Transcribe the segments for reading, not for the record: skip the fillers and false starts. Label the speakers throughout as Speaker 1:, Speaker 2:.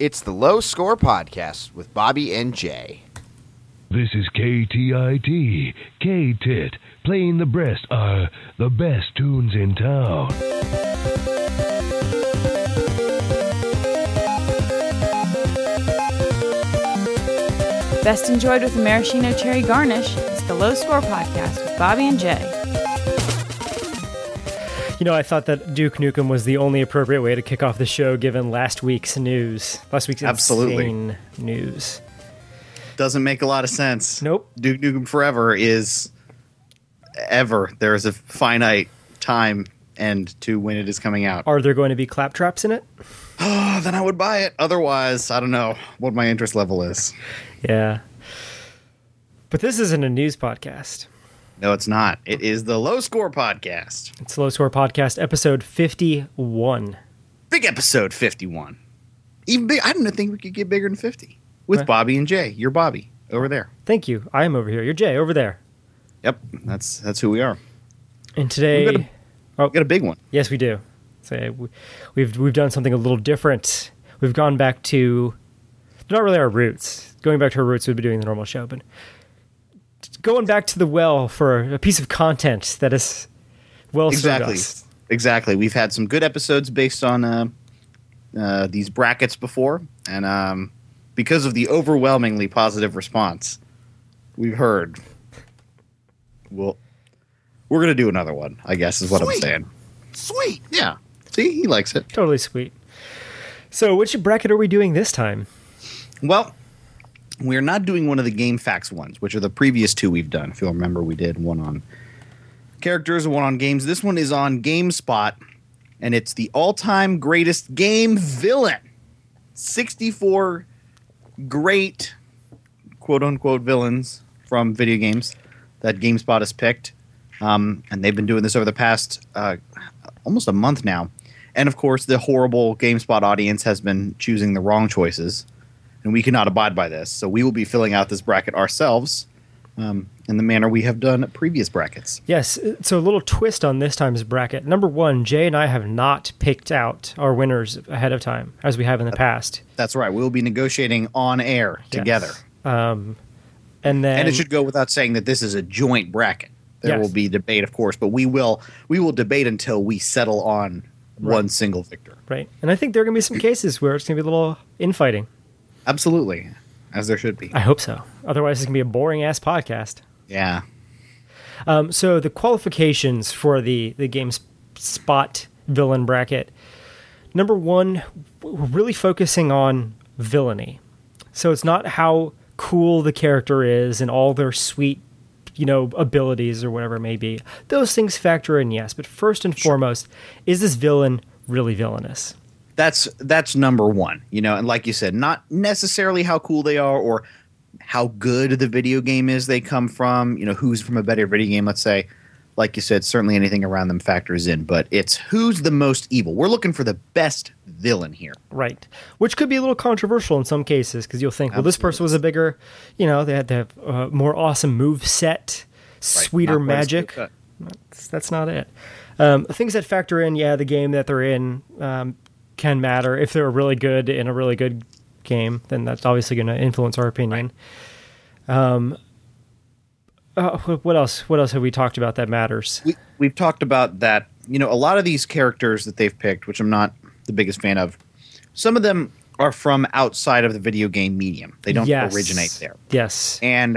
Speaker 1: It's the Low Score Podcast with Bobby and Jay.
Speaker 2: This is KTIT, K-Tit, playing the best tunes in town.
Speaker 3: Best enjoyed with a maraschino cherry garnish. It's the Low Score Podcast with Bobby and Jay.
Speaker 4: You know, I thought that Duke Nukem was the only appropriate way to kick off the show given last week's news. Last week's insane news.
Speaker 5: Doesn't make a lot of sense.
Speaker 4: Nope.
Speaker 5: Duke Nukem Forever is ever. There is a finite time end to when it is coming out.
Speaker 4: Are there going to be claptraps in it?
Speaker 5: Oh, then I would buy it. Otherwise, I don't know what my interest level is.
Speaker 4: Yeah. But this isn't a news podcast.
Speaker 5: No, it's not. It is the Low Score Podcast.
Speaker 4: It's the Low Score Podcast, episode 51.
Speaker 5: Big episode 51. Even big. I didn't think we could get bigger than 50. With
Speaker 4: Right.
Speaker 5: Bobby and Jay. You're Bobby over there.
Speaker 4: Thank you. I am over here. You're Jay over there.
Speaker 5: Yep, that's who we are.
Speaker 4: And today,
Speaker 5: We got a big one.
Speaker 4: yes, we do. So we've done something a little different. We've gone back to not really our roots. Going back to our roots, we'd be doing the normal show, but going back to the well for a piece of content that is well served us.
Speaker 5: Exactly. We've had some good episodes based on these brackets before, and because of the overwhelmingly positive response we've heard, we're going to do another one, I guess is what I'm saying.
Speaker 1: Sweet.
Speaker 5: Yeah. See, he likes it.
Speaker 4: Totally sweet. So, which bracket are we doing this time?
Speaker 5: Well, we're not doing one of the Game Facts ones, which are the previous two we've done. If you'll remember, we did one on characters and one on games. This one is on GameSpot, and it's the all-time greatest game villain. 64 great, quote-unquote, villains from video games that GameSpot has picked. And they've been doing this over the past almost a month now. And, of course, the horrible GameSpot audience has been choosing the wrong choices. And we cannot abide by this. So we will be filling out this bracket ourselves in the manner we have done previous brackets.
Speaker 4: Yes, so a little twist on this time's bracket. Number one, Jay and I have not picked out our winners ahead of time, as we have in the past.
Speaker 5: That's right. We'll be negotiating on air together.
Speaker 4: And then,
Speaker 5: And it should go without saying that this is a joint bracket. There
Speaker 4: Yes.
Speaker 5: will be debate, of course, but we will debate until we settle on one single victor.
Speaker 4: right. And I think there are going to be some cases where it's going to be a little infighting.
Speaker 5: Absolutely, as there should be.
Speaker 4: I hope so. Otherwise, it's going to be a boring-ass podcast.
Speaker 5: Yeah.
Speaker 4: So the qualifications for the GameSpot villain bracket. Number one, we're really focusing on villainy. So it's not how cool the character is and all their sweet, abilities or whatever it may be. Those things factor in, yes. But first and foremost, is this villain really villainous?
Speaker 5: That's number one, and like you said, not necessarily how cool they are or how good the video game is they come from, who's from a better video game, let's say. Like you said, certainly anything around them factors in, but it's who's the most evil. We're looking for the best villain here.
Speaker 4: Right. Which could be a little controversial in some cases, because you'll think, well, this person was a bigger, they had to have a more awesome move set, sweeter
Speaker 5: Not quite as
Speaker 4: magic.
Speaker 5: good.
Speaker 4: That's not it. Things that factor in, the game that they're in can matter. If they're really good in a really good game, then that's obviously going to influence our opinion. What else? What else have we talked about that matters?
Speaker 5: We've talked about that, a lot of these characters that they've picked, which I'm not the biggest fan of, some of them are from outside of the video game medium. They don't originate there.
Speaker 4: Yes.
Speaker 5: And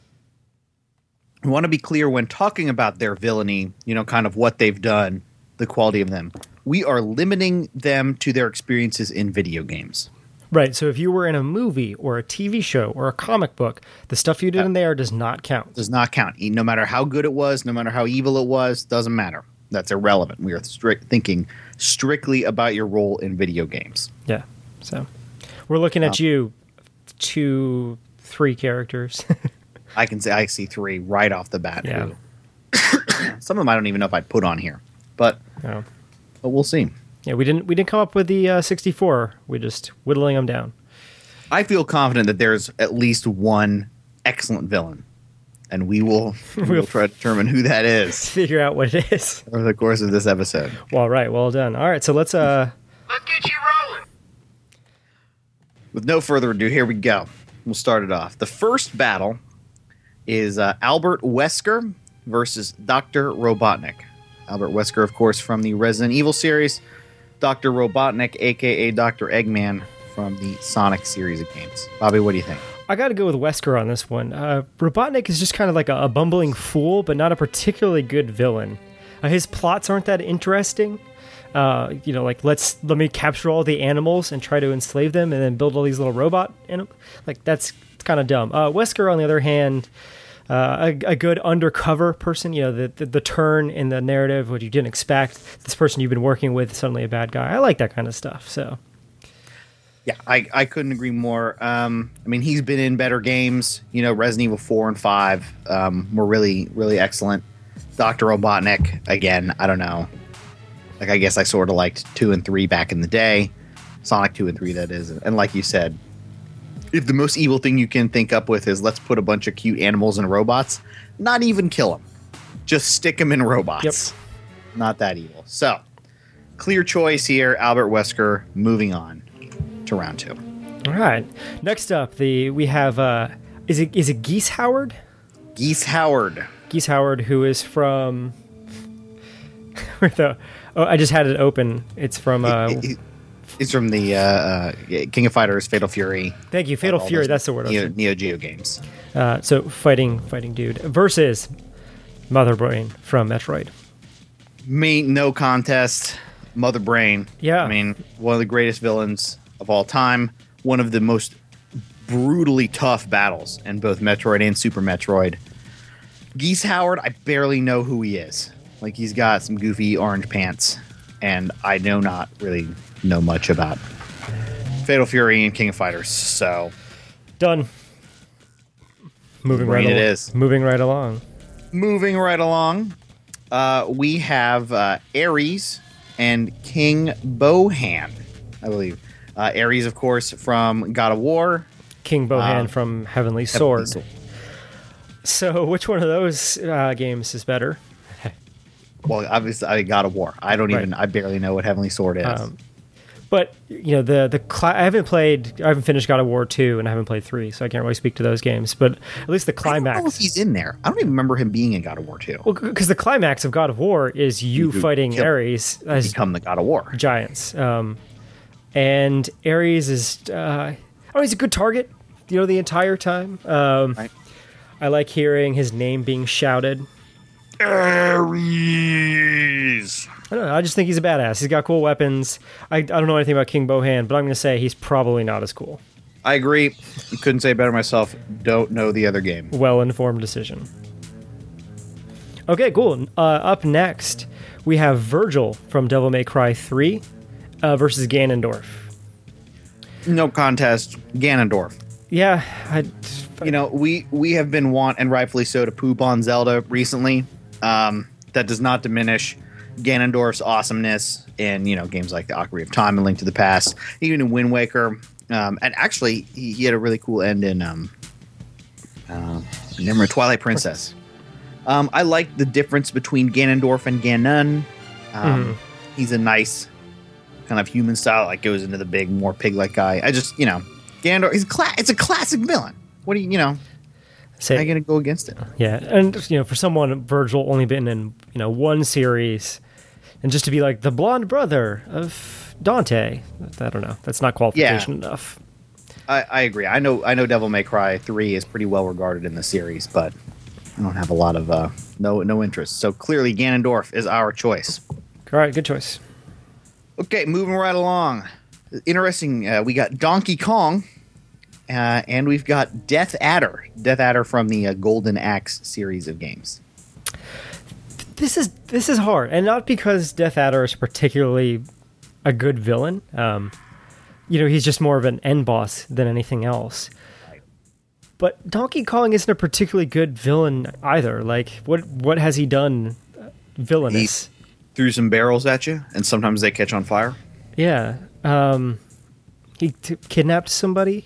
Speaker 5: I want to be clear when talking about their villainy, kind of what they've done, the quality of them. We are limiting them to their experiences in video games.
Speaker 4: Right. So if you were in a movie or a TV show or a comic book, the stuff you did in there does not count.
Speaker 5: Does not count. No matter how good it was, no matter how evil it was, doesn't matter. That's irrelevant. We are thinking strictly about your role in video games.
Speaker 4: Yeah. So we're looking at you, 2, 3 characters.
Speaker 5: I see 3 right off the bat.
Speaker 4: Yeah.
Speaker 5: Some of them I don't even know if I'd put on here, but we'll see.
Speaker 4: Yeah, we didn't come up with the 64. We just whittling them down.
Speaker 5: I feel confident that there's at least one excellent villain, and we'll try to determine who that is
Speaker 4: Figure out what it is.
Speaker 5: over the course of this episode.
Speaker 4: Well, right. Well done. All right. So let's
Speaker 1: Let's get you rolling.
Speaker 5: with no further ado, here we go. We'll start it off. The first battle is Albert Wesker versus Dr. Robotnik. Albert Wesker, of course, from the Resident Evil series. Dr. Robotnik, a.k.a. Dr. Eggman, from the Sonic series of games. Bobby, what do you think?
Speaker 4: I got to go with Wesker on this one. Robotnik is just kind of like a bumbling fool, but not a particularly good villain. His plots aren't that interesting. Like let me capture all the animals and try to enslave them, and then build all these little robot animals. Like that's kind of dumb. Wesker, on the other hand, a good undercover person. The turn in the narrative, what you didn't expect. This person you've been working with suddenly a bad guy. I like that kind of stuff. So.
Speaker 5: Yeah, I couldn't agree more. He's been in better games. Resident Evil 4 and 5 were really, really excellent. Dr. Robotnik, again, I don't know. Like, I guess I sort of liked 2 and 3 back in the day. Sonic 2 and 3, that is. And like you said, if the most evil thing you can think up with is let's put a bunch of cute animals and robots, not even kill them. Just stick them in robots.
Speaker 4: Yep.
Speaker 5: Not that evil. So, clear choice here, Albert Wesker, moving on to round 2.
Speaker 4: All right. Next up, we have is it Geese Howard?
Speaker 5: Geese Howard.
Speaker 4: Geese Howard, who is from I just had it open. It's from
Speaker 5: He's from the King of Fighters, Fatal Fury.
Speaker 4: Thank you, Fatal Fury. That's the word.
Speaker 5: Neo Geo games.
Speaker 4: So fighting dude versus Mother Brain from Metroid.
Speaker 5: No contest. Mother Brain.
Speaker 4: Yeah.
Speaker 5: One of the greatest villains of all time. One of the most brutally tough battles in both Metroid and Super Metroid. Geese Howard, I barely know who he is. Like, he's got some goofy orange pants, and I do not really know much about Fatal Fury and King of Fighters, so...
Speaker 4: Done. Moving right along.
Speaker 5: It is.
Speaker 4: Moving right along.
Speaker 5: Moving right along, we have Ares and King Bohan, I believe. Ares, of course, from God of War.
Speaker 4: King Bohan from Heavenly Sword. So, which one of those games is better?
Speaker 5: Well, obviously, I God of War. I barely know what Heavenly Sword is.
Speaker 4: But I haven't finished God of War 2 and I haven't played 3, so I can't really speak to those games. But at least the climax.
Speaker 5: I don't know if he's in there. I don't even remember him being in God of War 2.
Speaker 4: Well, because the climax of God of War is you fighting Ares as
Speaker 5: become the God of War
Speaker 4: giants. And Ares is he's a good target. The entire time. Right. I like hearing his name being shouted.
Speaker 5: Ares.
Speaker 4: I don't know. I just think he's a badass. He's got cool weapons. I don't know anything about King Bohan, but I'm going to say he's probably not as cool.
Speaker 5: I agree. You couldn't say it better myself. Don't know the other game.
Speaker 4: Well-informed decision. Okay, cool. Up next, we have Virgil from Devil May Cry 3 versus Ganondorf.
Speaker 5: No contest. Ganondorf.
Speaker 4: Yeah.
Speaker 5: We have been wont, and rightfully so, to poop on Zelda recently. That does not diminish Ganondorf's awesomeness in games like the Ocarina of Time and Link to the Past, even in Wind Waker. And actually, he had a really cool end in Twilight Princess. I like the difference between Ganondorf and Ganon. He's a nice kind of human style, like goes into the big, more pig-like guy. I just, Ganondorf, it's a classic villain. What do you, how are you going to go against it?
Speaker 4: Yeah, and for someone, Virgil only been in one series, and just to be like the blonde brother of Dante, I don't know. That's not qualification enough.
Speaker 5: I agree. I know Devil May Cry 3 is pretty well regarded in the series, but I don't have a lot of no interest. So clearly, Ganondorf is our choice.
Speaker 4: All right, good choice.
Speaker 5: Okay, moving right along. Interesting. We got Donkey Kong. And we've got Death Adder. Death Adder from the Golden Axe series of games.
Speaker 4: This is hard, and not because Death Adder is particularly a good villain. He's just more of an end boss than anything else. But Donkey Kong isn't a particularly good villain either. Like, what has he done villainous?
Speaker 5: He threw some barrels at you, and sometimes they catch on fire.
Speaker 4: Yeah. He kidnapped somebody.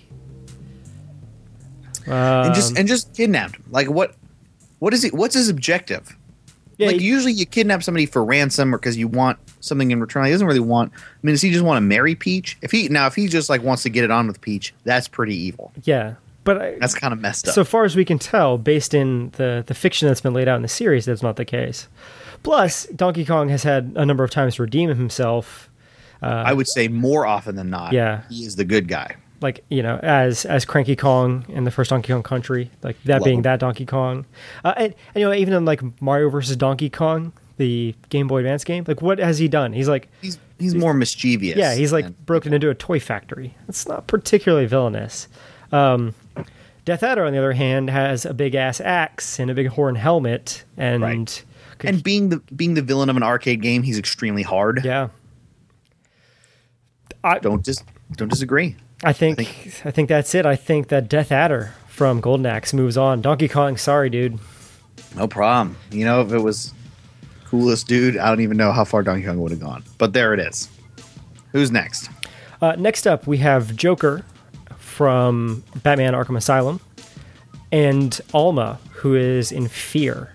Speaker 5: And just kidnapped him. Like, what is he? What's his objective?
Speaker 4: Yeah,
Speaker 5: like usually you kidnap somebody for ransom or because you want something in return. He doesn't really want. I mean, does he just want to marry Peach? If he just like wants to get it on with Peach, that's pretty evil.
Speaker 4: Yeah, but
Speaker 5: That's kind of messed up.
Speaker 4: so far as we can tell, based in the fiction that's been laid out in the series, that's not the case. Plus, Donkey Kong has had a number of times to redeem himself.
Speaker 5: I would say more often than not,
Speaker 4: Yeah.
Speaker 5: he is the good guy.
Speaker 4: Like, you know, as Cranky Kong in the first Donkey Kong Country, like that
Speaker 5: Love
Speaker 4: being
Speaker 5: him.
Speaker 4: that Donkey Kong, and you know, even in like Mario versus Donkey Kong, the Game Boy Advance game, like what has he done? He's like,
Speaker 5: He's more mischievous.
Speaker 4: yeah, he's like
Speaker 5: than-
Speaker 4: broken into a toy factory. It's not particularly villainous. Death Adder, on the other hand, has a big ass axe and a big horn helmet, and
Speaker 5: Right. And being the villain of an arcade game, he's extremely hard.
Speaker 4: yeah,
Speaker 5: Don't disagree.
Speaker 4: I think that's it. I think that Death Adder from Golden Axe moves on. Donkey Kong, sorry, dude.
Speaker 5: No problem. You know, if it was coolest dude, I don't even know how far Donkey Kong would have gone. But there it is. Who's next?
Speaker 4: Next up, we have Joker from Batman Arkham Asylum and Alma, who is in Fear.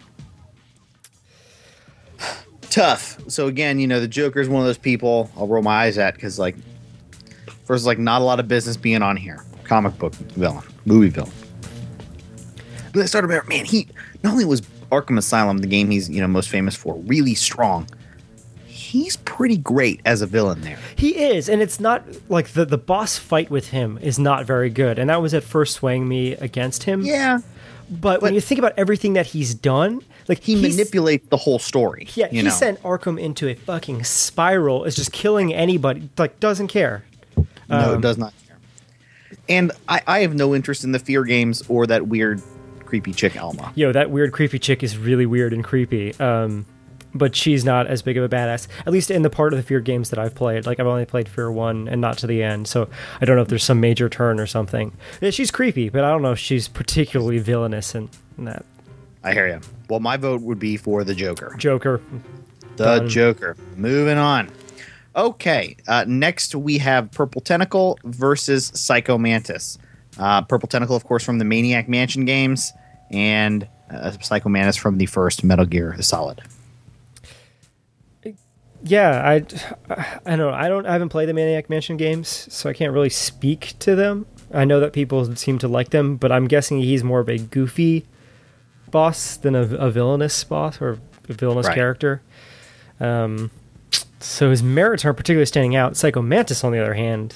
Speaker 5: Tough. So again, you know, the Joker is one of those people I'll roll my eyes at because, like, first, like, not a lot of business being on here. Comic book villain, movie villain. But I started about, man, he not only was Arkham Asylum, the game he's most famous for, really strong. He's pretty great as a villain there.
Speaker 4: He is, and it's not like the boss fight with him is not very good, and that was at first swaying me against him.
Speaker 5: Yeah,
Speaker 4: But when you think about everything that he's done, like
Speaker 5: he manipulates the whole story.
Speaker 4: Yeah,
Speaker 5: you
Speaker 4: he
Speaker 5: know?
Speaker 4: sent Arkham into a fucking spiral. Is just killing anybody. Like doesn't care.
Speaker 5: No, it does not care. And I have no interest in the Fear games or that weird, creepy chick Alma.
Speaker 4: Yo, that weird creepy chick is really weird and creepy. But she's not as big of a badass. At least in the part of the Fear games that I've played. Like I've only played Fear 1 and not to the end. So I don't know if there's some major turn or something. Yeah, she's creepy, but I don't know if she's particularly villainous in that.
Speaker 5: I hear you. Well, my vote would be for the Joker.
Speaker 4: Joker.
Speaker 5: The
Speaker 4: Done.
Speaker 5: Joker. Moving on. Okay. Next, we have Purple Tentacle versus Psycho Mantis. Purple Tentacle, of course, from the Maniac Mansion games, and Psycho Mantis from the first Metal Gear Solid.
Speaker 4: Yeah, I don't know. I haven't played the Maniac Mansion games, so I can't really speak to them. I know that people seem to like them, but I'm guessing he's more of a goofy boss than a villainous boss or a villainous
Speaker 5: Right.
Speaker 4: character. So his merits aren't particularly standing out. Psycho Mantis, on the other hand,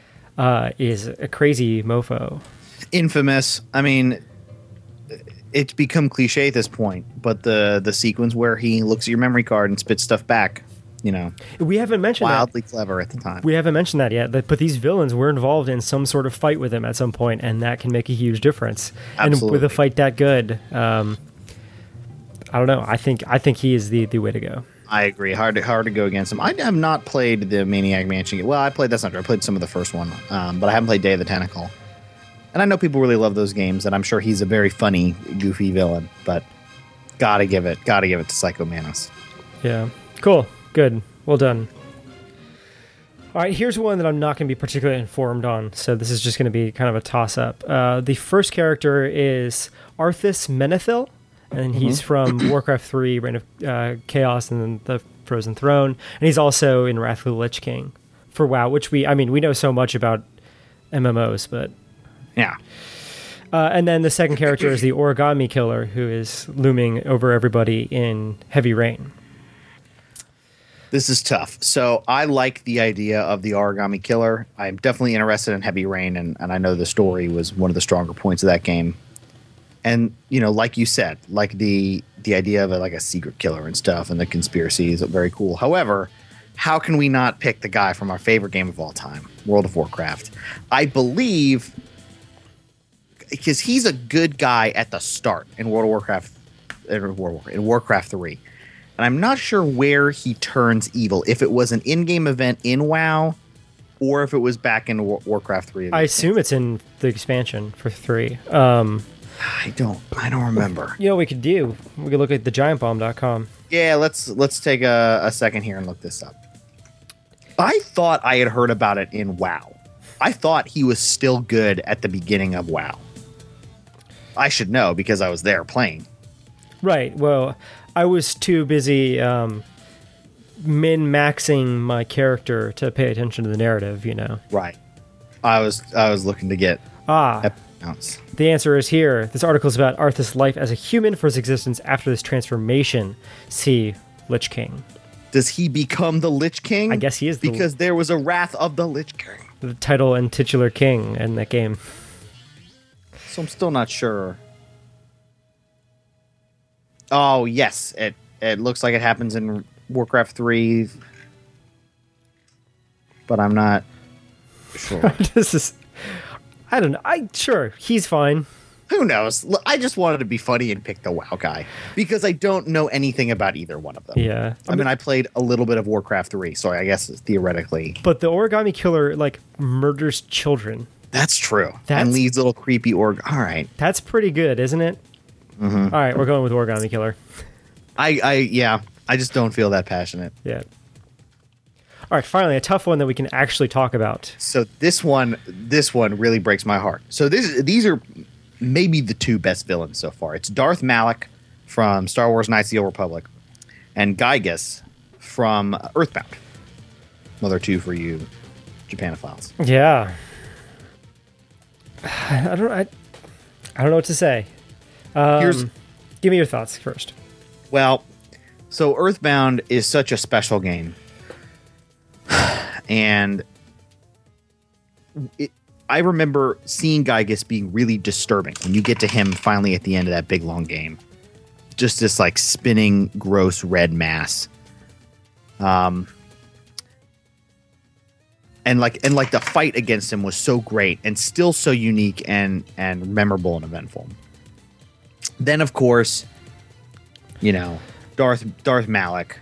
Speaker 4: is a crazy mofo.
Speaker 5: Infamous. I mean, it's become cliche at this point, but the sequence where he looks at your memory card and spits stuff back,
Speaker 4: We haven't mentioned that.
Speaker 5: wildly clever at the time.
Speaker 4: We haven't mentioned that yet, but these villains were involved in some sort of fight with him at some point, and that can make a huge difference. And with
Speaker 5: Absolutely.
Speaker 4: a fight that good, I don't know. I think he is the way to go.
Speaker 5: I agree. Hard to go against him. I have not played the Maniac Mansion game. Well, that's not true. I played some of the first one, but I haven't played Day of the Tentacle. And I know people really love those games, and I'm sure he's a very funny, goofy villain. But gotta give it to Psycho Mantis.
Speaker 4: Yeah, cool, good, well done. All right, here's one that I'm not going to be particularly informed on, so this is just going to be kind of a toss-up. The first character is Arthas Menethil, and he's from Warcraft 3, Reign of Chaos, and then the Frozen Throne, and he's also in Wrath of the Lich King for WoW, which we know so much about MMOs, but...
Speaker 5: Yeah.
Speaker 4: And then the second character is the Origami Killer, who is looming over everybody in Heavy Rain.
Speaker 5: This is tough. So I like the idea of the Origami Killer. I'm definitely interested in Heavy Rain, and I know the story was one of the stronger points of that game. And, like you said, like the idea of like a secret killer and stuff and the conspiracy is very cool. However, how can we not pick the guy from our favorite game of all time, World of Warcraft? I believe... because he's a good guy at the start in World of Warcraft, in Warcraft 3. And I'm not sure where he turns evil, if it was an in-game event in WoW, or if it was back in Warcraft 3.
Speaker 4: I assume it's in the expansion for 3.
Speaker 5: I don't remember.
Speaker 4: You know what we could do? We could look at thegiantbomb.com.
Speaker 5: Yeah, let's take a second here and look this up. I thought I had heard about it in WoW. I thought he was still good at the beginning of WoW. I should know because I was there playing.
Speaker 4: Right. Well, I was too busy min-maxing my character to pay attention to the narrative, you know.
Speaker 5: Right. I was looking to get epic counts.
Speaker 4: The answer is here. This article is about Arthas' life as a human for his existence after this transformation. See Lich King.
Speaker 5: Does he become the Lich King?
Speaker 4: I guess he is
Speaker 5: because there was a Wrath of the Lich King.
Speaker 4: The title and titular king in that game.
Speaker 5: So I'm still not sure. Oh, yes. It looks like it happens in Warcraft 3. But I'm not sure.
Speaker 4: I don't know. Sure, he's fine.
Speaker 5: Who knows? I just wanted to be funny and pick the WoW guy. Because I don't know anything about either one of them.
Speaker 4: Yeah.
Speaker 5: I mean, I played a little bit of Warcraft 3, so I guess theoretically.
Speaker 4: But the origami killer, like, murders children.
Speaker 5: That's true. And leaves little creepy All right.
Speaker 4: That's pretty good, isn't it? Mm-hmm. All right, we're going with origami killer.
Speaker 5: Yeah. I just don't feel that passionate.
Speaker 4: Yeah. All right, finally, a tough one that we can actually talk about.
Speaker 5: So this one really breaks my heart. So these are maybe the two best villains so far. It's Darth Malak from Star Wars Knights of the Old Republic and Gygas from Earthbound. Another two for you Japanophiles.
Speaker 4: Yeah. I don't know what to say. Give me your thoughts first.
Speaker 5: Well, so Earthbound is such a special game. And I remember seeing Gygas being really disturbing when you get to him finally at the end of that big long game. Just this like spinning, gross red mass. And the fight against him was so great and still so unique and memorable and eventful. Then of course, you know, Darth Malak.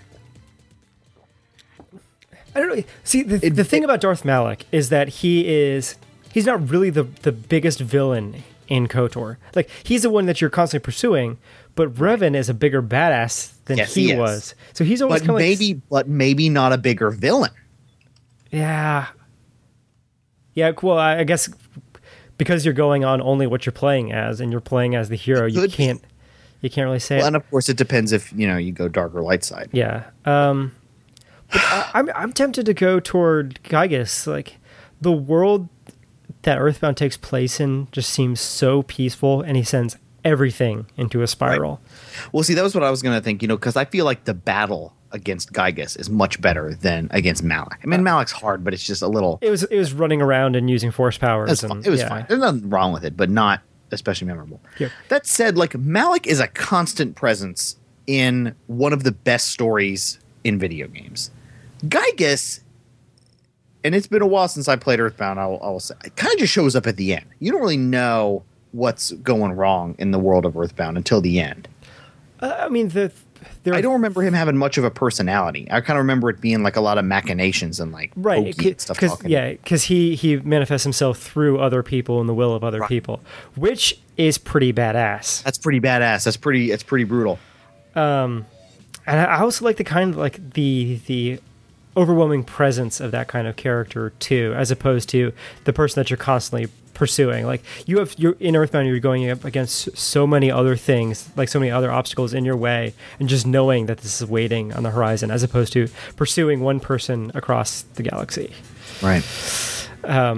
Speaker 4: I don't know. See, the thing about Darth Malak is that he's not really the biggest villain in KOTOR. Like, he's the one that you're constantly pursuing, but Revan is a bigger badass than he was. So he's always kind of
Speaker 5: but maybe not a bigger villain.
Speaker 4: Yeah. Yeah, well, I guess because you're going on only what you're playing as, and you're playing as the hero, you can't really say it.
Speaker 5: And of course, it depends if, you know, you go dark or light side.
Speaker 4: Yeah. But I'm tempted to go toward Gygas. Like, the world that Earthbound takes place in just seems so peaceful, and he sends everything into a spiral.
Speaker 5: Right. Well, see, that was what I was going to think, you know, because I feel like the battle against Gygas is much better than against Malak. I mean, Malak's hard, but it's just a little...
Speaker 4: It was running around and using force powers.
Speaker 5: It was fine. There's nothing wrong with it, but not especially memorable. Yep. That said, like, Malak is a constant presence in one of the best stories in video games. Gygas, and it's been a while since I played Earthbound, I will say, it kind of just shows up at the end. You don't really know what's going wrong in the world of Earthbound until the end.
Speaker 4: I mean,
Speaker 5: I don't remember him having much of a personality. I kind of remember it being like a lot of machinations and like
Speaker 4: and stuff. Because he manifests himself through other people and the will of other people, which is pretty badass.
Speaker 5: That's pretty badass. It's pretty brutal.
Speaker 4: And I also like the kind of like the overwhelming presence of that kind of character too, as opposed to the person that you're constantly pursuing. Like, you're in Earthbound, you're going up against so many other things, like so many other obstacles in your way, and just knowing that this is waiting on the horizon, as opposed to pursuing one person across the galaxy.
Speaker 5: Right.
Speaker 4: Go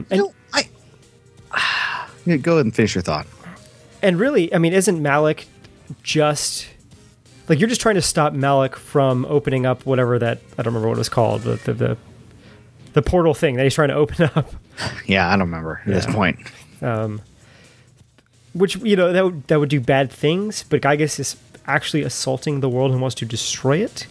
Speaker 5: ahead and finish your thought.
Speaker 4: And really, I mean, isn't Malak just like, you're just trying to stop Malak from opening up whatever that, I don't remember what it was called, the portal thing that he's trying to open up.
Speaker 5: Yeah, I don't remember at this point.
Speaker 4: Which, you know, that would do bad things, but Gygas is actually assaulting the world and wants to destroy it.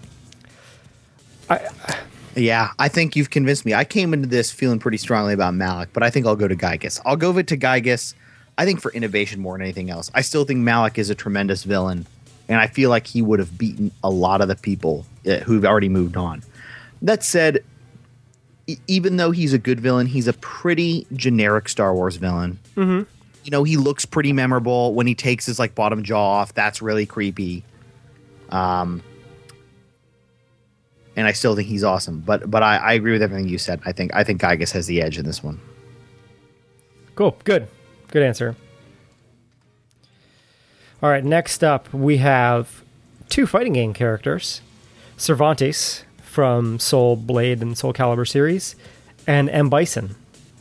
Speaker 5: I think you've convinced me. I came into this feeling pretty strongly about Malak, but I think I'll go to Gygas. I'll go to Gygas, I think, for innovation more than anything else. I still think Malak is a tremendous villain, and I feel like he would have beaten a lot of the people who've already moved on. That said, even though he's a good villain, he's a pretty generic Star Wars villain.
Speaker 4: Mm-hmm.
Speaker 5: You know, he looks pretty memorable when he takes his like bottom jaw off. That's really creepy. And I still think he's awesome. But I agree with everything you said. I think Gygas has the edge in this one.
Speaker 4: Cool. Good answer. All right. Next up, we have two fighting game characters, Cervantes from Soul Blade and Soul Calibur series, and M. Bison.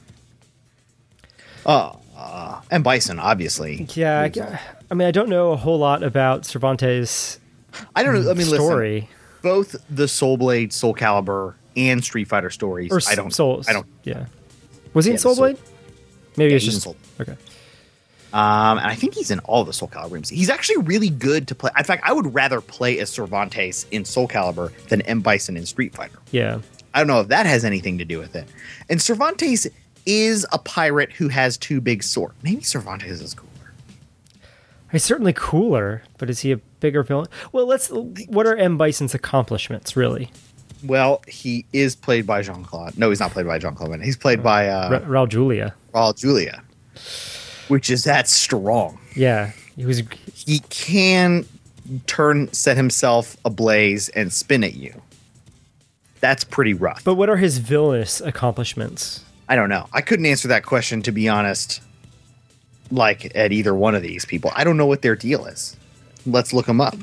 Speaker 5: And Bison, obviously.
Speaker 4: Yeah, I mean, I don't know a whole lot about Cervantes'
Speaker 5: I don't know. I mean,
Speaker 4: story.
Speaker 5: listen, both the Soul Blade, Soul Calibur, and Street Fighter stories.
Speaker 4: Or
Speaker 5: I don't.
Speaker 4: Yeah. Was he in
Speaker 5: the
Speaker 4: Soul Blade? Maybe
Speaker 5: Yeah,
Speaker 4: it's
Speaker 5: he's in
Speaker 4: just
Speaker 5: Soul.
Speaker 4: okay.
Speaker 5: And I think he's in all the Soul Calibur games. He's actually really good to play. In fact, I would rather play as Cervantes in Soul Calibur than M. Bison in Street Fighter.
Speaker 4: Yeah.
Speaker 5: I don't know if that has anything to do with it. And Cervantes is a pirate who has two big swords. Maybe Cervantes is cooler.
Speaker 4: He's certainly cooler, but is he a bigger villain? Well, what are M. Bison's accomplishments, really?
Speaker 5: Well, he is played by Jean-Claude. No, he's not played by Jean-Claude Van Damme. He's played by
Speaker 4: Raul Julia.
Speaker 5: Raul Julia, which is that strong.
Speaker 4: Yeah.
Speaker 5: He can set himself ablaze and spin at you. That's pretty rough.
Speaker 4: But what are his villainous accomplishments?
Speaker 5: I don't know. I couldn't answer that question, to be honest, like at either one of these people. I don't know what their deal is. Let's look them up.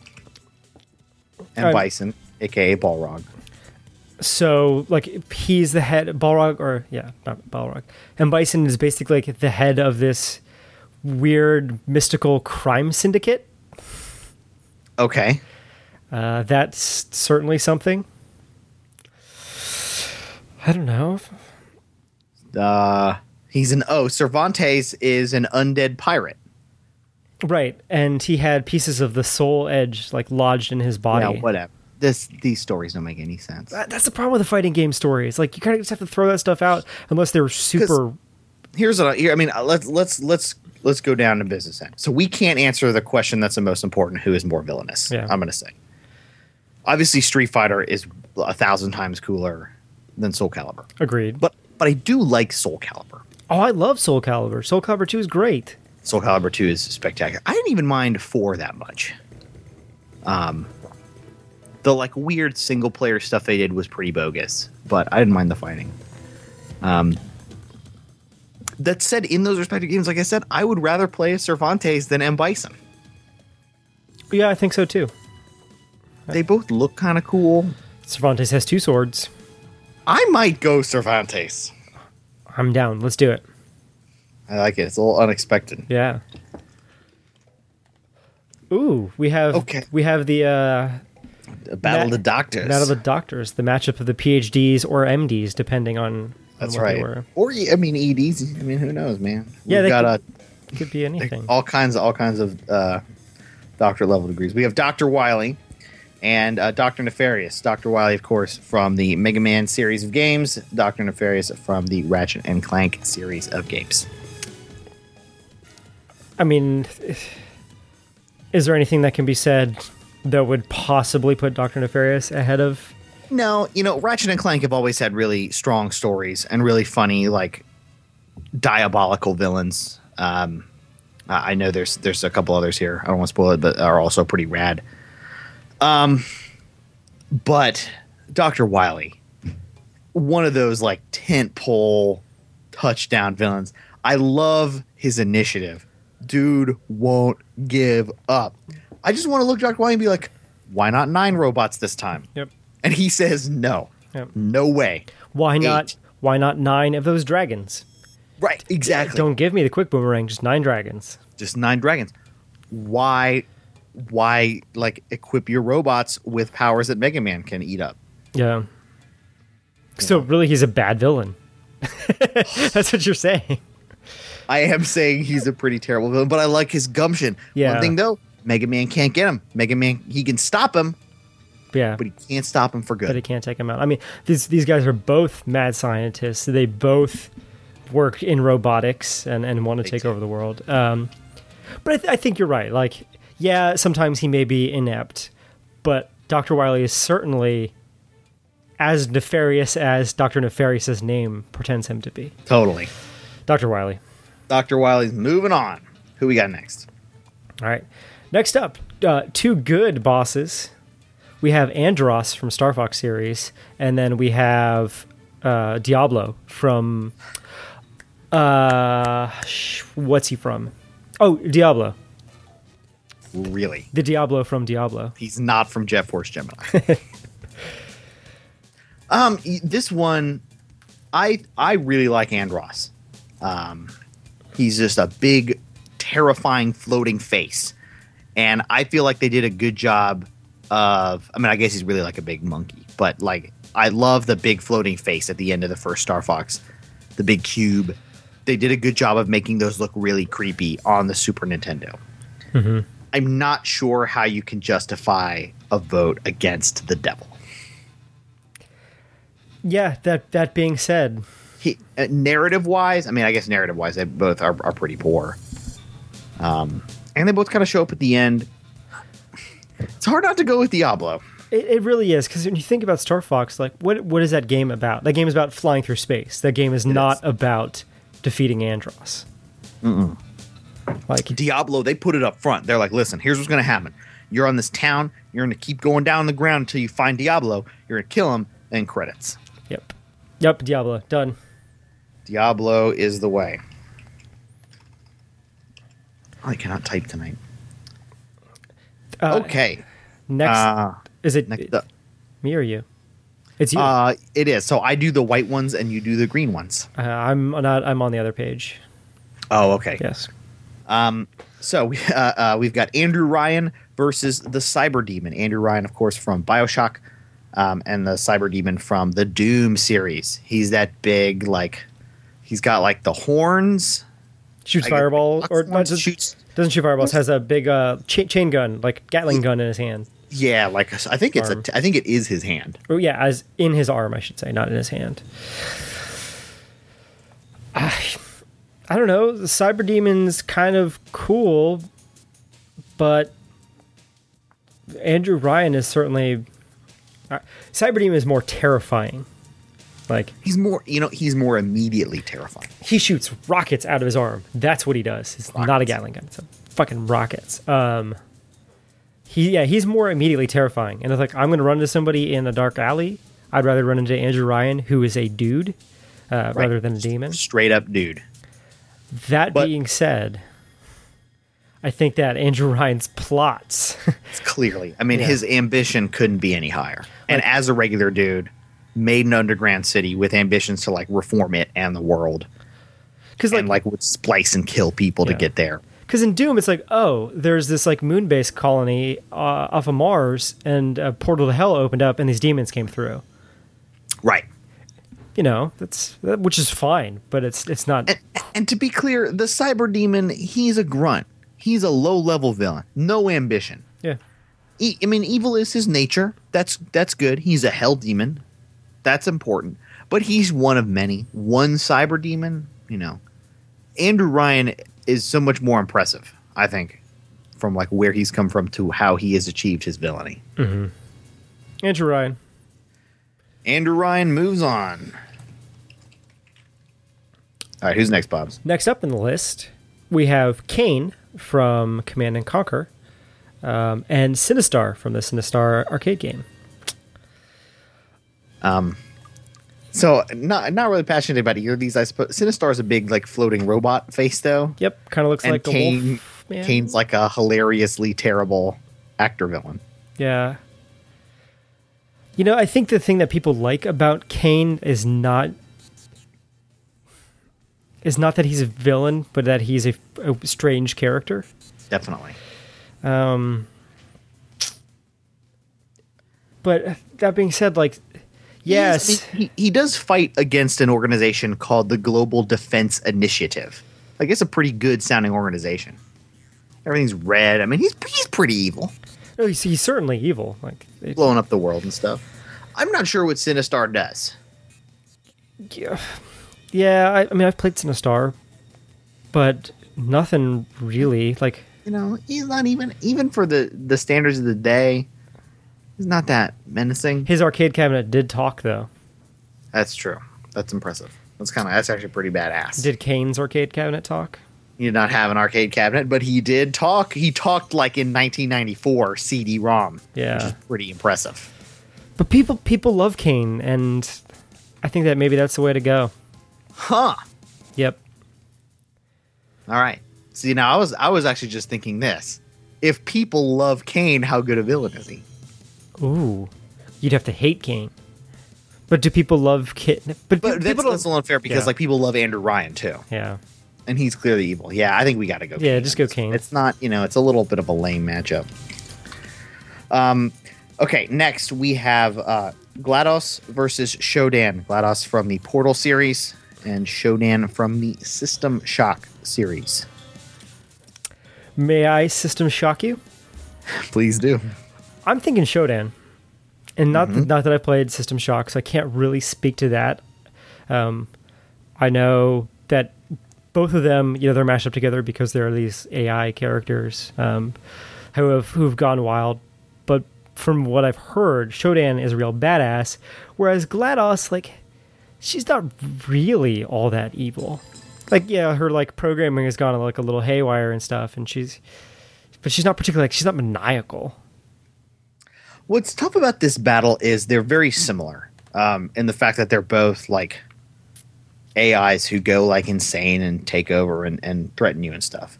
Speaker 5: And Bison, a.k.a. Balrog.
Speaker 4: So, like, he's the head, Balrog, not Balrog. And Bison is basically like the head of this weird mystical crime syndicate.
Speaker 5: Okay.
Speaker 4: That's certainly something. I don't know.
Speaker 5: Cervantes is an undead pirate.
Speaker 4: Right, and he had pieces of the soul edge like lodged in his body.
Speaker 5: Yeah, whatever. These stories don't make any sense.
Speaker 4: That's the problem with the fighting game stories. Like, you kind of just have to throw that stuff out unless they're super.
Speaker 5: Let's go down to business end. So we can't answer the question that's the most important: who is more villainous?
Speaker 4: Yeah.
Speaker 5: I'm going to say, obviously, Street Fighter is 1,000 times cooler than Soul Calibur.
Speaker 4: Agreed.
Speaker 5: But I do like Soul Calibur.
Speaker 4: Oh, I love Soul Calibur. Soul Calibur 2 is great.
Speaker 5: Soul Calibur 2 is spectacular. I didn't even mind 4 that much. The like weird single player stuff they did was pretty bogus, but I didn't mind the fighting. That said, in those respective games, like I said, I would rather play as Cervantes than M. Bison.
Speaker 4: Yeah, I think so too.
Speaker 5: They both look kind of cool.
Speaker 4: Cervantes has 2 swords.
Speaker 5: I might go Cervantes.
Speaker 4: I'm down. Let's do it.
Speaker 5: I like it. It's a little unexpected.
Speaker 4: Yeah. Ooh, we have the
Speaker 5: Battle of the Doctors.
Speaker 4: Battle of the Doctors, the matchup of the PhDs or MDs, depending on
Speaker 5: That's
Speaker 4: what
Speaker 5: right.
Speaker 4: they were.
Speaker 5: Or EDs. I mean, who knows, man?
Speaker 4: Yeah,
Speaker 5: We've got
Speaker 4: could be anything.
Speaker 5: all kinds of doctor level degrees. We have Dr. Wily and Dr. Nefarious. Dr. Wily, of course, from the Mega Man series of games. Dr. Nefarious from the Ratchet and Clank series of games.
Speaker 4: I mean, is there anything that can be said that would possibly put Dr. Nefarious ahead of?
Speaker 5: No, Ratchet and Clank have always had really strong stories and really funny, like, diabolical villains. I know there's a couple others here. I don't want to spoil it, but are also pretty rad. But Dr. Wily, one of those like tentpole touchdown villains. I love his initiative. Dude won't give up. I just want to look at Dr. Wily and be like, why not 9 robots this time?
Speaker 4: Yep.
Speaker 5: And he says no.
Speaker 4: Yep.
Speaker 5: No way.
Speaker 4: Why
Speaker 5: 8.
Speaker 4: not? Why not 9 of those dragons?
Speaker 5: Right, exactly.
Speaker 4: Don't give me the quick boomerang. Just 9 dragons.
Speaker 5: Just 9 dragons. Why like equip your robots with powers that Mega Man can eat up?
Speaker 4: Yeah. So really, he's a bad villain. That's what you're saying.
Speaker 5: I am saying he's a pretty terrible villain, but I like his gumption.
Speaker 4: Yeah.
Speaker 5: One thing though, Mega Man can't get him. Mega Man, he can stop him,
Speaker 4: Yeah.
Speaker 5: but he can't stop him for good.
Speaker 4: But he can't take him out. I mean, these guys are both mad scientists. They both work in robotics and want to take over the world. But I think you're right. Like, yeah, sometimes he may be inept, but Dr. Wily is certainly as nefarious as Dr. Nefarious's name pretends him to be.
Speaker 5: Totally.
Speaker 4: Dr. Wily.
Speaker 5: Dr. Wily's moving on. Who we got next?
Speaker 4: All right. Next up, 2 good bosses. We have Andros from Star Fox series, and then we have Diablo from... what's he from? Oh, Diablo.
Speaker 5: really.
Speaker 4: The Diablo from Diablo.
Speaker 5: He's not from Jet Force Gemini. This one, I really like Andros. He's just a big, terrifying floating face. And I feel like they did a good job of, I mean, I guess he's really like a big monkey, but like, I love the big floating face at the end of the first Star Fox, the big cube. They did a good job of making those look really creepy on the Super Nintendo.
Speaker 4: Mm-hmm.
Speaker 5: I'm not sure how you can justify a vote against the devil.
Speaker 4: Yeah, that being said,
Speaker 5: narrative-wise, I mean, I guess narrative-wise, they both are pretty poor. And they both kind of show up at the end. It's hard not to go with Diablo.
Speaker 4: it really is, because when you think about Star Fox, like, what is that game about? That game is about flying through space. That game is not about defeating Andros.
Speaker 5: Mm-mm.
Speaker 4: Like
Speaker 5: Diablo, they put it up front. They're like, listen, here's what's going to happen. You're on this town. You're going to keep going down the ground until you find Diablo. You're going to kill him, then credits.
Speaker 4: Yep, Diablo. Done.
Speaker 5: Diablo is the way. I cannot type tonight. Okay.
Speaker 4: Next, is it
Speaker 5: next up.
Speaker 4: me or you? It's you.
Speaker 5: It is. So I do the white ones and you do the green ones.
Speaker 4: I'm not. I'm on the other page.
Speaker 5: Oh, okay.
Speaker 4: Yes.
Speaker 5: So we've got Andrew Ryan versus the Cyber Demon. Andrew Ryan, of course, from BioShock, and the Cyber Demon from the Doom series. He's that big, like, he's got like the horns.
Speaker 4: Shoots fireball, or not just,
Speaker 5: shoots.
Speaker 4: Doesn't shoot fireballs. Has a big chain gun, like Gatling gun in his hand.
Speaker 5: Yeah, like I think it's I think it is his hand.
Speaker 4: Oh yeah, as in his arm, I should say, not in his hand. I don't know. The Cyber Demon's kind of cool, but Andrew Ryan is certainly Cyber Demon is more terrifying. Like
Speaker 5: he's more immediately terrifying.
Speaker 4: He shoots rockets out of his arm. That's what he does. It's not a Gatling gun. It's a fucking rockets. He's more immediately terrifying. And it's like, I'm going to run into somebody in a dark alley. I'd rather run into Andrew Ryan, who is a dude, rather than a demon.
Speaker 5: Straight up dude.
Speaker 4: That being said, I think that Andrew Ryan's plots.
Speaker 5: It's clearly. I mean, his ambition couldn't be any higher. And as a regular dude, made an underground city with ambitions to like reform it and the world. Because like would splice and kill people to get there.
Speaker 4: Because in Doom, it's like, oh, there's this like moon-based colony off of Mars, and a portal to hell opened up, and these demons came through.
Speaker 5: Right.
Speaker 4: You know, which is fine, but it's not.
Speaker 5: And to be clear, the Cyber Demon, he's a grunt. He's a low-level villain. No ambition.
Speaker 4: Yeah.
Speaker 5: I mean, evil is his nature. That's good. He's a hell demon. That's important. But he's one of many. One Cyber Demon, you know. Andrew Ryan is so much more impressive, I think, from like where he's come from to how he has achieved his villainy.
Speaker 4: Mm-hmm. Andrew Ryan.
Speaker 5: Andrew Ryan moves on. All right, who's next, Bobs?
Speaker 4: Next up in the list, we have Kane from Command & Conquer, and Sinistar from the Sinistar arcade game.
Speaker 5: So not really passionate about either of these, I suppose. Sinistar is a big like floating robot face, though.
Speaker 4: Yep, kind of looks like
Speaker 5: Kane,
Speaker 4: a wolf. Man.
Speaker 5: Kane's like a hilariously terrible actor villain.
Speaker 4: Yeah. You know, I think the thing that people like about Kane is not that he's a villain, but that he's a strange character.
Speaker 5: Definitely.
Speaker 4: But that being said, like, yes,
Speaker 5: he does fight against an organization called the Global Defense Initiative. Like, it's a pretty good sounding organization. Everything's red. I mean, he's pretty evil.
Speaker 4: No, he's certainly evil. Like
Speaker 5: blowing up the world and stuff. I'm not sure what Sinistar does.
Speaker 4: Yeah. I mean, I've played Sinistar, but nothing really. Like,
Speaker 5: you know, he's not even for the standards of the day. He's not that menacing.
Speaker 4: His arcade cabinet did talk, though.
Speaker 5: That's true. That's impressive. That's actually pretty badass.
Speaker 4: Did Kane's arcade cabinet talk?
Speaker 5: He did not have an arcade cabinet, but he did talk. He talked like in 1994 CD-ROM.
Speaker 4: Yeah,
Speaker 5: which is pretty impressive.
Speaker 4: But people love Kane, and I think that maybe that's the way to go.
Speaker 5: Huh.
Speaker 4: Yep.
Speaker 5: All right. See, now I was actually just thinking this. if people love Kane, how good a villain is he?
Speaker 4: Ooh, you'd have to hate Kane. But do people love Kane? But
Speaker 5: That's
Speaker 4: people
Speaker 5: a little unfair because
Speaker 4: Yeah.
Speaker 5: like people love Andrew Ryan too,
Speaker 4: Yeah.
Speaker 5: and he's clearly evil. Yeah, I think we got to go.
Speaker 4: Yeah,
Speaker 5: Kane.
Speaker 4: just go Kane.
Speaker 5: It's not, it's a little bit of a lame matchup. Okay, next we have GLaDOS versus Shodan. GLaDOS from the Portal series and Shodan from the System Shock series.
Speaker 4: May I system shock you?
Speaker 5: Please do.
Speaker 4: I'm thinking Shodan. And not that I played System Shock, so I can't really speak to that. I know that both of them, they're mashed up together because there are these AI characters who've gone wild. But from what I've heard, Shodan is a real badass, whereas GLaDOS, like, she's not really all that evil. Like, yeah, her like programming has gone like a little haywire and stuff, and she's not particularly she's not maniacal.
Speaker 5: What's tough about this battle is they're very similar in the fact that they're both like AIs who go like insane and take over and threaten you and stuff.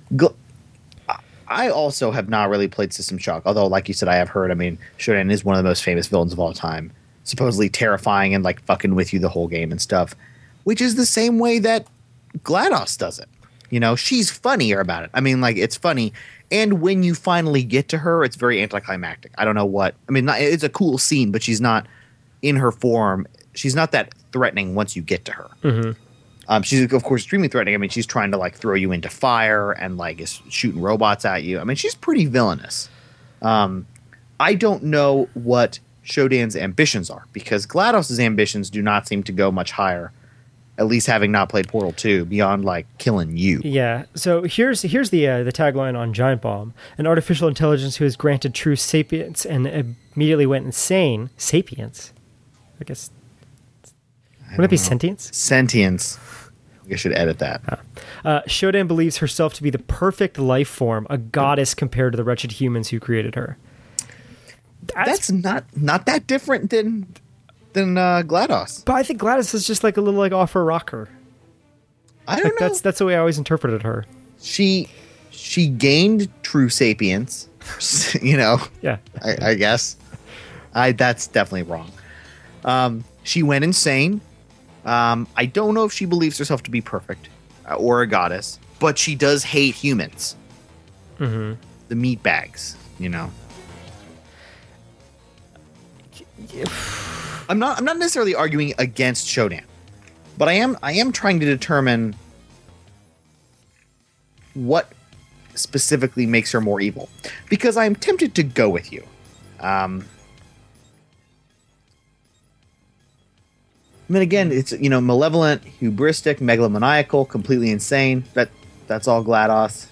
Speaker 5: I also have not really played System Shock, although like you said, I have heard, Shodan is one of the most famous villains of all time, supposedly terrifying and like fucking with you the whole game and stuff, which is the same way that GLaDOS does it. She's funnier about it. It's funny. And when you finally get to her, it's very anticlimactic. I don't know what. It's a cool scene, but she's not in her form. She's not that threatening once you get to her. Mm-hmm. She's, of course, extremely threatening. She's trying to, like, throw you into fire and, like, is shooting robots at you. She's pretty villainous. I don't know what Shodan's ambitions are, because GLaDOS's ambitions do not seem to go much higher, at least having not played Portal 2, beyond, like, killing you.
Speaker 4: Yeah, so here's the tagline on Giant Bomb. An artificial intelligence who is granted true sapience and immediately went insane. Sapience? I guess. Wouldn't it be sentience?
Speaker 5: Sentience. I should edit that.
Speaker 4: Shodan believes herself to be the perfect life form, a goddess compared to the wretched humans who created her.
Speaker 5: That's not that different than GLaDOS.
Speaker 4: But I think GLaDOS is just like a little like off her rocker.
Speaker 5: I don't know.
Speaker 4: That's the way I always interpreted her.
Speaker 5: She gained true sapience,
Speaker 4: Yeah.
Speaker 5: I guess. That's definitely wrong. She went insane. I don't know if she believes herself to be perfect or a goddess, but she does hate humans. Mm-hmm. The meat bags, I'm not necessarily arguing against Shodan, but I am trying to determine what specifically makes her more evil, because I'm tempted to go with you. Again, it's malevolent, hubristic, megalomaniacal, completely insane. That's all GLaDOS.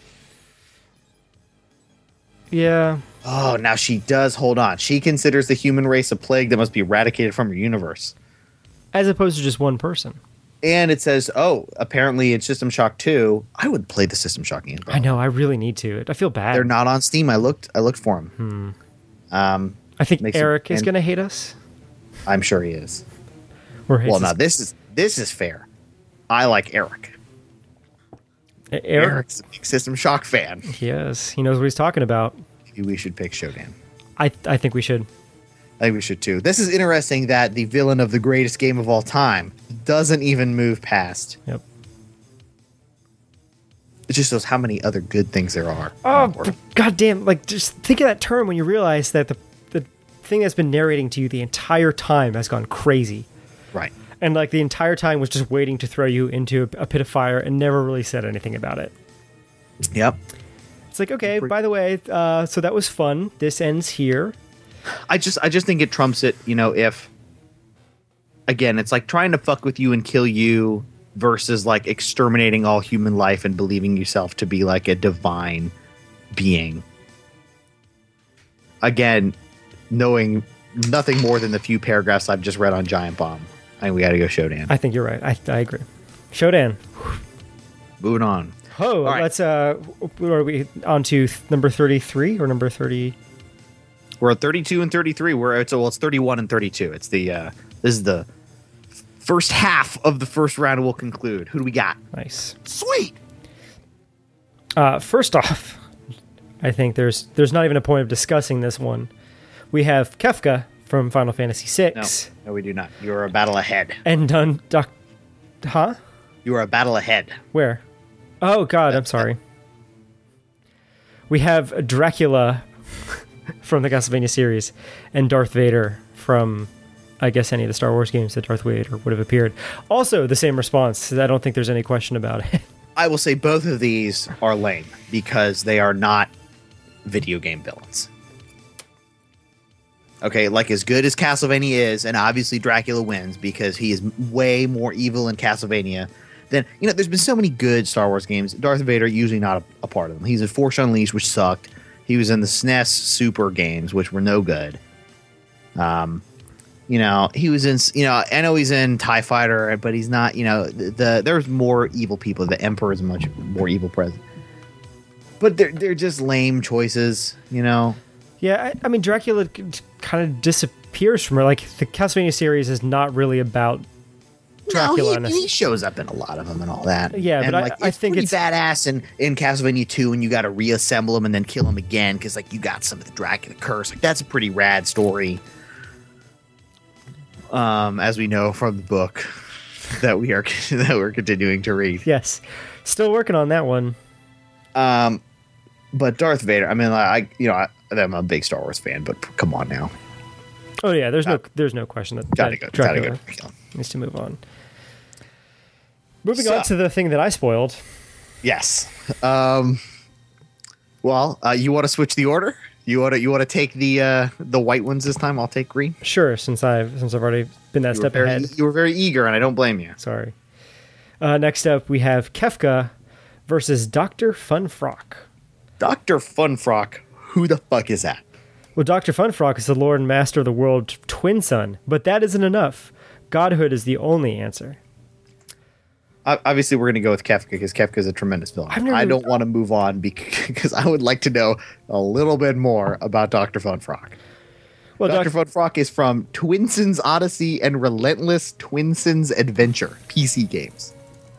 Speaker 4: Yeah.
Speaker 5: Oh, now she does. Hold on. She considers the human race a plague that must be eradicated from her universe.
Speaker 4: As opposed to just one person.
Speaker 5: And it says, apparently it's System Shock 2. I would play the System Shock game.
Speaker 4: I know. I really need to. I feel bad.
Speaker 5: They're not on Steam. I looked for them.
Speaker 4: I think Eric is going to hate us.
Speaker 5: I'm sure he is.
Speaker 4: Well,
Speaker 5: now this is fair. I like Eric. Eric's a big System Shock fan.
Speaker 4: Yes, he knows what he's talking about.
Speaker 5: We should pick Shodan.
Speaker 4: I think we should.
Speaker 5: I think we should too. This is interesting that the villain of the greatest game of all time doesn't even move past.
Speaker 4: Yep.
Speaker 5: It just shows how many other good things there are.
Speaker 4: Oh, goddamn! Like, just think of that turn when you realize that the thing that's been narrating to you the entire time has gone crazy.
Speaker 5: Right.
Speaker 4: And like the entire time was just waiting to throw you into a pit of fire and never really said anything about it.
Speaker 5: Yep.
Speaker 4: It's like, okay, by the way, so that was fun. This ends here.
Speaker 5: I just think it trumps it, if again, it's like trying to fuck with you and kill you versus like exterminating all human life and believing yourself to be like a divine being. Again, knowing nothing more than the few paragraphs I've just read on Giant Bomb. I think we got to go Shodan.
Speaker 4: I think you're right. I agree. Shodan.
Speaker 5: Moving on.
Speaker 4: Oh,
Speaker 5: right.
Speaker 4: Let's are we on to number 33 or number 30?
Speaker 5: We're at 32 and 33. It's 31 and 32. It's the this is the first half of the first round. We'll conclude. Who do we got?
Speaker 4: Nice.
Speaker 5: Sweet.
Speaker 4: First off, I think there's not even a point of discussing this one. We have Kefka from Final Fantasy VI.
Speaker 5: No, we do not. You are a battle ahead.
Speaker 4: And Huh?
Speaker 5: You are a battle ahead.
Speaker 4: Where? Oh, God, I'm sorry. We have Dracula from the Castlevania series and Darth Vader from, I guess, any of the Star Wars games that Darth Vader would have appeared. Also, the same response. I don't think there's any question about it.
Speaker 5: I will say both of these are lame because they are not video game villains. Okay, like as good as Castlevania is, and obviously Dracula wins because he is way more evil in Castlevania than, there's been so many good Star Wars games. Darth Vader usually not a part of them. He's in Force Unleashed, which sucked. He was in the SNES Super games, which were no good. He was in, I know he's in TIE Fighter, but he's not, there's more evil people. The Emperor is a much more evil president. But they're just lame choices,
Speaker 4: Yeah, I mean, Dracula kind of disappears from her. Like, the Castlevania series is not really about Dracula.
Speaker 5: No, he shows up in a lot of them and all that.
Speaker 4: Yeah,
Speaker 5: and
Speaker 4: but I think
Speaker 5: it's badass in Castlevania 2, and you got to reassemble him and then kill him again because you got some of the Dracula curse. That's a pretty rad story. As we know from the book that we're continuing to read.
Speaker 4: Yes, still working on that one.
Speaker 5: But Darth Vader, I mean, I'm a big Star Wars fan, but come on now.
Speaker 4: Oh yeah, there's no question that Dracula needs to move on. Moving on to the thing that I spoiled.
Speaker 5: Yes. Well, you want to switch the order? You want to take the white ones this time? I'll take green.
Speaker 4: Sure, since I've already been that step ahead.
Speaker 5: You were very eager, and I don't blame you.
Speaker 4: Sorry. Next up, we have Kefka versus Dr. Funfrock.
Speaker 5: Dr. Funfrock, who the fuck is that?
Speaker 4: Well, Dr. Funfrock is the Lord and Master of the World twin son, but that isn't enough. Godhood is the only answer.
Speaker 5: Obviously, we're going to go with Kefka because Kefka is a tremendous villain. I don't want to move on because I would like to know a little bit more about Dr. Funfrock. Well, Dr. Funfrock is from Twinson's Odyssey and Relentless Twinson's Adventure PC games.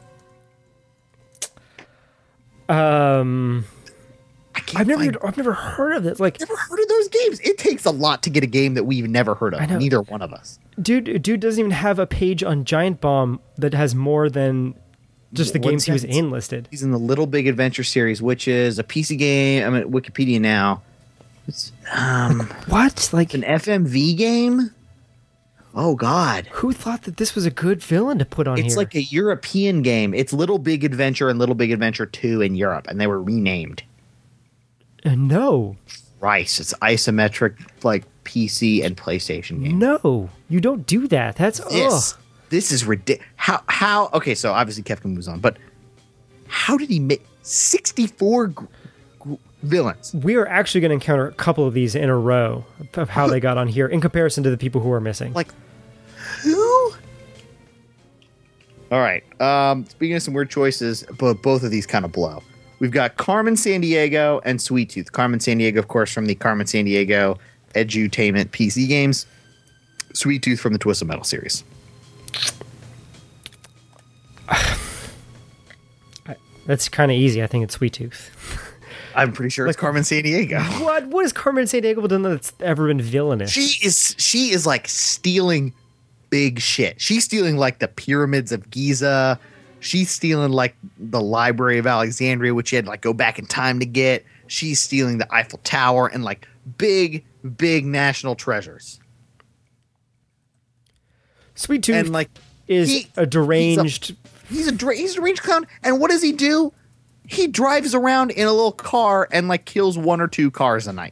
Speaker 4: I've never heard of this.
Speaker 5: Never heard of those games. It takes a lot to get a game that we've never heard of. Neither one of us.
Speaker 4: Dude doesn't even have a page on Giant Bomb that has more than just the games he was in listed.
Speaker 5: He's in the Little Big Adventure series, which is a PC game. I'm at Wikipedia now. It's
Speaker 4: what? Like
Speaker 5: an FMV game? Oh God!
Speaker 4: Who thought that this was a good villain to put on here?
Speaker 5: It's like a European game. It's Little Big Adventure and Little Big Adventure 2 in Europe, and they were renamed.
Speaker 4: No.
Speaker 5: Rice. It's isometric, PC and PlayStation game.
Speaker 4: No, you don't do that. That's
Speaker 5: This is ridiculous. How? Okay, so obviously Kefka moves on, but how did he make 64 villains?
Speaker 4: We are actually going to encounter a couple of these in a row of how they got on here in comparison to the people who are missing.
Speaker 5: Who? All right. Speaking of some weird choices, but both of these kind of blow. We've got Carmen Sandiego and Sweet Tooth. Carmen Sandiego, of course, from the Carmen Sandiego Edutainment PC games. Sweet Tooth from the Twisted Metal series.
Speaker 4: That's kind of easy. I think it's Sweet Tooth.
Speaker 5: I'm pretty sure it's Carmen Sandiego.
Speaker 4: What has Carmen Sandiego done that's ever been villainous?
Speaker 5: She is stealing big shit. She's stealing the pyramids of Giza. She's stealing the Library of Alexandria, which you had to go back in time to get. She's stealing the Eiffel Tower and big national treasures.
Speaker 4: Sweet Tooth is a deranged.
Speaker 5: He's a deranged clown. And what does he do? He drives around in a little car and kills one or two cars a night.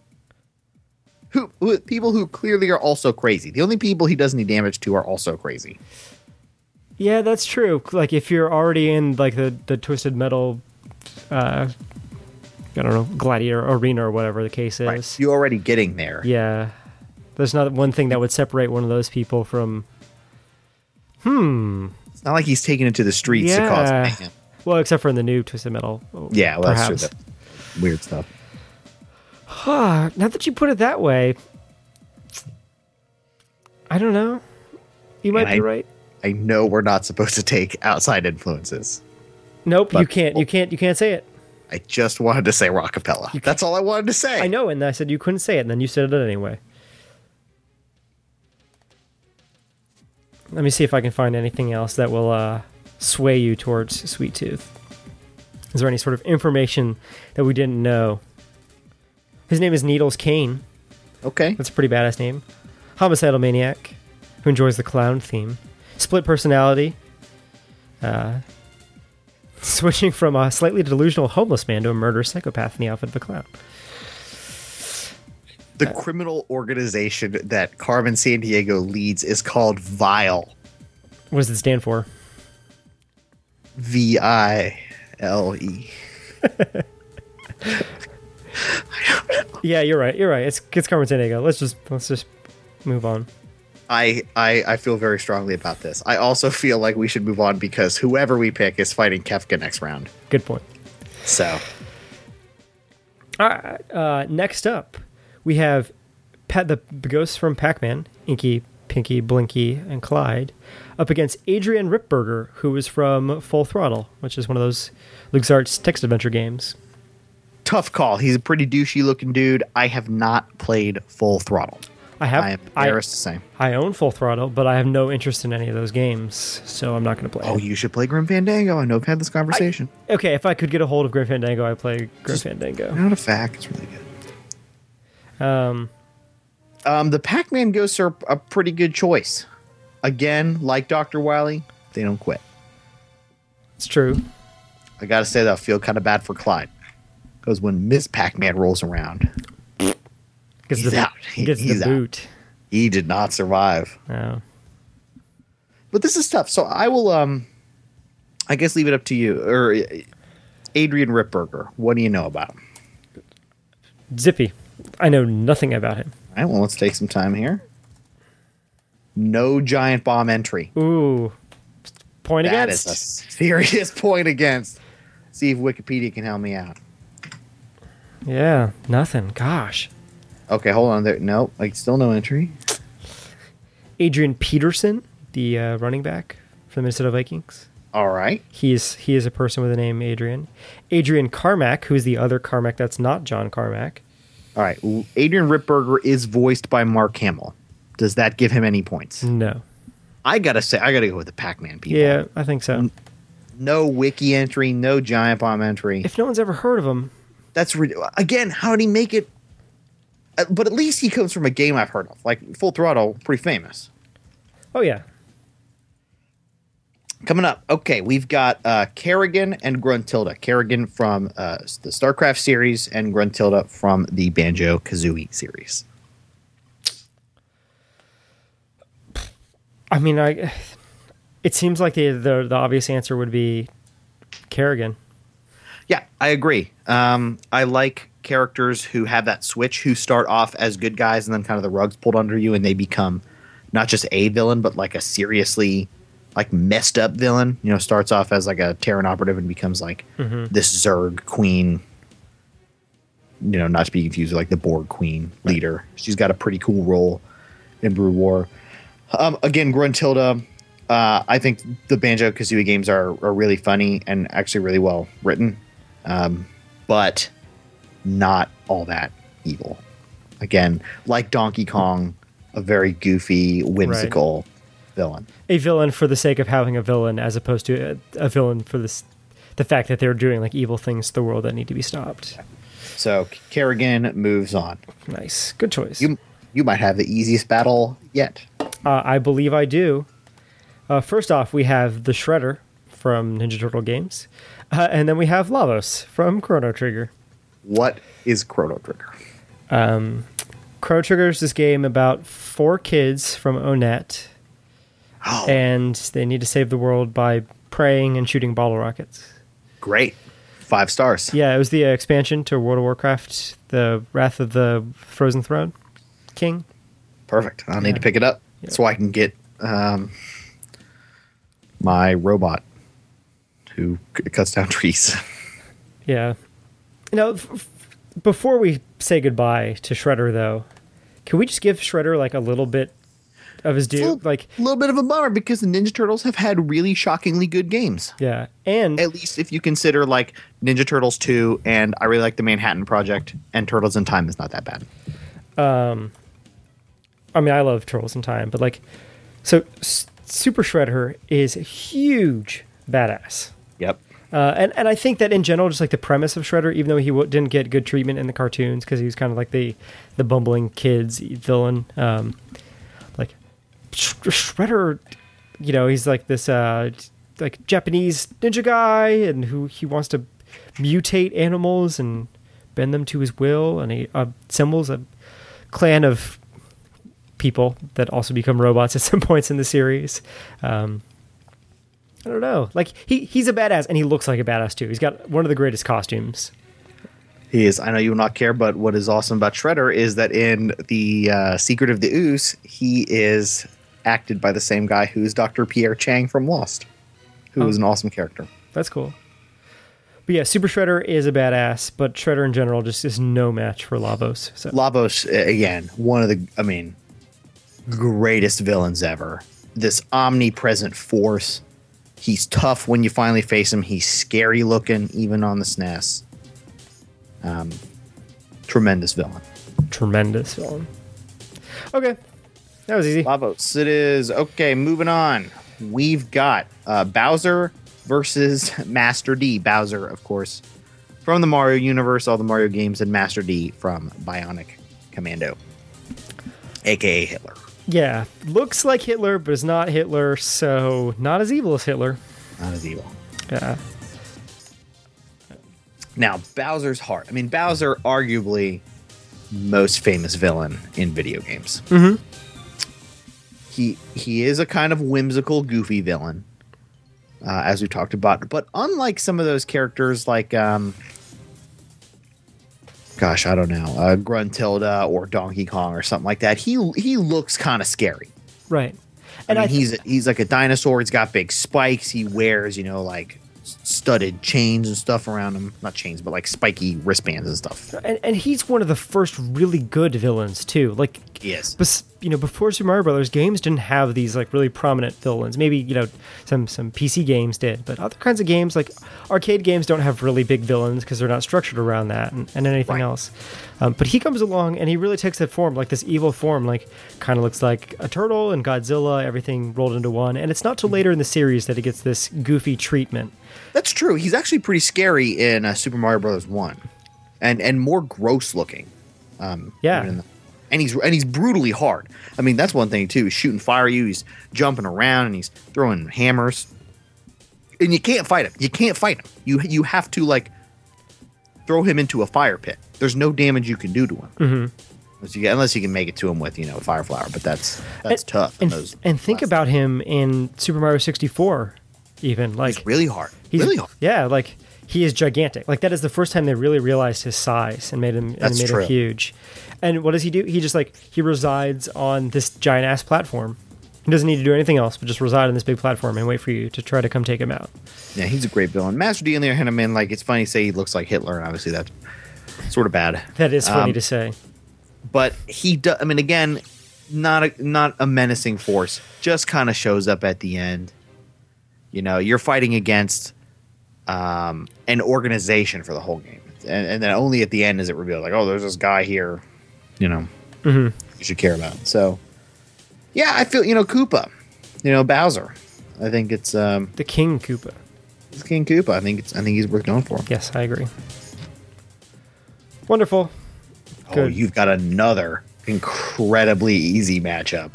Speaker 5: People who clearly are also crazy. The only people he does any damage to are also crazy.
Speaker 4: Yeah, that's true. If you're already in the Twisted Metal, I don't know, Gladiator Arena or whatever the case is.
Speaker 5: Right. You're already getting there.
Speaker 4: Yeah. There's not one thing that would separate one of those people from...
Speaker 5: It's not like he's taking it to the streets to cause mayhem.
Speaker 4: Well, except for in the new Twisted Metal.
Speaker 5: Yeah, well, that's true. That's weird stuff.
Speaker 4: Now that you put it that way, I don't know. You might be right.
Speaker 5: I know we're not supposed to take outside influences.
Speaker 4: Nope, you can't. You can't say it.
Speaker 5: I just wanted to say Rockapella. That's all I wanted to say.
Speaker 4: I know, and I said you couldn't say it, and then you said it anyway. Let me see if I can find anything else that will sway you towards Sweet Tooth. Is there any sort of information that we didn't know? His name is Needles Kane.
Speaker 5: Okay.
Speaker 4: That's a pretty badass name. Homicidal maniac who enjoys the clown theme. Split personality. Switching from a slightly delusional homeless man to a murderous psychopath in the outfit of a clown.
Speaker 5: The criminal organization that Carmen Sandiego leads is called Vile.
Speaker 4: What does it stand for?
Speaker 5: Vile.
Speaker 4: Yeah, you're right. It's Carmen Sandiego. Let's just move on.
Speaker 5: I feel very strongly about this. I also feel like we should move on because whoever we pick is fighting Kefka next round.
Speaker 4: Good point.
Speaker 5: So,
Speaker 4: all right. Next up, we have the ghosts from Pac-Man, Inky, Pinky, Blinky, and Clyde, up against Adrian Ripburger, who is from Full Throttle, which is one of those LucasArts text adventure games.
Speaker 5: Tough call. He's a pretty douchey looking dude. I have not played Full Throttle. I am embarrassed to say.
Speaker 4: I own Full Throttle, but I have no interest in any of those games, so I'm not going to play.
Speaker 5: Oh, you should play Grim Fandango. I know I've had this conversation.
Speaker 4: Okay, if I could get a hold of Grim Fandango, I'd play Grim Fandango.
Speaker 5: Not a fact. It's really good. The Pac-Man ghosts are a pretty good choice. Again, like Dr. Wily, they don't quit.
Speaker 4: It's true.
Speaker 5: I got to say, though, I feel kind of bad for Clyde. Because when Miss Pac-Man rolls around, he's out.
Speaker 4: He gets the boot.
Speaker 5: He did not survive.
Speaker 4: Oh.
Speaker 5: But this is tough. So I will, I guess, leave it up to you. Or Adrian Ripburger. What do you know about him?
Speaker 4: Zippy. I know nothing about him.
Speaker 5: All right, well, let's take some time here. No giant bomb entry.
Speaker 4: Ooh. Point against?
Speaker 5: That is a serious point against. See if Wikipedia can help me out.
Speaker 4: Yeah, nothing. Gosh.
Speaker 5: Okay, hold on there. No, still no entry.
Speaker 4: Adrian Peterson, the running back for the Minnesota Vikings.
Speaker 5: All right.
Speaker 4: He is a person with the name Adrian. Adrian Carmack, who's the other Carmack that's not John Carmack.
Speaker 5: All right. Adrian Ripburger is voiced by Mark Hamill. Does that give him any points?
Speaker 4: No.
Speaker 5: I got to go with the Pac-Man people.
Speaker 4: Yeah, I think so.
Speaker 5: No wiki entry, no giant bomb entry.
Speaker 4: If no one's ever heard of him.
Speaker 5: That's again, how did he make it? But at least he comes from a game I've heard of. Like Full Throttle, pretty famous.
Speaker 4: Oh, yeah.
Speaker 5: Coming up, okay, we've got Kerrigan and Gruntilda. Kerrigan from the StarCraft series and Gruntilda from the Banjo-Kazooie series.
Speaker 4: I mean, it seems like the obvious answer would be Kerrigan.
Speaker 5: Yeah, I agree. I like characters who have that switch, who start off as good guys and then kind of the rug's pulled under you and they become not just a villain, but like a seriously messed up villain. You know, starts off as like a Terran operative and becomes like this Zerg queen. You know, not to be confused with like the Borg queen leader. She's got a pretty cool role in Brood War. Again, Gruntilda. I think the Banjo-Kazooie games are really funny and actually really well written, but not all that evil. Again, like Donkey Kong, a very goofy, whimsical villain.
Speaker 4: A villain for the sake of having a villain, as opposed to a villain for the fact that they're doing like evil things to the world that need to be stopped.
Speaker 5: So Kerrigan moves on.
Speaker 4: Nice, good choice.
Speaker 5: You might have the easiest battle yet.
Speaker 4: I believe I do. First off, we have the Shredder from Ninja Turtle games, and then we have Lavos from Chrono Trigger.
Speaker 5: What is Chrono Trigger?
Speaker 4: Chrono Trigger is this game about 4 kids from Onett, and they need to save the world by praying and shooting bottle rockets.
Speaker 5: Great. 5 stars.
Speaker 4: Yeah, it was the expansion to World of Warcraft, the Wrath of the Frozen Throne King.
Speaker 5: Perfect. I'll need to pick it up so I can get my robot who cuts down trees.
Speaker 4: Yeah. You know, before we say goodbye to Shredder, though, can we just give Shredder like a little bit of his due. Like
Speaker 5: a little bit of a bummer because the Ninja Turtles have had really shockingly good games.
Speaker 4: yeah, and
Speaker 5: At least if you consider like Ninja Turtles 2 and I really like the Manhattan Project and Turtles in Time is not that bad.
Speaker 4: I mean, I love Turtles in Time, but like, so Super Shredder is a huge badass.
Speaker 5: Yep.
Speaker 4: And I think that in general, just like the premise of Shredder, even though he didn't get good treatment in the cartoons because he was kind of like the bumbling kids villain, like Shredder, you know, he's like this like Japanese ninja guy, and who he wants to mutate animals and bend them to his will, and he assembles a clan of people that also become robots at some points in the series. I don't know. Like he's a badass, and he looks like a badass too. He's got one of the greatest costumes.
Speaker 5: He is. I know you will not care, but what is awesome about Shredder is that in the Secret of the Ooze, he is acted by the same guy who's Dr. Pierre Chang from Lost, who is an awesome character.
Speaker 4: That's cool. But yeah, Super Shredder is a badass, but Shredder in general just is no match for Lavos. So.
Speaker 5: Lavos, again, one of the, greatest villains ever. This omnipresent force. He's tough when you finally face him. He's scary looking, even on the SNES. Tremendous villain.
Speaker 4: Tremendous villain. Okay. That was easy.
Speaker 5: Lavos, it is. Okay, moving on. We've got Bowser versus Master D. Bowser, of course, from the Mario universe, all the Mario games, and Master D from Bionic Commando, a.k.a. Hitler.
Speaker 4: Yeah, looks like Hitler, but is not Hitler, so not as evil as Hitler.
Speaker 5: Not as evil.
Speaker 4: Yeah.
Speaker 5: Now, Bowser's heart. I mean, Bowser, arguably most famous villain in video games.
Speaker 4: Mm-hmm.
Speaker 5: He is a kind of whimsical, goofy villain, as we talked about. But unlike some of those characters like, Gruntilda or Donkey Kong or something like that, he looks kind of scary.
Speaker 4: Right. And
Speaker 5: I mean, he's like a dinosaur. He's got big spikes. He wears, like studded chains and stuff around him. Not chains, but like spiky wristbands and stuff.
Speaker 4: And he's one of the first really good villains too. Like,
Speaker 5: yes.
Speaker 4: Before Super Mario Brothers, games didn't have these like really prominent villains. Maybe, some PC games did, but other kinds of games, like arcade games, don't have really big villains because they're not structured around that and anything else. But he comes along and he really takes that form, like this evil form, like kind of looks like a turtle and Godzilla, everything rolled into one. And it's not till later in the series that he gets this goofy treatment.
Speaker 5: That's true. He's actually pretty scary in Super Mario Brothers 1, and more gross looking.
Speaker 4: Yeah.
Speaker 5: And he's brutally hard. I mean, that's one thing too. He's shooting fire at you. He's jumping around and he's throwing hammers. And you can't fight him. You have to like throw him into a fire pit. There's no damage you can do to him. Mm-hmm. Unless you can make it to him with Fire Flower. But that's tough.
Speaker 4: And think about him in Super Mario 64. Even like
Speaker 5: he's really hard. Really hard.
Speaker 4: Yeah, like he is gigantic. Like that is the first time they really realized his size and made him huge. And what does he do? He just he resides on this giant ass platform. He doesn't need to do anything else, but just reside on this big platform and wait for you to try to come take him out.
Speaker 5: Yeah, he's a great villain. Master D on the other hand, it's funny to say he looks like Hitler, and obviously that's sort of bad.
Speaker 4: That is funny to say.
Speaker 5: But he does. I mean, again, not a menacing force. Just kind of shows up at the end. You're fighting against an organization for the whole game. And then only at the end is it revealed, like, oh, there's this guy here,
Speaker 4: mm-hmm.
Speaker 5: you should care about. So, yeah, I feel, Koopa, Bowser. I think it's...
Speaker 4: the King Koopa.
Speaker 5: It's King Koopa. I think he's worth going for.
Speaker 4: Yes, I agree. Wonderful.
Speaker 5: Oh,
Speaker 4: Good.
Speaker 5: You've got another incredibly easy matchup.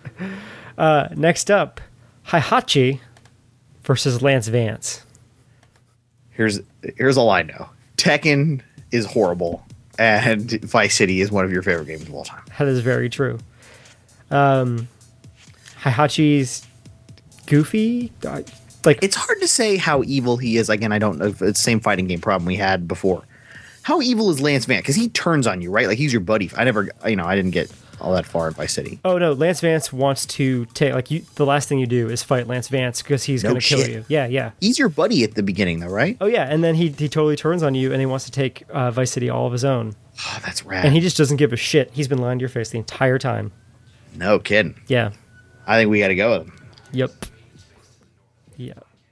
Speaker 4: Next up, Heihachi versus Lance Vance.
Speaker 5: Here's all I know. Tekken is horrible, and Vice City is one of your favorite games of all time.
Speaker 4: That is very true. Heihachi's goofy.
Speaker 5: It's hard to say how evil he is. Again, I don't know if it's the same fighting game problem we had before. How evil is Lance Vance? Because he turns on you, right? Like he's your buddy. I didn't get all that far at Vice City.
Speaker 4: Oh no, Lance Vance wants to take the last thing you do is fight Lance Vance because he's going to kill you. Yeah.
Speaker 5: He's your buddy at the beginning, though, right?
Speaker 4: Oh yeah, and then he totally turns on you and he wants to take Vice City all of his own.
Speaker 5: Oh, that's rad.
Speaker 4: And he just doesn't give a shit. He's been lying to your face the entire time.
Speaker 5: No kidding.
Speaker 4: Yeah.
Speaker 5: I think we got to go with him.
Speaker 4: Yep. Yeah.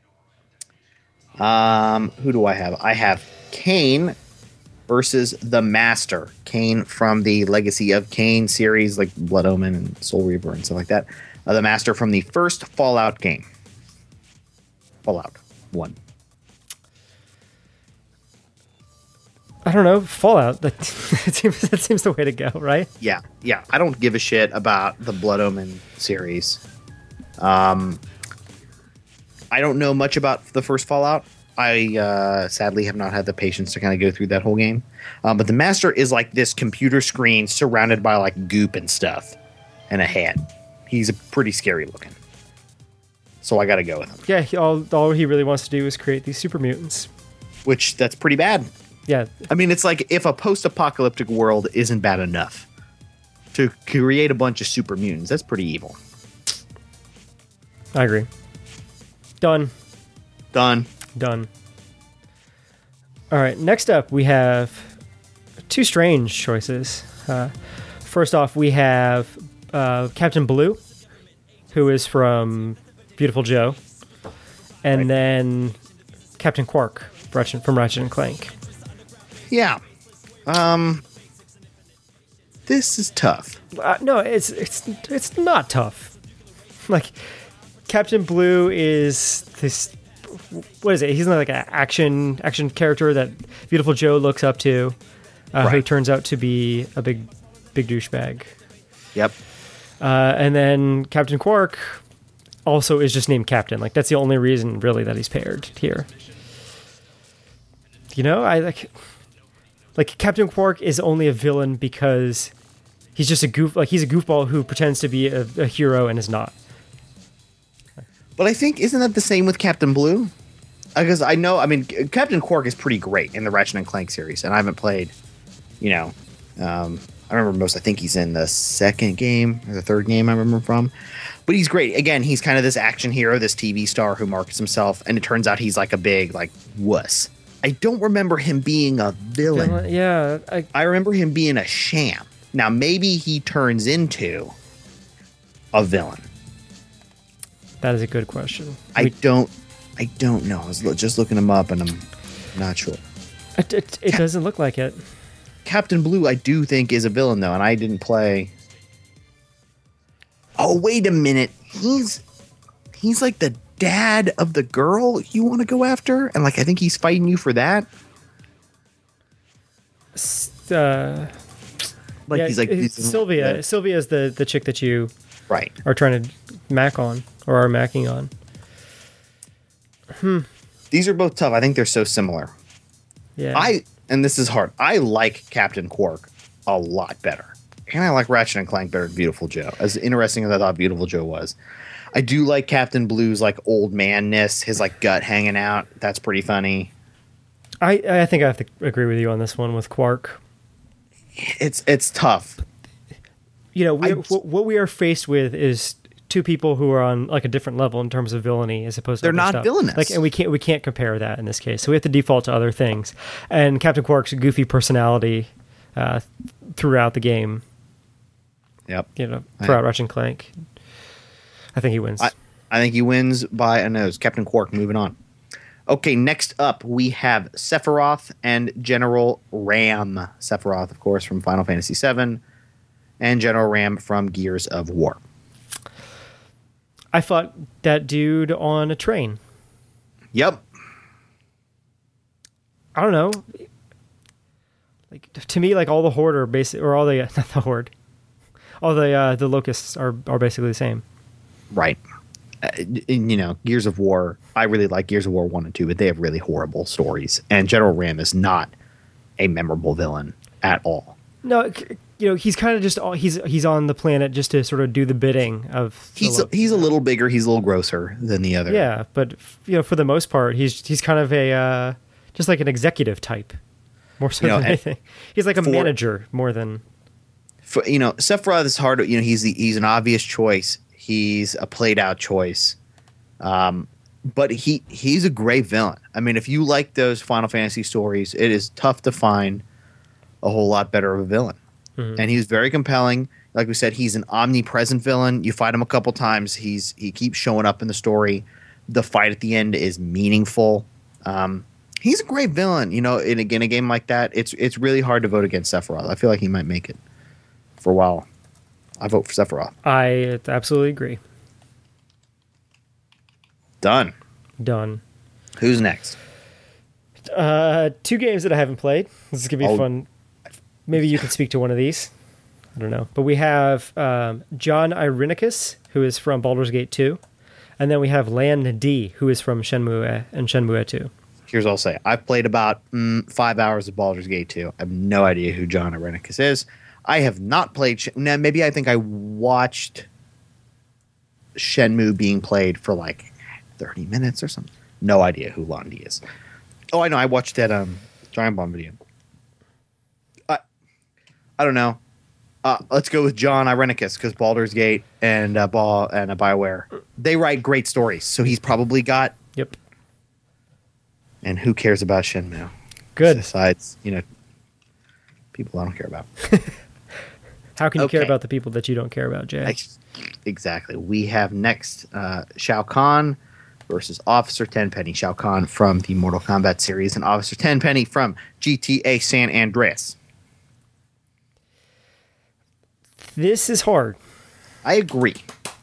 Speaker 5: Who do I have? I have Kain versus the Master. Kain from the Legacy of Kain series, like Blood Omen and Soul Reaver and stuff like that. The Master from the first Fallout game. Fallout 1.
Speaker 4: I don't know. Fallout. That seems the way to go, right?
Speaker 5: Yeah. I don't give a shit about the Blood Omen series. I don't know much about the first Fallout. I sadly have not had the patience to kind of go through that whole game. But the Master is like this computer screen surrounded by like goop and stuff and a head. He's pretty scary looking. So I got to go with him.
Speaker 4: Yeah, all he really wants to do is create these super mutants.
Speaker 5: Which, that's pretty bad.
Speaker 4: Yeah.
Speaker 5: I mean, it's like if a post-apocalyptic world isn't bad enough to create a bunch of super mutants, that's pretty evil.
Speaker 4: I agree. Done.
Speaker 5: Done.
Speaker 4: All right, next up we have two strange choices. First off, we have Captain Blue, who is from Beautiful Joe, and then Captain Quark from Ratchet and Clank.
Speaker 5: Yeah. This is tough.
Speaker 4: No, it's not tough. Like, Captain Blue is this. What is it? He's not like an action character that Beautiful Joe looks up to, who turns out to be a big douchebag.
Speaker 5: Yep.
Speaker 4: And then Captain Quark also is just named Captain. Like, that's the only reason really that he's paired here. You know, I like Captain Quark is only a villain because he's just he's a goofball who pretends to be a hero and is not.
Speaker 5: But I think, isn't that the same with Captain Blue? Because I mean, Captain Quark is pretty great in the Ratchet and Clank series, and I haven't played, I remember I think he's in the second game, or the third game I remember from. But he's great. Again, he's kind of this action hero, this TV star who markets himself, and it turns out he's like a big, like, wuss. I don't remember him being a villain.
Speaker 4: Yeah.
Speaker 5: I remember him being a sham. Now, maybe he turns into a villain.
Speaker 4: That is a good question.
Speaker 5: I don't know. I was just looking him up, and I'm not sure.
Speaker 4: It doesn't look like it.
Speaker 5: Captain Blue, I do think, is a villain, though, and I didn't play. Oh, wait a minute. He's like the dad of the girl you want to go after, and like I think he's fighting you for that. He's like
Speaker 4: Sylvia. Sylvia is the chick that you
Speaker 5: are
Speaker 4: trying to mac on or are macking on.
Speaker 5: These are both tough. I think they're so similar.
Speaker 4: Yeah.
Speaker 5: And this is hard. I like Captain Quark a lot better. And I like Ratchet and Clank better than Beautiful Joe. As interesting as I thought Beautiful Joe was. I do like Captain Blue's like old manness, his like gut hanging out. That's pretty funny.
Speaker 4: I think I have to agree with you on this one with Quark.
Speaker 5: It's tough.
Speaker 4: You know, what we are faced with is two people who are on like a different level in terms of villainy as opposed to
Speaker 5: they're not
Speaker 4: stuff.
Speaker 5: villainous.
Speaker 4: Like, and we can't compare that in this case. So we have to default to other things. And Captain Quark's goofy personality throughout the game.
Speaker 5: Yep.
Speaker 4: You know, throughout Ratchet and Clank. I think he wins.
Speaker 5: I think he wins by a nose. Captain Quark, moving on. Okay, next up we have Sephiroth and General Ram. Sephiroth, of course, from Final Fantasy VII, and General Ram from Gears of War.
Speaker 4: I fought that dude on a train.
Speaker 5: Yep.
Speaker 4: I don't know. Like, to me, like all the Horde are or all the not the Horde, all the locusts are basically the same.
Speaker 5: Right. Gears of War, I really like Gears of War 1 and 2, but they have really horrible stories. And General Ram is not a memorable villain at all.
Speaker 4: No, he's kind of just he's on the planet just to sort of do the bidding of.
Speaker 5: He's a little bigger, he's a little grosser than the other.
Speaker 4: Yeah, but for the most part, he's kind of a just like an executive type, more so than anything. He's like a manager more than.
Speaker 5: Sephiroth is hard. He's an obvious choice. He's a played out choice. But he's a great villain. I mean, if you like those Final Fantasy stories, it is tough to find a whole lot better of a villain. Mm-hmm. And he's very compelling. Like we said, he's an omnipresent villain. You fight him a couple times. He keeps showing up in the story. The fight at the end is meaningful. He's a great villain. You know, in a game like that, it's really hard to vote against Sephiroth. I feel like he might make it for a while. I vote for Sephiroth.
Speaker 4: I absolutely agree.
Speaker 5: Done. Who's next?
Speaker 4: 2 games that I haven't played. This is going to be fun. Maybe you can speak to one of these. I don't know. But we have John Irenicus, who is from Baldur's Gate 2. And then we have Lan Di, who is from Shenmue and Shenmue 2.
Speaker 5: Here's what I'll say. I've played about 5 hours of Baldur's Gate 2. I have no idea who John Irenicus is. I have not played... Now, maybe I think I watched Shenmue being played for like 30 minutes or something. No idea who Lan Di is. Oh, I know. I watched that Giant Bomb video. I don't know. Let's go with John Irenicus because Baldur's Gate and BioWare, they write great stories. So he's probably got...
Speaker 4: Yep.
Speaker 5: And who cares about Shenmue?
Speaker 4: Good.
Speaker 5: Besides, people I don't care about.
Speaker 4: How can you care about the people that you don't care about, Jay?
Speaker 5: Exactly. We have next Shao Kahn versus Officer Tenpenny. Shao Kahn from the Mortal Kombat series and Officer Tenpenny from GTA San Andreas.
Speaker 4: This is hard.
Speaker 5: I agree.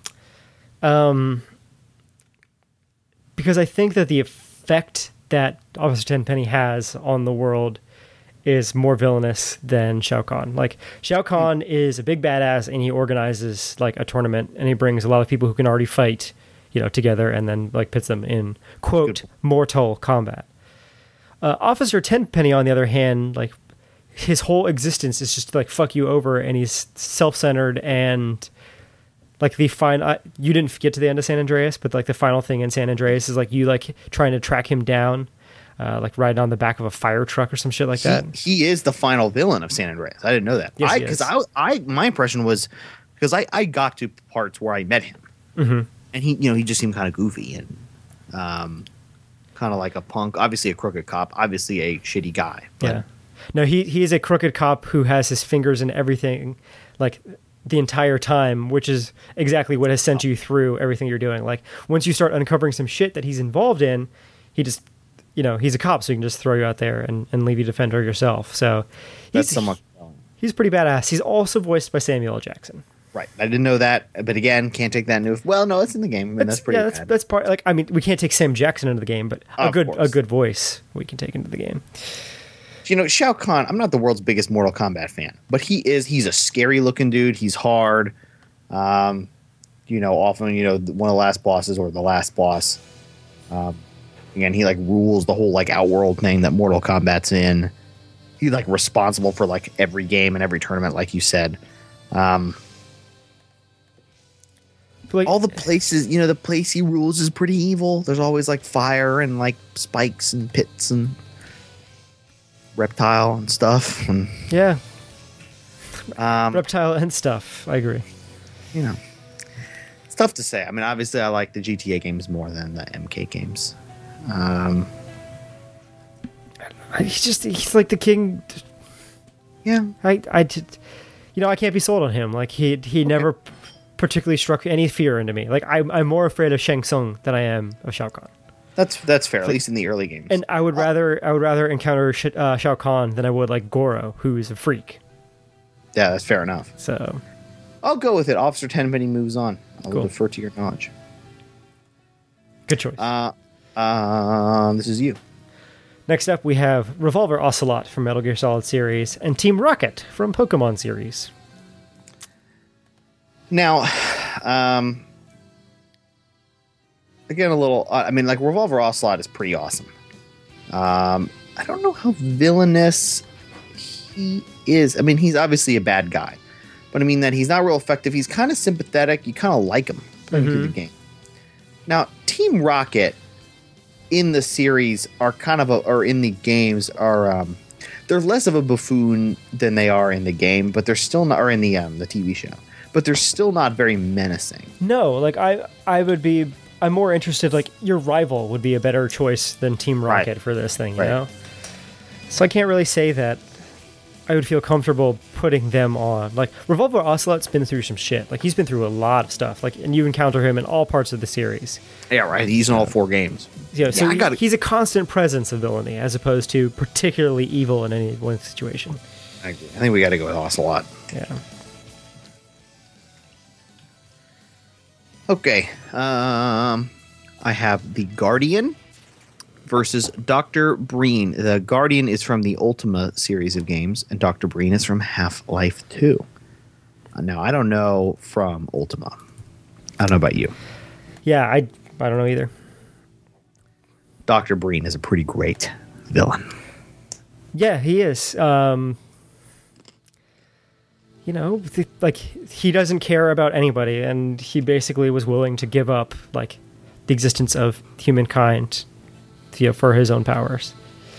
Speaker 4: Because I think that the effect that Officer Tenpenny has on the world is more villainous than Shao Kahn. Like, Shao Kahn is a big badass, and he organizes, like, a tournament, and he brings a lot of people who can already fight, together, and then, like, pits them in, quote, mortal combat. Officer Tenpenny, on the other hand, like, his whole existence is just to, like, fuck you over, and he's self-centered, and, like, the final... you didn't get to the end of San Andreas, but, like, the final thing in San Andreas is, like, you, like, trying to track him down, like, riding on the back of a fire truck or some shit like that.
Speaker 5: He is the final villain of San Andreas. I didn't know that.
Speaker 4: Yes,
Speaker 5: because my impression was... Because I got to parts where I met him.
Speaker 4: Mm-hmm.
Speaker 5: And he just seemed kind of goofy and kind of like a punk. Obviously a crooked cop. Obviously a shitty guy. But
Speaker 4: yeah. No, he is a crooked cop who has his fingers in everything, like, the entire time, which is exactly what has sent you through everything you're doing. Like, once you start uncovering some shit that he's involved in, he just, he's a cop, so he can just throw you out there and leave you to fend for yourself. So he's pretty badass. He's also voiced by Samuel L. Jackson.
Speaker 5: Right. I didn't know that, but again, can't take that into... Well, no, it's in the game. I mean, that's pretty bad.
Speaker 4: That's part... Like, I mean, we can't take Sam Jackson into the game, but a good voice we can take into the game.
Speaker 5: Shao Kahn, I'm not the world's biggest Mortal Kombat fan, but he's a scary looking dude. He's hard. Often, one of the last bosses or the last boss. Again, he, like, rules the whole, like, Outworld thing that Mortal Kombat's in. He's, like, responsible for, like, every game and every tournament, like you said.
Speaker 4: Like,
Speaker 5: all the places, the place he rules is pretty evil. There's always, like, fire and, like, spikes and pits and reptile and stuff. And,
Speaker 4: yeah. Reptile and stuff. I agree.
Speaker 5: It's tough to say. I mean, obviously, I like the GTA games more than the MK games.
Speaker 4: He's like the king.
Speaker 5: Yeah.
Speaker 4: I can't be sold on him. Like, he never particularly struck any fear into me. Like, I'm more afraid of Shang Tsung than I am of Shao Kahn.
Speaker 5: That's fair, at least in the early games.
Speaker 4: And I would rather encounter Shao Kahn than I would, like, Goro, who is a freak.
Speaker 5: Yeah, that's fair enough.
Speaker 4: So
Speaker 5: I'll go with it. Officer Tenpenny moves on. I'll
Speaker 4: Cool.
Speaker 5: defer to your knowledge.
Speaker 4: Good choice.
Speaker 5: This is you.
Speaker 4: Next up, we have Revolver Ocelot from Metal Gear Solid series and Team Rocket from Pokemon series.
Speaker 5: Now, again, a little... like, Revolver Ocelot is pretty awesome. I don't know how villainous he is. I mean, he's obviously a bad guy. But I mean that he's not real effective. He's kind of sympathetic. You kind of like him playing through the game. Now, Team Rocket in the series are or in the games are... they're less of a buffoon than they are in the game, but they're still not... Or in the TV show. But they're still not very menacing.
Speaker 4: No, like, I'm more interested, like, your rival would be a better choice than Team Rocket for this thing, you know? So I can't really say that I would feel comfortable putting them on. Like, Revolver Ocelot's been through some shit. Like, he's been through a lot of stuff. Like, and you encounter him in all parts of the series.
Speaker 5: Yeah, right. He's in all 4 games.
Speaker 4: Yeah, so
Speaker 5: I gotta-
Speaker 4: he's a constant presence of villainy, as opposed to particularly evil in any one situation.
Speaker 5: I agree. I think we got to go with Ocelot.
Speaker 4: Yeah.
Speaker 5: Okay. I have the Guardian versus Dr. Breen. The Guardian is from the Ultima series of games, and Dr. Breen is from Half-Life 2. Now, I don't know from Ultima. I don't know about you.
Speaker 4: Yeah, I don't know either.
Speaker 5: Dr. Breen is a pretty great villain.
Speaker 4: Yeah, he is. Like, he doesn't care about anybody, and he basically was willing to give up, like, the existence of humankind, for his own powers.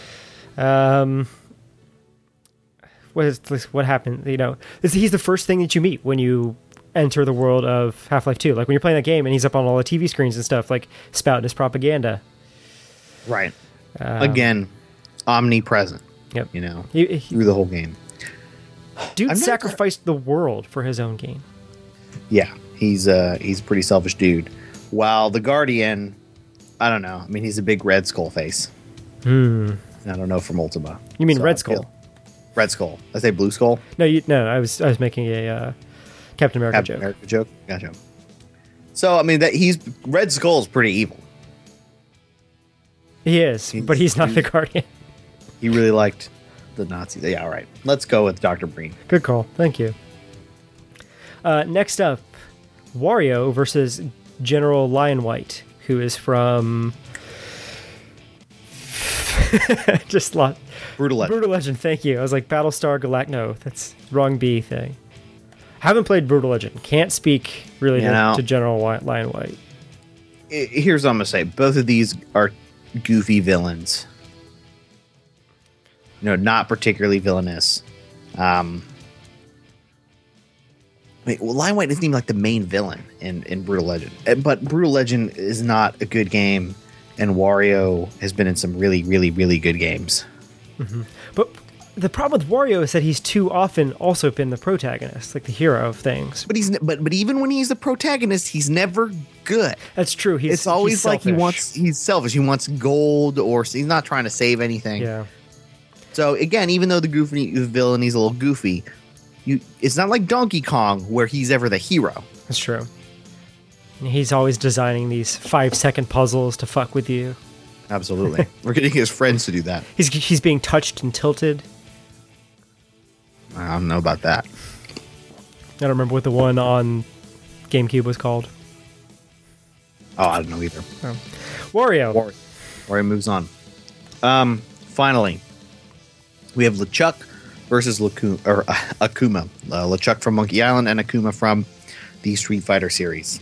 Speaker 4: What happened? He's the first thing that you meet when you enter the world of Half-Life 2. Like, when you're playing that game and he's up on all the TV screens and stuff, like, spouting his propaganda.
Speaker 5: Right. Again, omnipresent.
Speaker 4: Yep.
Speaker 5: Through the whole game.
Speaker 4: Dude sacrificed the world for his own game.
Speaker 5: Yeah, he's a pretty selfish dude. While the Guardian, I don't know. I mean, he's a big Red Skull face. I don't know from Ultima.
Speaker 4: You mean Red Skull?
Speaker 5: Red Skull. I say Blue Skull.
Speaker 4: No, I was making a Captain America joke.
Speaker 5: America joke. Gotcha. So I mean Red Skull is pretty evil.
Speaker 4: He is, but he's not the Guardian.
Speaker 5: He really liked the Nazis. Yeah, all right. Let's go with Dr. Breen.
Speaker 4: Good call. Thank you. Next up, Wario versus General Lionwhite, who is from
Speaker 5: Brutal Legend.
Speaker 4: Brutal Legend, thank you. I was like, Battlestar Galactica. No, that's wrong B thing. Haven't played Brutal Legend. Can't speak really to General Lionwhite.
Speaker 5: Here's what I'm going to say. Both of these are goofy villains. Not particularly villainous. Lionwhite isn't even like the main villain in Brutal Legend. But Brutal Legend is not a good game, and Wario has been in some really, really, really good games.
Speaker 4: Mm-hmm. But the problem with Wario is that he's too often also been the protagonist, like the hero of things.
Speaker 5: But but even when he's the protagonist, he's never good.
Speaker 4: That's true.
Speaker 5: It's always like he's selfish. He wants gold, or he's not trying to save anything.
Speaker 4: Yeah.
Speaker 5: So again, even though the villain he's a little goofy, it's not like Donkey Kong where he's ever the hero.
Speaker 4: That's true. He's always designing these 5-second puzzles to fuck with you.
Speaker 5: Absolutely. We're getting his friends to do that.
Speaker 4: He's being touched and tilted.
Speaker 5: I don't know about that.
Speaker 4: I don't remember what the one on GameCube was called.
Speaker 5: Oh, I don't know either.
Speaker 4: Oh. Wario
Speaker 5: moves on. Finally, we have LeChuck versus Akuma. LeChuck from Monkey Island and Akuma from the Street Fighter series.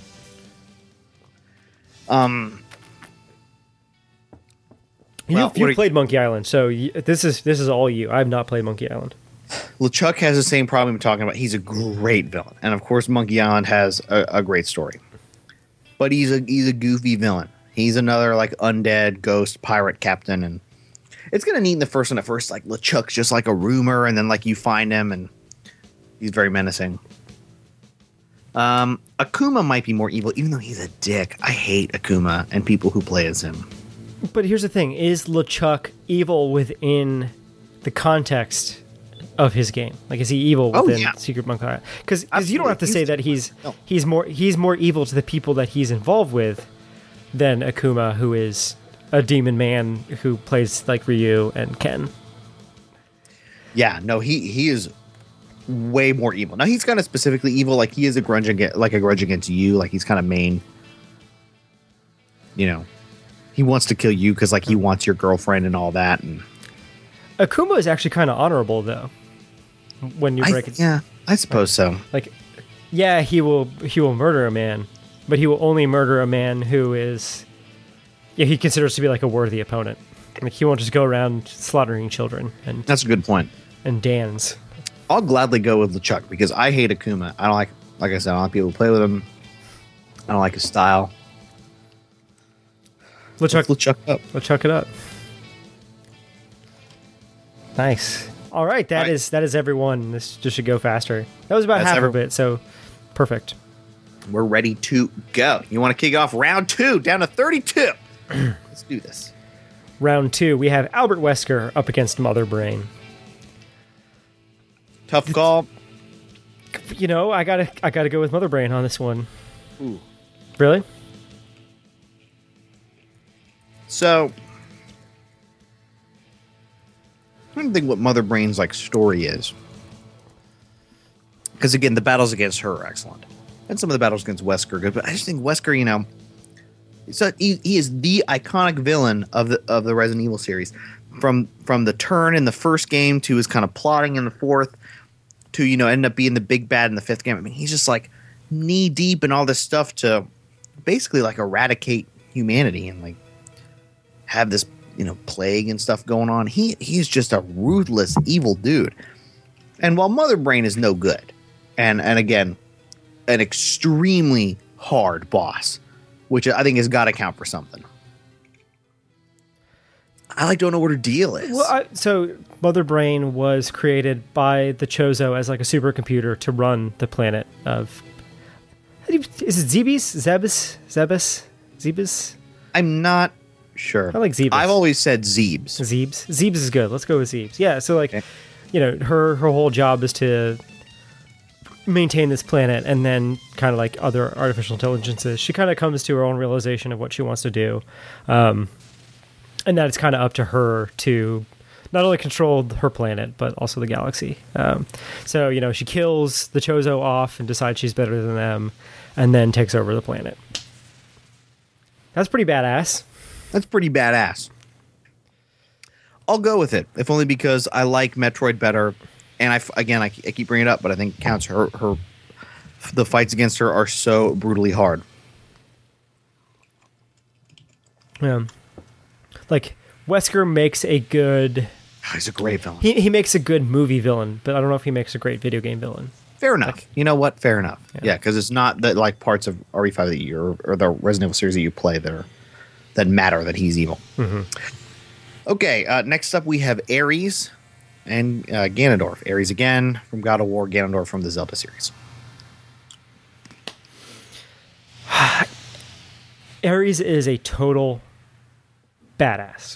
Speaker 4: You played Monkey Island, so this is all you. I have not played Monkey Island.
Speaker 5: LeChuck has the same problem we're talking about. He's a great villain, and of course, Monkey Island has a great story. But he's a goofy villain. He's another like undead ghost pirate captain, and it's kind of neat in the first one. At first, like LeChuck's just like a rumor, and then like you find him, and he's very menacing. Akuma might be more evil, even though he's a dick. I hate Akuma and people who play as him.
Speaker 4: But here's the thing: is LeChuck evil within the context of his game? Like, is he evil within Secret Monkey Island? Because you don't have to say that he's more evil to the people that he's involved with than Akuma, who is a demon man who plays like Ryu and Ken.
Speaker 5: Yeah, no, he is way more evil. Now he's kind of specifically evil, like he is a grudge against you, like he's kind of main. He wants to kill you because like he wants your girlfriend and all that. And
Speaker 4: Akuma is actually kind of honorable though. When you break it,
Speaker 5: yeah, I suppose so.
Speaker 4: Like, yeah, he will murder a man, but he will only murder a man who is, he considers to be like a worthy opponent. Like he won't just go around slaughtering children. And
Speaker 5: that's a good point.
Speaker 4: And Dans.
Speaker 5: I'll gladly go with LeChuck because I hate Akuma. I don't like I said, I don't like people who play with him. I don't like his style.
Speaker 4: LeChuck
Speaker 5: up.
Speaker 4: LeChuck it up. Nice. All right, that is everyone. This just should go faster. That was about
Speaker 5: That's
Speaker 4: half of it, so perfect.
Speaker 5: We're ready to go. You want to kick off round 2 down to 32? Let's do this.
Speaker 4: Round 2, we have Albert Wesker up against Mother Brain.
Speaker 5: Tough call.
Speaker 4: You know, I gotta go with Mother Brain on this one.
Speaker 5: Ooh.
Speaker 4: Really?
Speaker 5: So, I don't think what Mother Brain's like story is. Because again, the battles against her are excellent. And some of the battles against Wesker are good, but I just think Wesker, you know, he is the iconic villain of the Resident Evil series. From the turn in the first game to his kind of plotting in the fourth to, you know, end up being the big bad in the fifth game. I mean, he's just like knee deep in all this stuff to basically like eradicate humanity and like have this, you know, plague and stuff going on. He's just a ruthless, evil dude. And while Mother Brain is no good, and again, an extremely hard boss, which I think has got to count for something. I don't know what her deal is.
Speaker 4: Well, so Mother Brain was created by the Chozo as like a supercomputer to run the planet of. Is it Zebes?
Speaker 5: I'm not sure.
Speaker 4: I like Zebes.
Speaker 5: I've always said Zebes.
Speaker 4: Zebes is good. Let's go with Zebes. Yeah. So like, you know, her whole job is to maintain this planet, and then kind of like other artificial intelligences, she kind of comes to her own realization of what she wants to do. And that it's kind of up to her to not only control her planet, but also the galaxy. So, you know, she kills the Chozo off and decides she's better than them, and then takes over the planet. That's pretty badass.
Speaker 5: That's pretty badass. I'll go with it, if only because I like Metroid better. And I keep bringing it up, but I think it counts. The fights against her are so brutally hard.
Speaker 4: Yeah. Like, Wesker makes a good...
Speaker 5: He's a great villain.
Speaker 4: He makes a good movie villain, but I don't know if he makes a great video game villain.
Speaker 5: Fair enough.
Speaker 4: Like,
Speaker 5: you know what? Fair enough.
Speaker 4: Yeah,
Speaker 5: because it's not that like parts of RE5 that you or the Resident Evil series that you play that matter that he's evil.
Speaker 4: Mm-hmm.
Speaker 5: Okay, next up we have Ares and Ganondorf. Ares again from God of War, Ganondorf from the Zelda series.
Speaker 4: Ares is a total badass.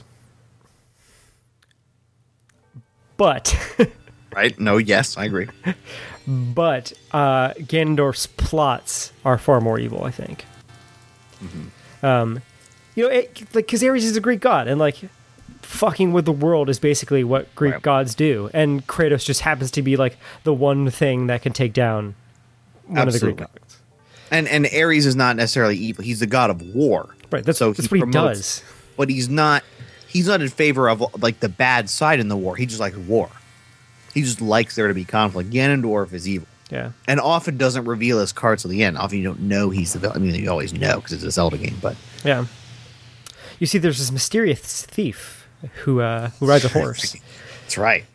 Speaker 4: But...
Speaker 5: Right? No, yes, I agree.
Speaker 4: But Ganondorf's plots are far more evil, I think.
Speaker 5: Mm-hmm.
Speaker 4: You know, because Ares is a Greek god, and like fucking with the world is basically what Greek gods do, and Kratos just happens to be like the one thing that can take down one of the Greek gods.
Speaker 5: And Ares is not necessarily evil; he's the god of war.
Speaker 4: Right. That's what he does.
Speaker 5: But he's not in favor of like the bad side in the war. He just likes war. He just likes there to be conflict. Ganondorf is evil.
Speaker 4: Yeah.
Speaker 5: And often doesn't reveal his cards till the end. Often you don't know he's the villain. I mean, you always know because it's a Zelda game, but...
Speaker 4: Yeah. You see, there's this mysterious thief who rides a horse.
Speaker 5: That's right.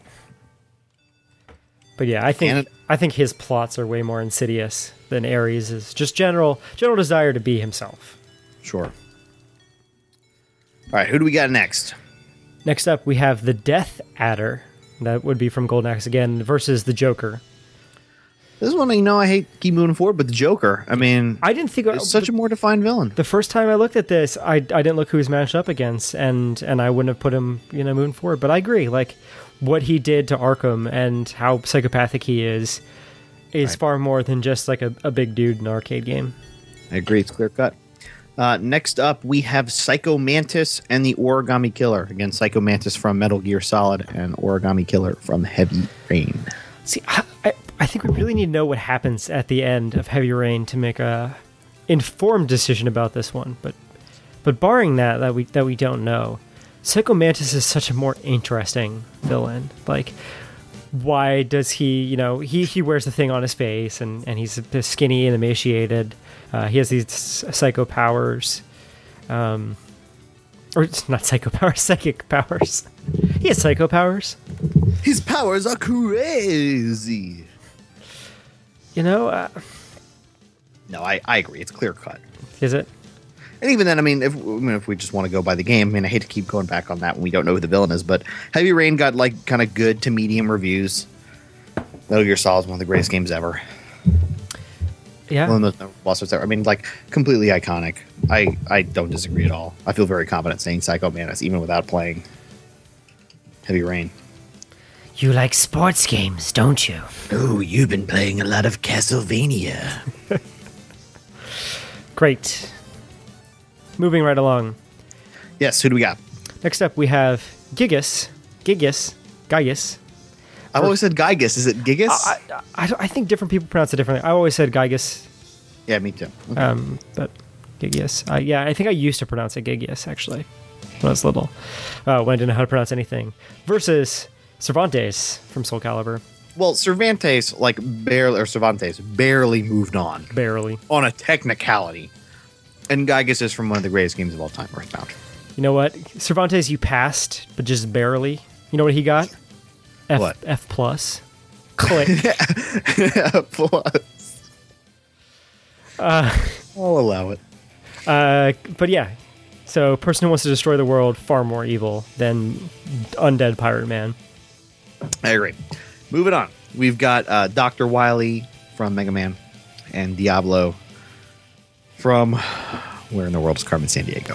Speaker 4: But yeah, I think his plots are way more insidious than Ares' just general desire to be himself.
Speaker 5: Sure. All right, who do we got next?
Speaker 4: Next up, we have the Death Adder. That would be from Golden Axe again, versus the Joker.
Speaker 5: This one, you know, I hate to keep moving forward, but the Joker, I mean...
Speaker 4: I didn't think...
Speaker 5: It's such a more defined villain.
Speaker 4: The first time I looked at this, I didn't look who he's matched up against, and I wouldn't have put him, you know, moving forward. But I agree, like, what he did to Arkham and how psychopathic he is right. Far more than just, like, a big dude in an arcade game.
Speaker 5: I agree, it's clear cut. Next up, we have Psycho Mantis and the Origami Killer. Again, Psycho Mantis from Metal Gear Solid and Origami Killer from Heavy Rain.
Speaker 4: See, I think we really need to know what happens at the end of Heavy Rain to make a informed decision about this one. But barring that we don't know, Psycho Mantis is such a more interesting villain. Like, why does he, you know, he wears the thing on his face and he's skinny and emaciated. He has these psycho powers. Or it's not psycho powers, psychic powers. He has psycho powers.
Speaker 5: His powers are crazy.
Speaker 4: You know?
Speaker 5: No, I agree. It's clear cut.
Speaker 4: Is it?
Speaker 5: And even then, I mean, if we just want to go by the game, I mean, I hate to keep going back on that when we don't know who the villain is, but Heavy Rain got like kind of good to medium reviews. Metal Gear Solid is one of the greatest games ever.
Speaker 4: Yeah.
Speaker 5: One of the bosses ever. I mean, like completely iconic. I don't disagree at all. I feel very confident saying Psycho Mantis, even without playing Heavy Rain.
Speaker 4: You like sports games, don't you?
Speaker 1: Oh, you've been playing a lot of Castlevania.
Speaker 4: Great. Moving right along.
Speaker 5: Yes, who do we got?
Speaker 4: Next up, we have Gigas.
Speaker 5: I've always said Gygus. Is it Gigas?
Speaker 4: I think different people pronounce it differently. I always said Gigas,
Speaker 5: Yeah, me too. Okay.
Speaker 4: but Gigas. Yeah, I think I used to pronounce it Gigas, actually, when I was little, when I didn't know how to pronounce anything. Versus Cervantes from Soul Calibur.
Speaker 5: Well, Cervantes barely moved on.
Speaker 4: Barely.
Speaker 5: On a technicality. And Gygus is from one of the greatest games of all time, Earthbound.
Speaker 4: You know what? Cervantes, you passed, but just barely. You know what he got?
Speaker 5: What?
Speaker 4: F plus. Click.
Speaker 5: Plus. I'll allow it.
Speaker 4: But yeah. So, person who wants to destroy the world, far more evil than Undead Pirate Man.
Speaker 5: I agree. Moving on. We've got Dr. Wily from Mega Man and Diablo from where in the world is Carmen Sandiego?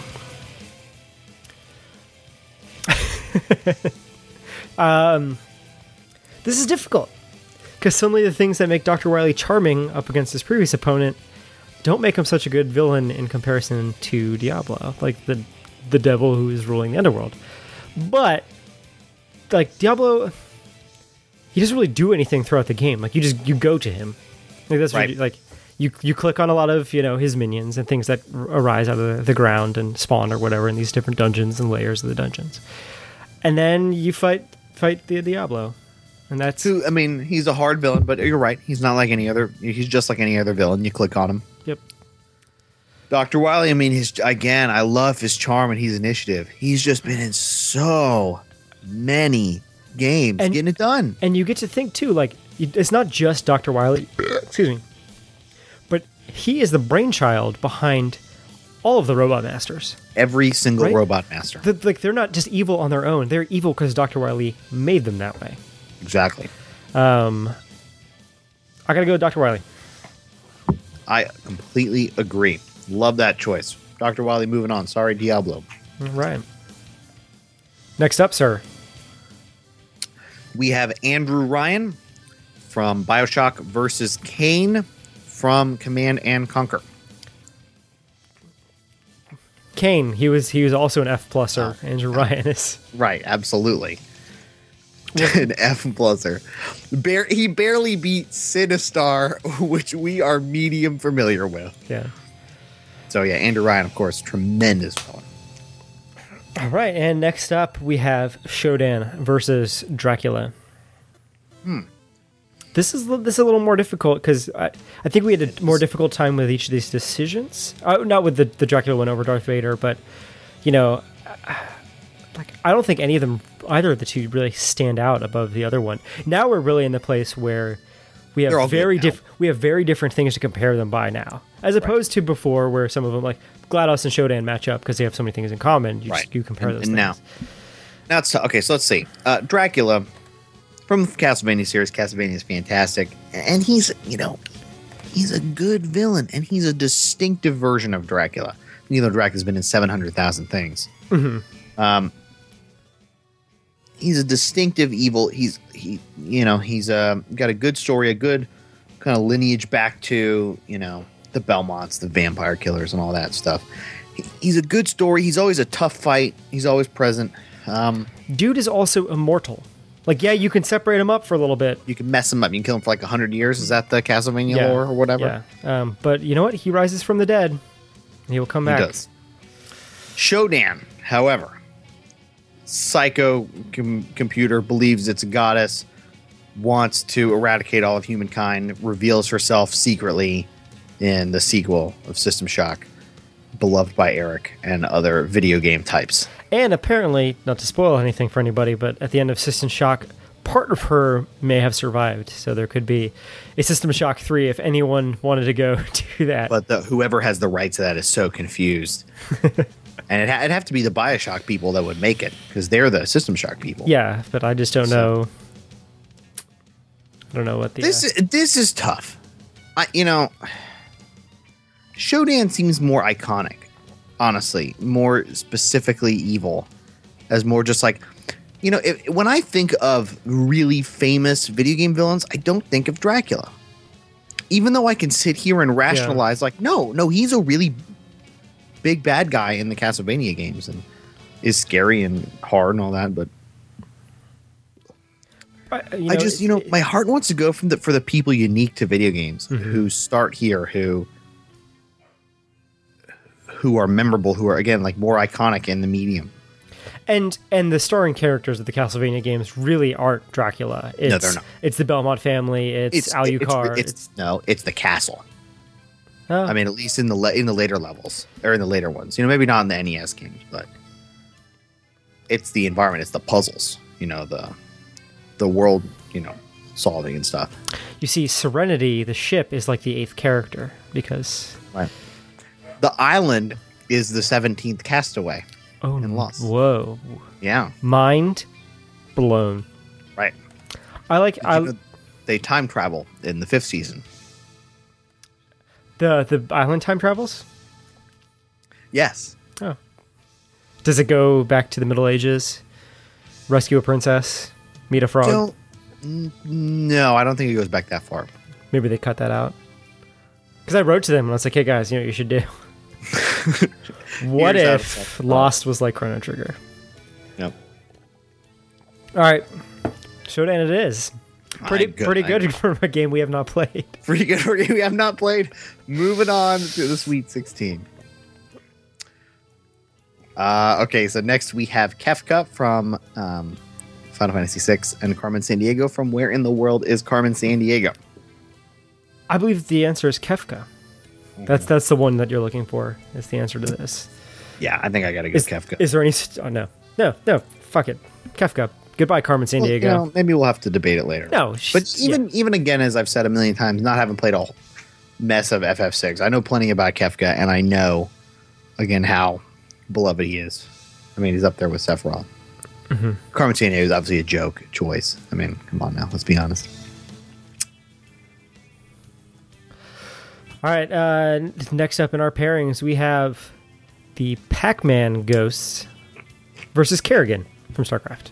Speaker 4: This is difficult because suddenly the things that make Dr. Wily charming up against his previous opponent don't make him such a good villain in comparison to Diablo, like the devil who is ruling the underworld. But like Diablo, he doesn't really do anything throughout the game. Like you go to him, like that's
Speaker 5: right.
Speaker 4: What like you click on a lot of his minions and things that arise out of the ground and spawn or whatever in these different dungeons and layers of the dungeons, and then you fight the Diablo. And that's
Speaker 5: who, I mean, he's a hard villain, but you're right. He's not like any other. He's just like any other villain. You click on him.
Speaker 4: Yep.
Speaker 5: Dr. Wily, I mean, I love his charm and his initiative. He's just been in so many games getting it done.
Speaker 4: And you get to think, too, like, it's not just Dr. Wily, excuse me, but he is the brainchild behind all of the Robot Masters.
Speaker 5: Every single
Speaker 4: right?
Speaker 5: Robot Master.
Speaker 4: They're not just evil on their own. They're evil because Dr. Wily made them that way.
Speaker 5: Exactly.
Speaker 4: I gotta go with Dr. Wily.
Speaker 5: I completely agree. Love that choice. Dr. Wily moving on. Sorry, Diablo.
Speaker 4: All right. Next up, sir.
Speaker 5: We have Andrew Ryan from BioShock versus Kane from Command and Conquer.
Speaker 4: Kane, he was also an F pluser. Andrew Ryan is
Speaker 5: right, absolutely. An F pluser. He barely beat Sinistar, which we are medium familiar with.
Speaker 4: Yeah.
Speaker 5: So yeah, Andrew Ryan, of course, tremendous villain.
Speaker 4: All right, and next up we have Shodan versus Dracula. This is a little more difficult because I think we had a more difficult time with each of these decisions. Not with the Dracula one over Darth Vader, but like I don't think any of them, either of the two, really stand out above the other one. Now we're really in the place where we have very different things to compare them by now, as opposed to before, where some of them like GLaDOS and Shodan match up because they have so many things in common. You compare those things.
Speaker 5: Now it's okay. So let's see. Dracula from the Castlevania series. Castlevania is fantastic, and he's a good villain, and he's a distinctive version of Dracula. Even though Dracula's been in 700,000 things. Mm-hmm. He's a distinctive evil. He's got a good story, a good kind of lineage back to the Belmonts, the vampire killers, and all that stuff. He's a good story. He's always a tough fight. He's always present.
Speaker 4: Dude is also immortal. Like, yeah, you can separate him up for a little bit.
Speaker 5: You can mess him up. You can kill him for like 100 years. Is that the Castlevania lore or whatever?
Speaker 4: Yeah. But you know what? He rises from the dead. He will come back.
Speaker 5: He does. Shodan, however, psycho computer, believes it's a goddess, wants to eradicate all of humankind, reveals herself secretly in the sequel of System Shock, beloved by Eric and other video game types.
Speaker 4: And apparently, not to spoil anything for anybody, but at the end of System Shock part of her may have survived. So there could be a System Shock 3 if anyone wanted to go do that.
Speaker 5: But whoever has the rights to that is so confused. And it'd have to be the Bioshock people that would make it, because they're the System Shock people.
Speaker 4: Yeah, but I just don't know. I don't know what the...
Speaker 5: This is tough. Shodan seems more iconic, honestly. More specifically evil. As more just like... when I think of really famous video game villains, I don't think of Dracula. Even though I can sit here and rationalize, no, he's a really big bad guy in the Castlevania games and is scary and hard and all that, but my heart wants to go for the people unique to video games who start here, who are memorable, who are again like more iconic in the medium.
Speaker 4: And the starring characters of the Castlevania games really aren't Dracula.
Speaker 5: No, they're not.
Speaker 4: It's the Belmont family. It's Alucard.
Speaker 5: It's the castle.
Speaker 4: Oh.
Speaker 5: I mean, at least in the later levels or in the later ones. Maybe not in the NES games, but it's the environment. It's the puzzles. The world. Solving and stuff.
Speaker 4: You see, Serenity, the ship, is like the 8th character because
Speaker 5: the island is the 17th castaway.
Speaker 4: Oh,
Speaker 5: in Lost.
Speaker 4: Whoa.
Speaker 5: Yeah.
Speaker 4: Mind blown.
Speaker 5: Right. They time travel in the 5th season.
Speaker 4: The island time travels?
Speaker 5: Yes.
Speaker 4: Oh. Does it go back to the Middle Ages? Rescue a princess? Meet a frog?
Speaker 5: No, I don't think it goes back that far.
Speaker 4: Maybe they cut that out. Because I wrote to them and I was like, hey guys, you know what you should do? What if Lost was like Chrono Trigger?
Speaker 5: Yep.
Speaker 4: All right. Shodan it is. Pretty good for a game we have not played.
Speaker 5: Pretty good for a game we have not played. Moving on to the Sweet 16. Okay, so next we have Kefka from Final Fantasy VI and Carmen Sandiego from Where in the World is Carmen Sandiego?
Speaker 4: I believe the answer is Kefka. That's the one that you're looking for. Is the answer to this?
Speaker 5: Yeah, I think I gotta go Kefka.
Speaker 4: Is there any? Oh no! Fuck it, Kefka. Goodbye, Carmen Sandiego.
Speaker 5: Well, maybe we'll have to debate it later.
Speaker 4: No,
Speaker 5: but even again, as I've said a million times, not having played a mess of FF6, I know plenty about Kefka, and I know again how beloved he is. I mean, he's up there with Sephiroth. Mm-hmm. Carmen Sandiego is obviously a joke choice. I mean, come on now, let's be honest.
Speaker 4: All right, next up in our pairings, we have the Pac-Man Ghosts versus Kerrigan from StarCraft.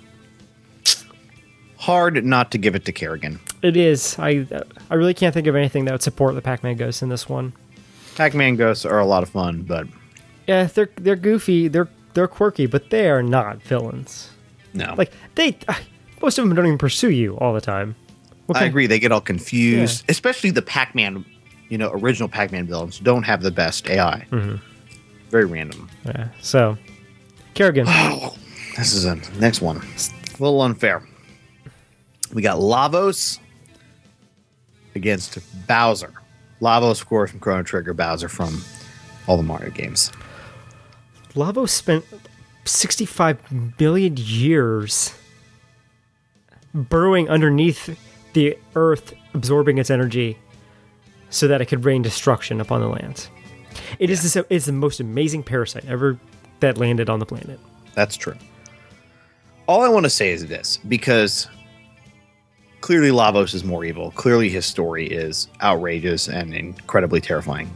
Speaker 5: Hard not to give it to Kerrigan.
Speaker 4: It is. I really can't think of anything that would support the Pac-Man Ghosts in this one. Pac-Man
Speaker 5: Ghosts are a lot of fun, but
Speaker 4: yeah, they're goofy, they're quirky, but they are not villains.
Speaker 5: No,
Speaker 4: like most of them don't even pursue you all the time.
Speaker 5: I agree. They get all confused, especially the Pac-Man. Original Pac-Man villains don't have the best AI. Mm-hmm. Very random.
Speaker 4: Yeah. So, Kerrigan.
Speaker 5: Oh, this is a next one. A little unfair. We got Lavos against Bowser. Lavos, of course, from Chrono Trigger. Bowser from all the Mario games.
Speaker 4: Lavos spent 65 million years burrowing underneath the earth, absorbing its energy, so that it could rain destruction upon the lands. It's the most amazing parasite ever that landed on the planet.
Speaker 5: That's true. All I want to say is this, because clearly Lavos is more evil. Clearly his story is outrageous and incredibly terrifying.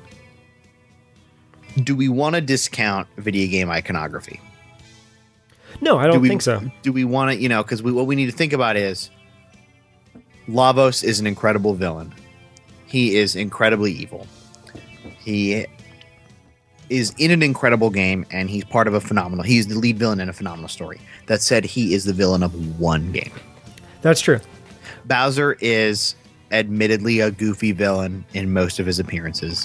Speaker 5: Do we want to discount video game iconography?
Speaker 4: No, I don't think so.
Speaker 5: Do we want to, because what we need to think about is Lavos is an incredible villain. He is incredibly evil. He is in an incredible game, and he's part of he's the lead villain in a phenomenal story. That said, he is the villain of one game.
Speaker 4: That's true.
Speaker 5: Bowser is admittedly a goofy villain in most of his appearances.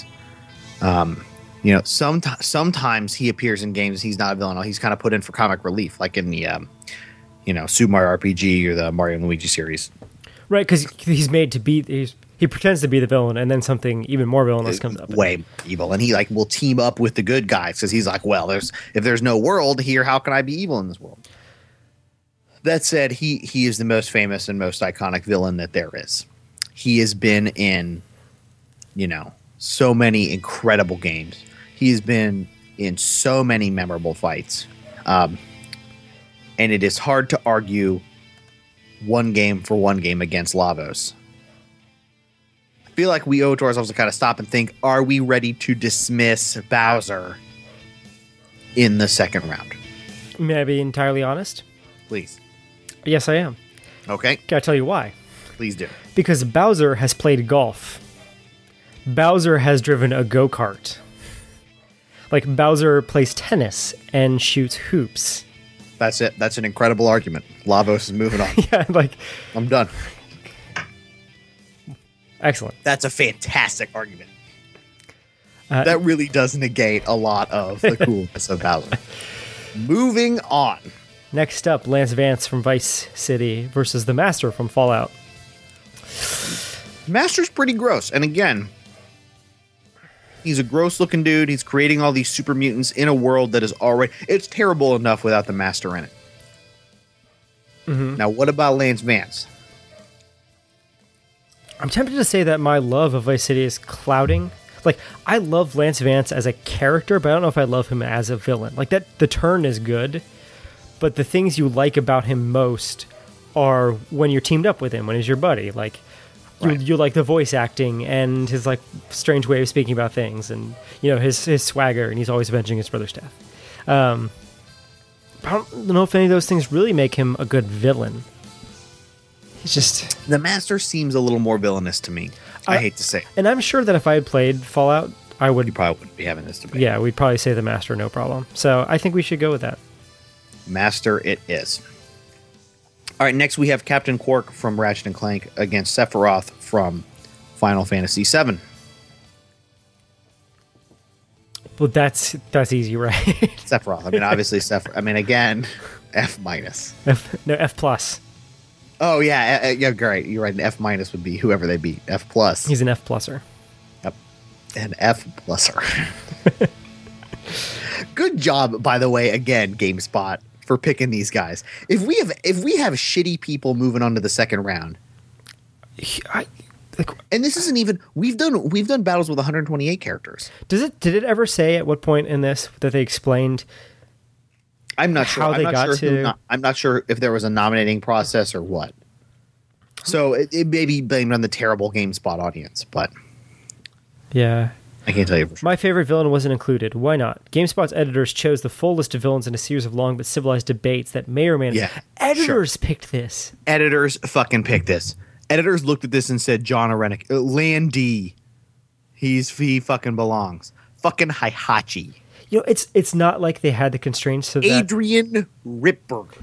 Speaker 5: Sometimes he appears in games he's not a villain. He's kind of put in for comic relief, like in the, Super Mario RPG or the Mario and Luigi series.
Speaker 4: Right, because he's made to be... He pretends to be the villain, and then something even more villainous comes up.
Speaker 5: Way evil, and he will team up with the good guys because he's like, well, if there's no world here, how can I be evil in this world? That said, he is the most famous and most iconic villain that there is. He has been in, so many incredible games. He has been in so many memorable fights. And it is hard to argue one game for one game against Lavos. I feel like we owe it to ourselves to kind of stop and think, are we ready to dismiss Bowser in the second round?
Speaker 4: May I be entirely honest?
Speaker 5: Please.
Speaker 4: Yes, I am.
Speaker 5: Okay,
Speaker 4: Can I tell you why?
Speaker 5: please do.
Speaker 4: Because Bowser has played golf. Bowser has driven a go-kart. Like, Bowser plays tennis and shoots hoops.
Speaker 5: That's it. That's an incredible argument. Lavos is moving on.
Speaker 4: Yeah, like,
Speaker 5: I'm done.
Speaker 4: excellent.
Speaker 5: That's a fantastic argument.
Speaker 4: Uh,
Speaker 5: That really does negate a lot of the coolness of Bowser. Moving on.
Speaker 4: Next up, Lance Vance from Vice City versus the Master from Fallout.
Speaker 5: Master's pretty gross. And again, he's a gross looking dude. He's creating all these super mutants in a world that is already... It's terrible enough without the Master in it. Now, what about Lance Vance?
Speaker 4: I'm tempted to say that my love of Vice City is clouding. Like, I love Lance Vance as a character, but I don't know if I love him as a villain. Like, that the turn is good, but the things you like about him most are when you're teamed up with him, when he's your buddy. Like,
Speaker 5: Right.
Speaker 4: you like the voice acting and his, like, strange way of speaking about things and, his swagger, and he's always avenging his brother's death. I don't know if any of those things really make him a good villain. He's just...
Speaker 5: The Master seems a little more villainous to me. I hate to say it.
Speaker 4: And I'm sure that if I had played Fallout, I would...
Speaker 5: You probably wouldn't be having this debate.
Speaker 4: Yeah, we'd probably say the Master, no problem. So I think we should go with that.
Speaker 5: Master it is. All right, next we have Captain Quark from Ratchet & Clank against Sephiroth from Final Fantasy VII.
Speaker 4: Well, that's easy, right?
Speaker 5: Sephiroth. I mean, obviously Sephiroth. I mean, again, F minus.
Speaker 4: F plus.
Speaker 5: Oh, yeah, yeah, great. You're right. An F minus would be whoever they beat. F plus.
Speaker 4: He's an F pluser.
Speaker 5: Yep. An F pluser. Good job, by the way, again, GameSpot, for picking these guys. If we have shitty people moving on to the second round, and this isn't even we've done battles with 128 characters.
Speaker 4: Did it ever say at what point in this that they explained?
Speaker 5: I'm not sure.
Speaker 4: How they got to-
Speaker 5: I'm not sure if there was a nominating process or what. So it may be blamed on the terrible GameSpot audience, but
Speaker 4: Yeah.
Speaker 5: I can't tell you for sure.
Speaker 4: My favorite villain wasn't included. Why not? GameSpot's editors chose the full list of villains in a series of long but civilized debates that may or may not.
Speaker 5: Yeah,
Speaker 4: Editors picked this.
Speaker 5: Editors fucking picked this. Editors looked at this and said, John Arenik, Landy, he fucking belongs. Fucking Heihachi.
Speaker 4: It's not like they had the constraints to that.
Speaker 5: Adrian Ripburger.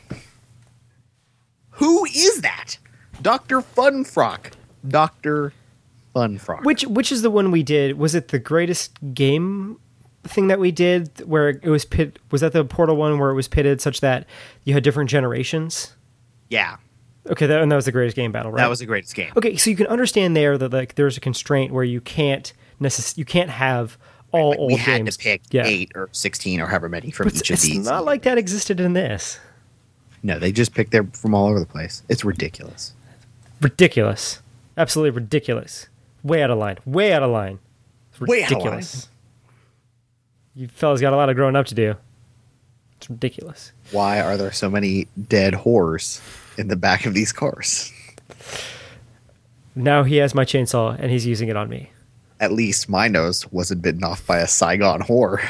Speaker 5: Who is that? Dr. Funfrock. Dr. Funfrock.
Speaker 4: Which is the one we did? Was it the greatest game thing that we did where it was pit? Was that the Portal one where it was pitted such that you had different generations?
Speaker 5: Yeah,
Speaker 4: Okay, that was the greatest game battle, right?
Speaker 5: that was the greatest game.
Speaker 4: Okay, so you can understand there that like there's a constraint where you can't have all
Speaker 5: Like,
Speaker 4: old
Speaker 5: we had
Speaker 4: games.
Speaker 5: to pick 8 or 16 or however many from
Speaker 4: But
Speaker 5: each of
Speaker 4: it's
Speaker 5: these.
Speaker 4: not like that existed in this.
Speaker 5: No, they just picked them from all over the place. It's ridiculous.
Speaker 4: Ridiculous. Absolutely ridiculous. Way out of line. Way out of line. It's
Speaker 5: Way out of
Speaker 4: ridiculous. You fellas got a lot of growing up to do. It's ridiculous.
Speaker 5: Why are there so many dead whores in the back of these cars?
Speaker 4: Now he has my chainsaw and he's using it on me.
Speaker 5: At least my nose wasn't bitten off by a Saigon whore.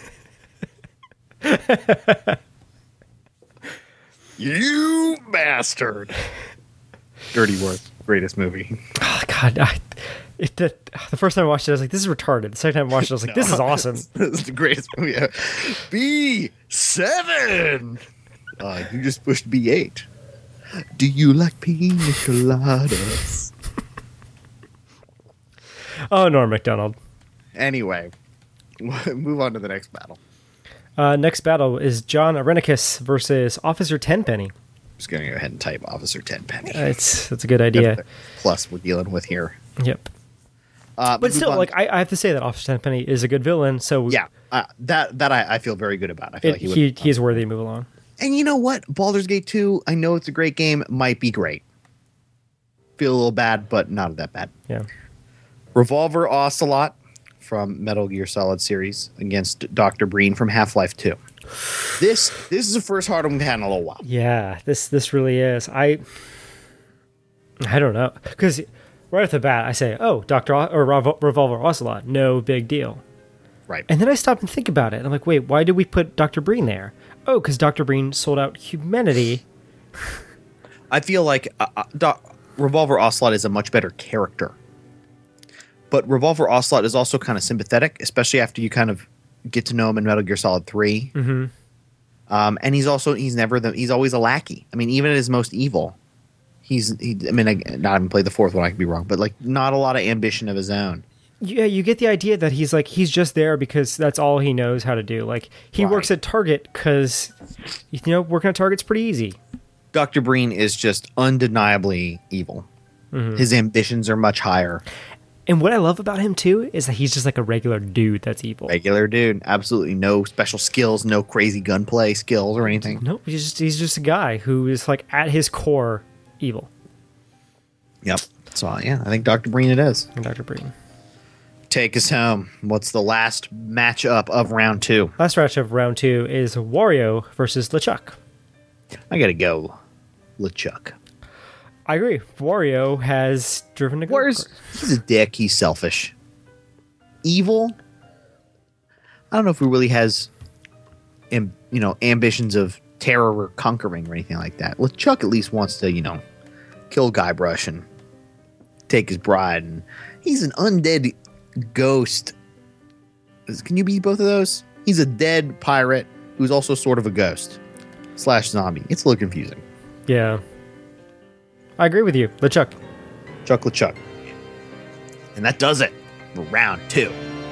Speaker 5: You bastard. Dirty Work. Greatest movie.
Speaker 4: Oh, God. The first time I watched it, I was like, this is retarded. The second time I watched it, I was like, this is awesome.
Speaker 5: This is the greatest movie ever. B7. You just pushed B8. Do you like pina coladas?
Speaker 4: Oh, Norm MacDonald.
Speaker 5: Anyway, move on to the next battle.
Speaker 4: Next battle is John Arenicus versus Officer Tenpenny.
Speaker 5: I'm just going to go ahead and type Officer Tenpenny.
Speaker 4: That's a good idea.
Speaker 5: Plus, we're dealing with here.
Speaker 4: Yep. But
Speaker 5: move
Speaker 4: still,
Speaker 5: on.
Speaker 4: like I have to say that Officer Tenpenny is a good villain. So
Speaker 5: Yeah, that I feel very good about. I feel like
Speaker 4: he is worthy to move along.
Speaker 5: And you know what? Baldur's Gate 2, I know it's a great game, might be great. Feel a little bad, but not that bad.
Speaker 4: Yeah.
Speaker 5: Revolver Ocelot from Metal Gear Solid series against Dr. Breen from Half-Life 2. This is the first hard one we've had in a little while.
Speaker 4: Yeah, this really is. I don't know, because right off the bat I say, "Oh, Revolver Ocelot, no big deal."
Speaker 5: Right.
Speaker 4: And then I stop and think about it. I'm like, "Wait, why did we put Dr. Breen there?" Oh, because Dr. Breen sold out humanity.
Speaker 5: I feel like Revolver Ocelot is a much better character. But Revolver Ocelot is also kind of sympathetic, especially after you kind of get to know him in Metal Gear Solid 3.
Speaker 4: Mm-hmm.
Speaker 5: And he's always a lackey. I mean, even at his most evil, I haven't played the fourth one, I could be wrong, but like not a lot of ambition of his own.
Speaker 4: Yeah, you get the idea that he's just there because that's all he knows how to do. Like, he works at Target because, working at Target's pretty easy.
Speaker 5: Dr. Breen is just undeniably evil. Mm-hmm. His ambitions are much higher.
Speaker 4: And what I love about him, too, is that he's just like a regular dude that's evil.
Speaker 5: Regular dude. Absolutely no special skills, no crazy gunplay skills or anything.
Speaker 4: No, he's just a guy who is, like, at his core, evil.
Speaker 5: Yep. So, yeah, I think Dr. Breen it is.
Speaker 4: Dr. Breen.
Speaker 5: Take us home. What's the last matchup of round 2?
Speaker 4: Last matchup of round 2 is Wario versus LeChuck.
Speaker 5: I gotta go LeChuck.
Speaker 4: I agree. Wario has driven a golf cart.
Speaker 5: He's a dick. He's selfish. Evil. I don't know if he really has, ambitions of terror or conquering or anything like that. LeChuck at least wants to, kill Guybrush and take his bride. And he's an undead ghost. Can you be both of those? He's a dead pirate who's also sort of a ghost / zombie. It's a little confusing.
Speaker 4: Yeah. I agree with you. LeChuck.
Speaker 5: LeChuck. And that does it for round 2.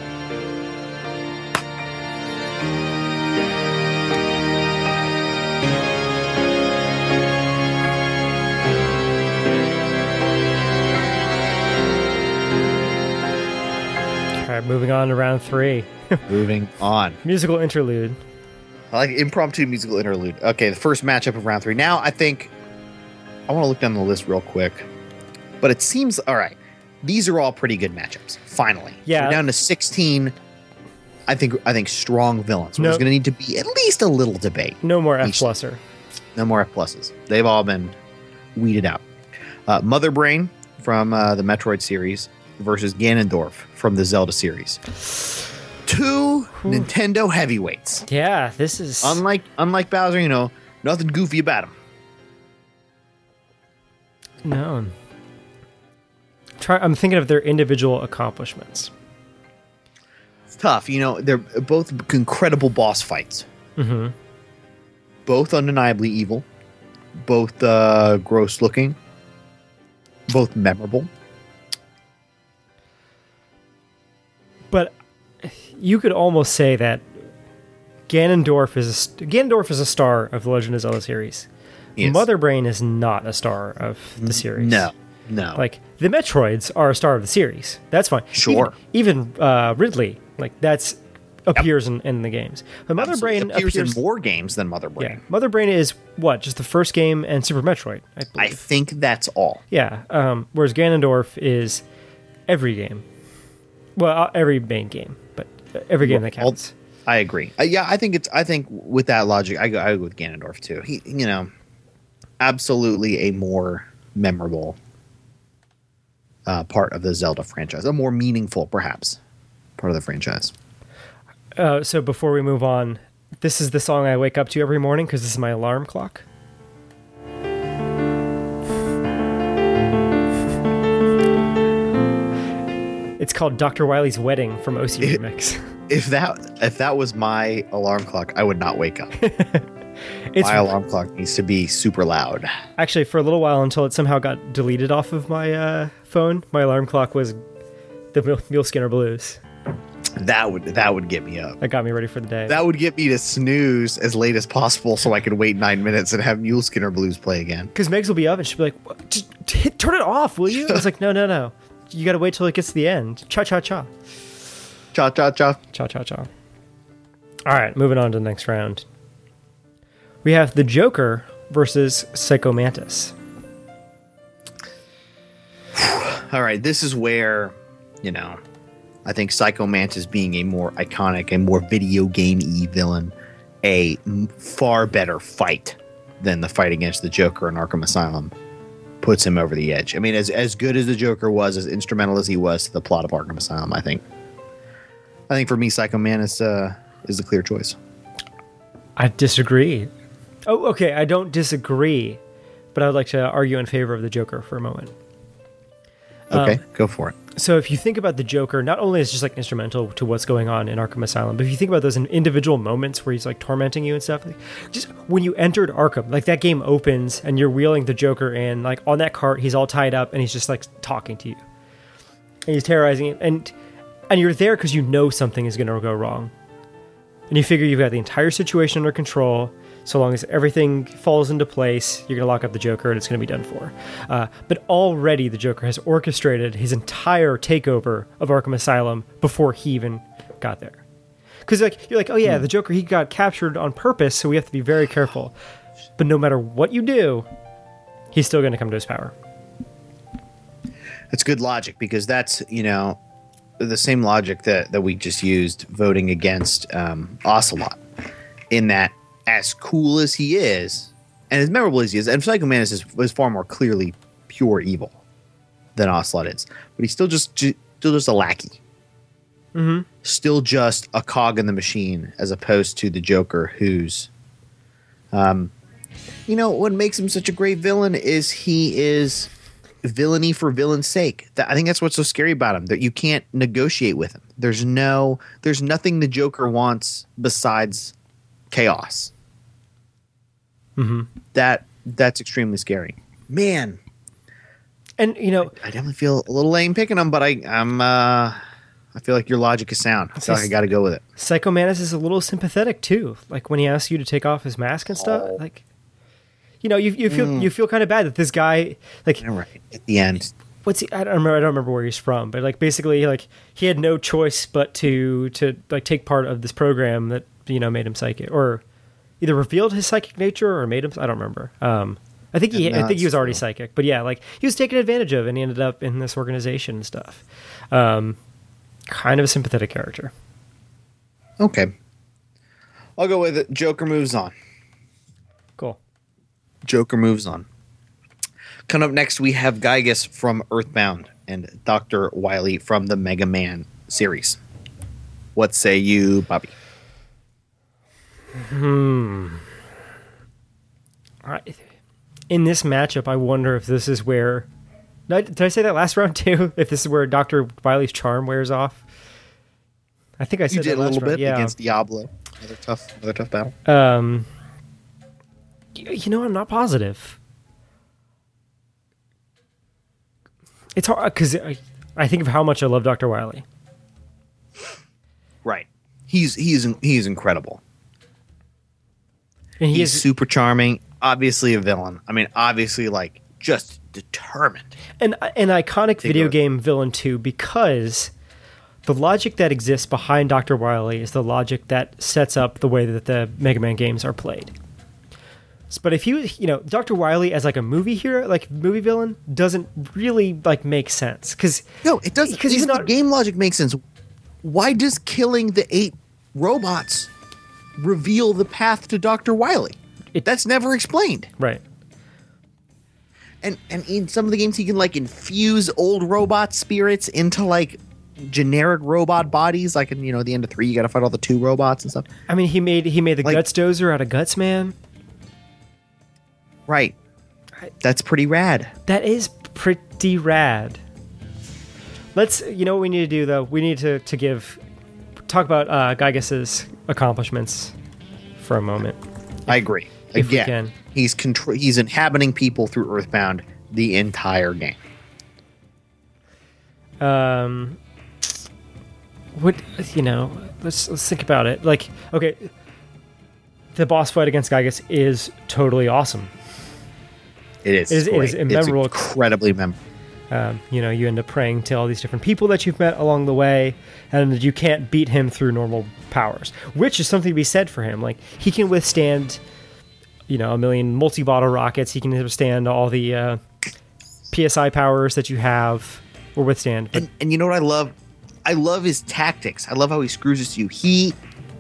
Speaker 4: All right, moving on to round 3.
Speaker 5: Moving on.
Speaker 4: Musical interlude.
Speaker 5: I like impromptu musical interlude. Okay, the first matchup of round 3. Now, I think I want to look down the list real quick, but it seems all right. These are all pretty good matchups. Finally,
Speaker 4: yeah.
Speaker 5: We're down to 16. I think strong villains. There's going to need to be at least a little debate.
Speaker 4: No more F+er.
Speaker 5: No more F+s. They've all been weeded out. Mother Brain from the Metroid series versus Ganondorf from the Zelda series. 2 Nintendo heavyweights.
Speaker 4: Yeah, this is
Speaker 5: unlike Bowser. Nothing goofy about him.
Speaker 4: No. I'm thinking of their individual accomplishments.
Speaker 5: It's tough. They're both incredible boss fights.
Speaker 4: Mm-hmm.
Speaker 5: Both undeniably evil. Both gross looking. Both memorable.
Speaker 4: But you could almost say that Ganondorf is a star of the Legend of Zelda series. Yes. Mother Brain is not a star of the series.
Speaker 5: No.
Speaker 4: Like, the Metroids are a star of the series. That's fine.
Speaker 5: Sure.
Speaker 4: Even Ridley, like, that's appears in the games. But Mother Brain appears
Speaker 5: in more games than Mother Brain.
Speaker 4: Yeah. Mother Brain is what? Just the first game and Super Metroid, I believe.
Speaker 5: I think that's all.
Speaker 4: Yeah. Whereas Ganondorf is every game. Well, every main game, but every game that counts.
Speaker 5: I agree. I think with that logic, I go with Ganondorf too. He, absolutely a more memorable part of the Zelda franchise, a more meaningful, perhaps, part of the franchise.
Speaker 4: So before we move on, this is the song I wake up to every morning because this is my alarm clock. It's called Dr. Wily's Wedding from OC Remix.
Speaker 5: If that was my alarm clock, I would not wake up. My alarm clock needs to be super loud.
Speaker 4: Actually, for a little while, until it somehow got deleted off of my phone, my alarm clock was the Mule Skinner Blues.
Speaker 5: That would get me up.
Speaker 4: That got me ready for the day.
Speaker 5: That would get me to snooze as late as possible so I could wait 9 minutes and have Mule Skinner Blues play again.
Speaker 4: Because Megs will be up and she'll be like, just turn it off, will you? I was like, no. You got to wait till it gets to the end. Cha-cha-cha.
Speaker 5: Cha-cha-cha.
Speaker 4: Cha-cha-cha. All right, moving on to the next round. we have the Joker versus Psycho Mantis.
Speaker 5: All right, this is where, I think Psycho Mantis being a more iconic and more video game-y villain, a far better fight than the fight against the Joker in Arkham Asylum, puts him over the edge. I mean, as good as the Joker was, as instrumental as he was to the plot of Arkham Asylum, I think for me, Psycho Mantis is the clear choice.
Speaker 4: I disagree. Oh, okay, I don't disagree, but I would like to argue in favor of the Joker for a moment.
Speaker 5: Okay, go for it.
Speaker 4: So if you think about the Joker, not only is just like instrumental to what's going on in Arkham Asylum, but if you think about those individual moments where he's like tormenting you and stuff, like, just when you entered Arkham, like that game opens and you're wheeling the Joker in, like on that cart, he's all tied up and he's just like talking to you. And he's terrorizing you. And you're there because you know something is going to go wrong. And you figure you've got the entire situation under control. So long as everything falls into place, you're going to lock up the Joker and it's going to be done for. But already the Joker has orchestrated his entire takeover of Arkham Asylum before he even got there. Because you're like, oh yeah, the Joker, he got captured on purpose, so we have to be very careful. But no matter what you do, he's still going to come to his power.
Speaker 5: That's good logic, because that's, the same logic that we just used voting against Ocelot, in that as cool as he is, and as memorable as he is, and Psycho Mantis was far more clearly pure evil than Ocelot is, but he's still just a lackey. Mm-hmm. Still just a cog in the machine, as opposed to the Joker, who's, what makes him such a great villain is he is villainy for villain's sake. I think that's what's so scary about him, that you can't negotiate with him. There's nothing the Joker wants besides chaos.
Speaker 4: Mm-hmm.
Speaker 5: That's extremely scary, man.
Speaker 4: And
Speaker 5: I definitely feel a little lame picking him, but I feel like your logic is sound. I feel like I got to go with it.
Speaker 4: Psycho Mantis is a little sympathetic too. Like when he asks you to take off his mask and stuff. Like, you feel kind of bad that this guy, like,
Speaker 5: right at the end.
Speaker 4: What's he? I don't remember where he's from, but like basically, like he had no choice but to like take part of this program that made him psychic, or either revealed his psychic nature or made him. I don't remember. I think he was already psychic, but yeah, like he was taken advantage of, and he ended up in this organization and stuff. Kind of a sympathetic character.
Speaker 5: Okay, I'll go with it. Joker moves on.
Speaker 4: Cool.
Speaker 5: Joker moves on. Coming up next, we have Gygas from Earthbound and Dr. Wily from the Mega Man series. What say you, Bobby?
Speaker 4: In this matchup, I wonder if this is where... Did I say that last round too? If this is where Dr. Wily's charm wears off? I think I said that last round. You did a little bit
Speaker 5: against Diablo. Another tough battle.
Speaker 4: I'm not positive. It's hard because I think of how much I love Dr. Wily.
Speaker 5: Right. He's incredible.
Speaker 4: And
Speaker 5: he's super charming. Obviously a villain. I mean, obviously, like, just determined.
Speaker 4: And an iconic video game villain too, because the logic that exists behind Dr. Wily is the logic that sets up the way that the Mega Man games are played. But if Dr. Wily as like a movie hero, like movie villain, doesn't really like make sense.
Speaker 5: No, it doesn't. Because even the game logic makes sense. Why does killing the 8 robots reveal the path to Dr. Wily? That's never explained.
Speaker 4: Right.
Speaker 5: And in some of the games, he can like infuse old robot spirits into like generic robot bodies. Like in the end of 3, you got to fight all the 2 robots and stuff.
Speaker 4: I mean, he made the Guts Dozer out of Guts Man.
Speaker 5: Right. That's pretty rad.
Speaker 4: That is pretty rad. Let's, what we need to do though? We need to talk about Gygas's accomplishments for a moment.
Speaker 5: I agree.
Speaker 4: If we can.
Speaker 5: He's inhabiting people through Earthbound the entire game.
Speaker 4: Let's think about it. Like, okay, the boss fight against Gygas is totally awesome.
Speaker 5: It is.
Speaker 4: It is memorable.
Speaker 5: It's incredibly memorable.
Speaker 4: You end up praying to all these different people that you've met along the way, and you can't beat him through normal powers, which is something to be said for him. Like, he can withstand a million multi-bottle rockets. He can withstand all the PSI powers that you have or withstand. But
Speaker 5: And you know what I love? I love his tactics. I love how he screws this to you. He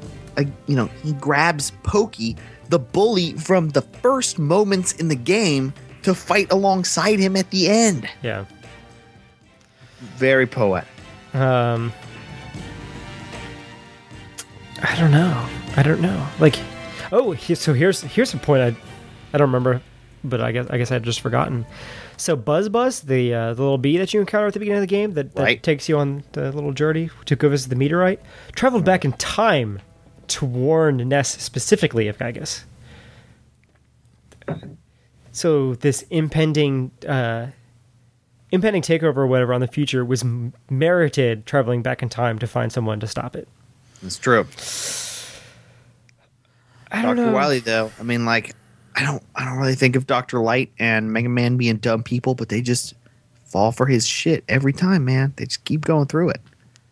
Speaker 5: grabs Pokey, the bully from the first moments in the game, to fight alongside him at the end.
Speaker 4: yeah.
Speaker 5: Very poetic.
Speaker 4: I don't know. Like, so here's a point I don't remember, but I guess I'd just forgotten. So Buzz, the little bee that you encounter at the beginning of the game that
Speaker 5: Right.
Speaker 4: takes you on the little journey to go visit the meteorite, traveled back in time to warn Ness specifically of Gygus. So this impending takeover or whatever on the future was merited traveling back in time to find someone to stop it.
Speaker 5: It's true.
Speaker 4: I don't
Speaker 5: Dr.
Speaker 4: know.
Speaker 5: Wily, though, I mean, like, I don't really think of Dr. Light and Mega Man being dumb people, but they just fall for his shit every time, man. They just keep going through it.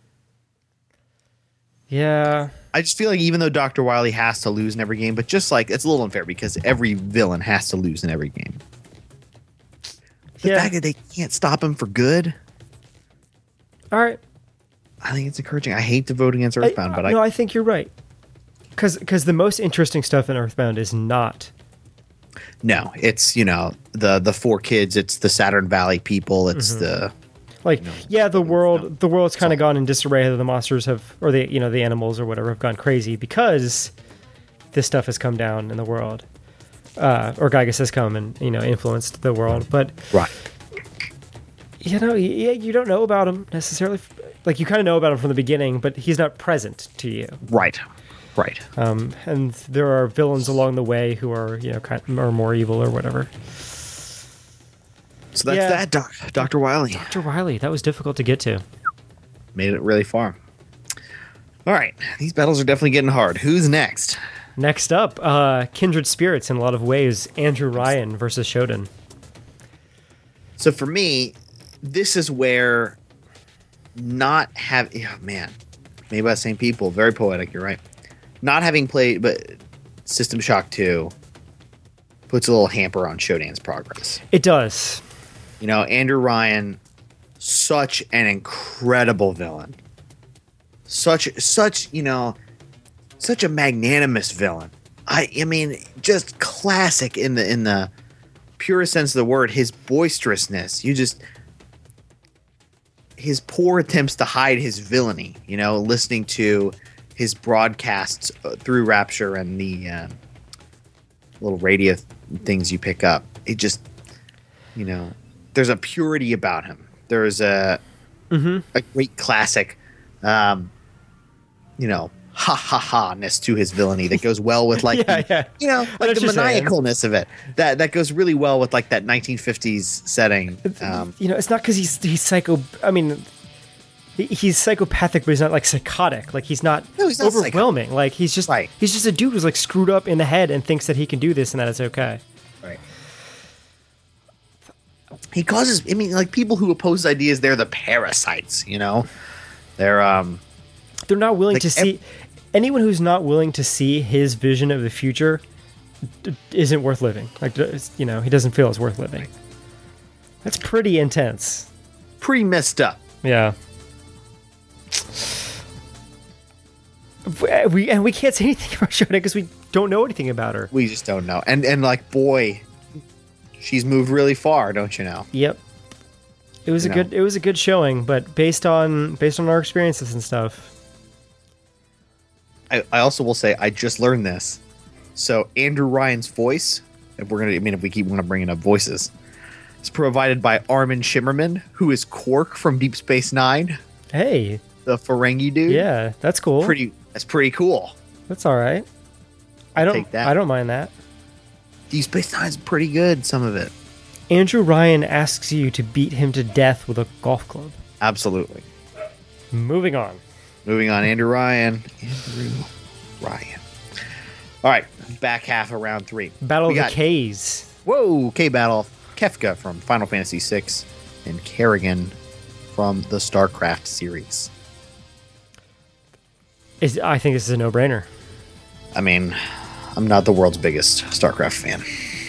Speaker 4: Yeah.
Speaker 5: I just feel like even though Dr. Wily has to lose in every game, but just like it's a little unfair because every villain has to lose in every game. The fact that they can't stop him for good,
Speaker 4: All right.
Speaker 5: I think it's encouraging. I hate to vote against Earthbound, but
Speaker 4: I think you're right. Because the most interesting stuff in Earthbound is not.
Speaker 5: no, it's the four kids, it's the Saturn Valley people, it's the
Speaker 4: Like, the world's kind of gone in disarray. The monsters have, or the animals or whatever have gone crazy because this stuff has come down in the world, or Gygus has come and influenced the world. But
Speaker 5: right.
Speaker 4: you don't know about him necessarily. Like you kind of know about him from the beginning, but he's not present to you.
Speaker 5: Right.
Speaker 4: And there are villains along the way who are or more evil or whatever.
Speaker 5: So that's that, Dr. Wily.
Speaker 4: Dr. Wily, that was difficult to get to.
Speaker 5: Made it really far. All right, these battles are definitely getting hard. Who's next?
Speaker 4: Next up, Kindred Spirits in a lot of ways. Andrew Ryan versus Shodan.
Speaker 5: So for me, this is where not have made by the same people, very poetic, you're right. Not having played but System Shock 2 puts a little hamper on Shodan's progress.
Speaker 4: It does.
Speaker 5: Andrew Ryan, such an incredible villain. Such a magnanimous villain. I mean, just classic in the purest sense of the word. His boisterousness, his poor attempts to hide his villainy. Listening to his broadcasts through Rapture and the little radio things you pick up. It just, there's a purity about him. There's a great classic, ha ha ha-ness to his villainy that goes well with like, the maniacalness of it. That goes really well with like that 1950s setting.
Speaker 4: It's not because he's psycho. I mean, he's psychopathic, but he's not like psychotic. Like he's not overwhelming.
Speaker 5: Psychotic.
Speaker 4: Like he's just
Speaker 5: Right.
Speaker 4: he's just a dude who's like screwed up in the head and thinks that he can do this and that it's okay.
Speaker 5: Right. He causes. I mean, like people who oppose ideas, they're the parasites. They're
Speaker 4: not willing
Speaker 5: Like
Speaker 4: to see anyone who's not willing to see his vision of the future isn't worth living. Like he doesn't feel it's worth living. That's pretty intense.
Speaker 5: pretty messed up.
Speaker 4: Yeah. We can't say anything about Shodan because we don't know anything about her.
Speaker 5: We just don't know. And like, boy, she's moved really far, don't you know?
Speaker 4: Yep. It was a good showing, but based on our experiences and stuff.
Speaker 5: I also will say I just learned this. So Andrew Ryan's voice, if we keep want to bringing up voices, is provided by Armin Shimmerman, who is Quark from Deep Space Nine.
Speaker 4: Hey.
Speaker 5: The Ferengi dude.
Speaker 4: Yeah, that's cool.
Speaker 5: That's pretty cool.
Speaker 4: That's all right. I
Speaker 5: Take that.
Speaker 4: don't mind that.
Speaker 5: Deep Space Nine's pretty good, some of it.
Speaker 4: Andrew Ryan asks you to beat him to death with a golf club.
Speaker 5: Absolutely.
Speaker 4: Moving on.
Speaker 5: Andrew Ryan. All right, back half of round 3.
Speaker 4: Battle of the Ks.
Speaker 5: Whoa, K-Battle. Kefka from Final Fantasy VI and Kerrigan from the StarCraft series.
Speaker 4: I think this is a no-brainer.
Speaker 5: I mean, I'm not the world's biggest StarCraft fan.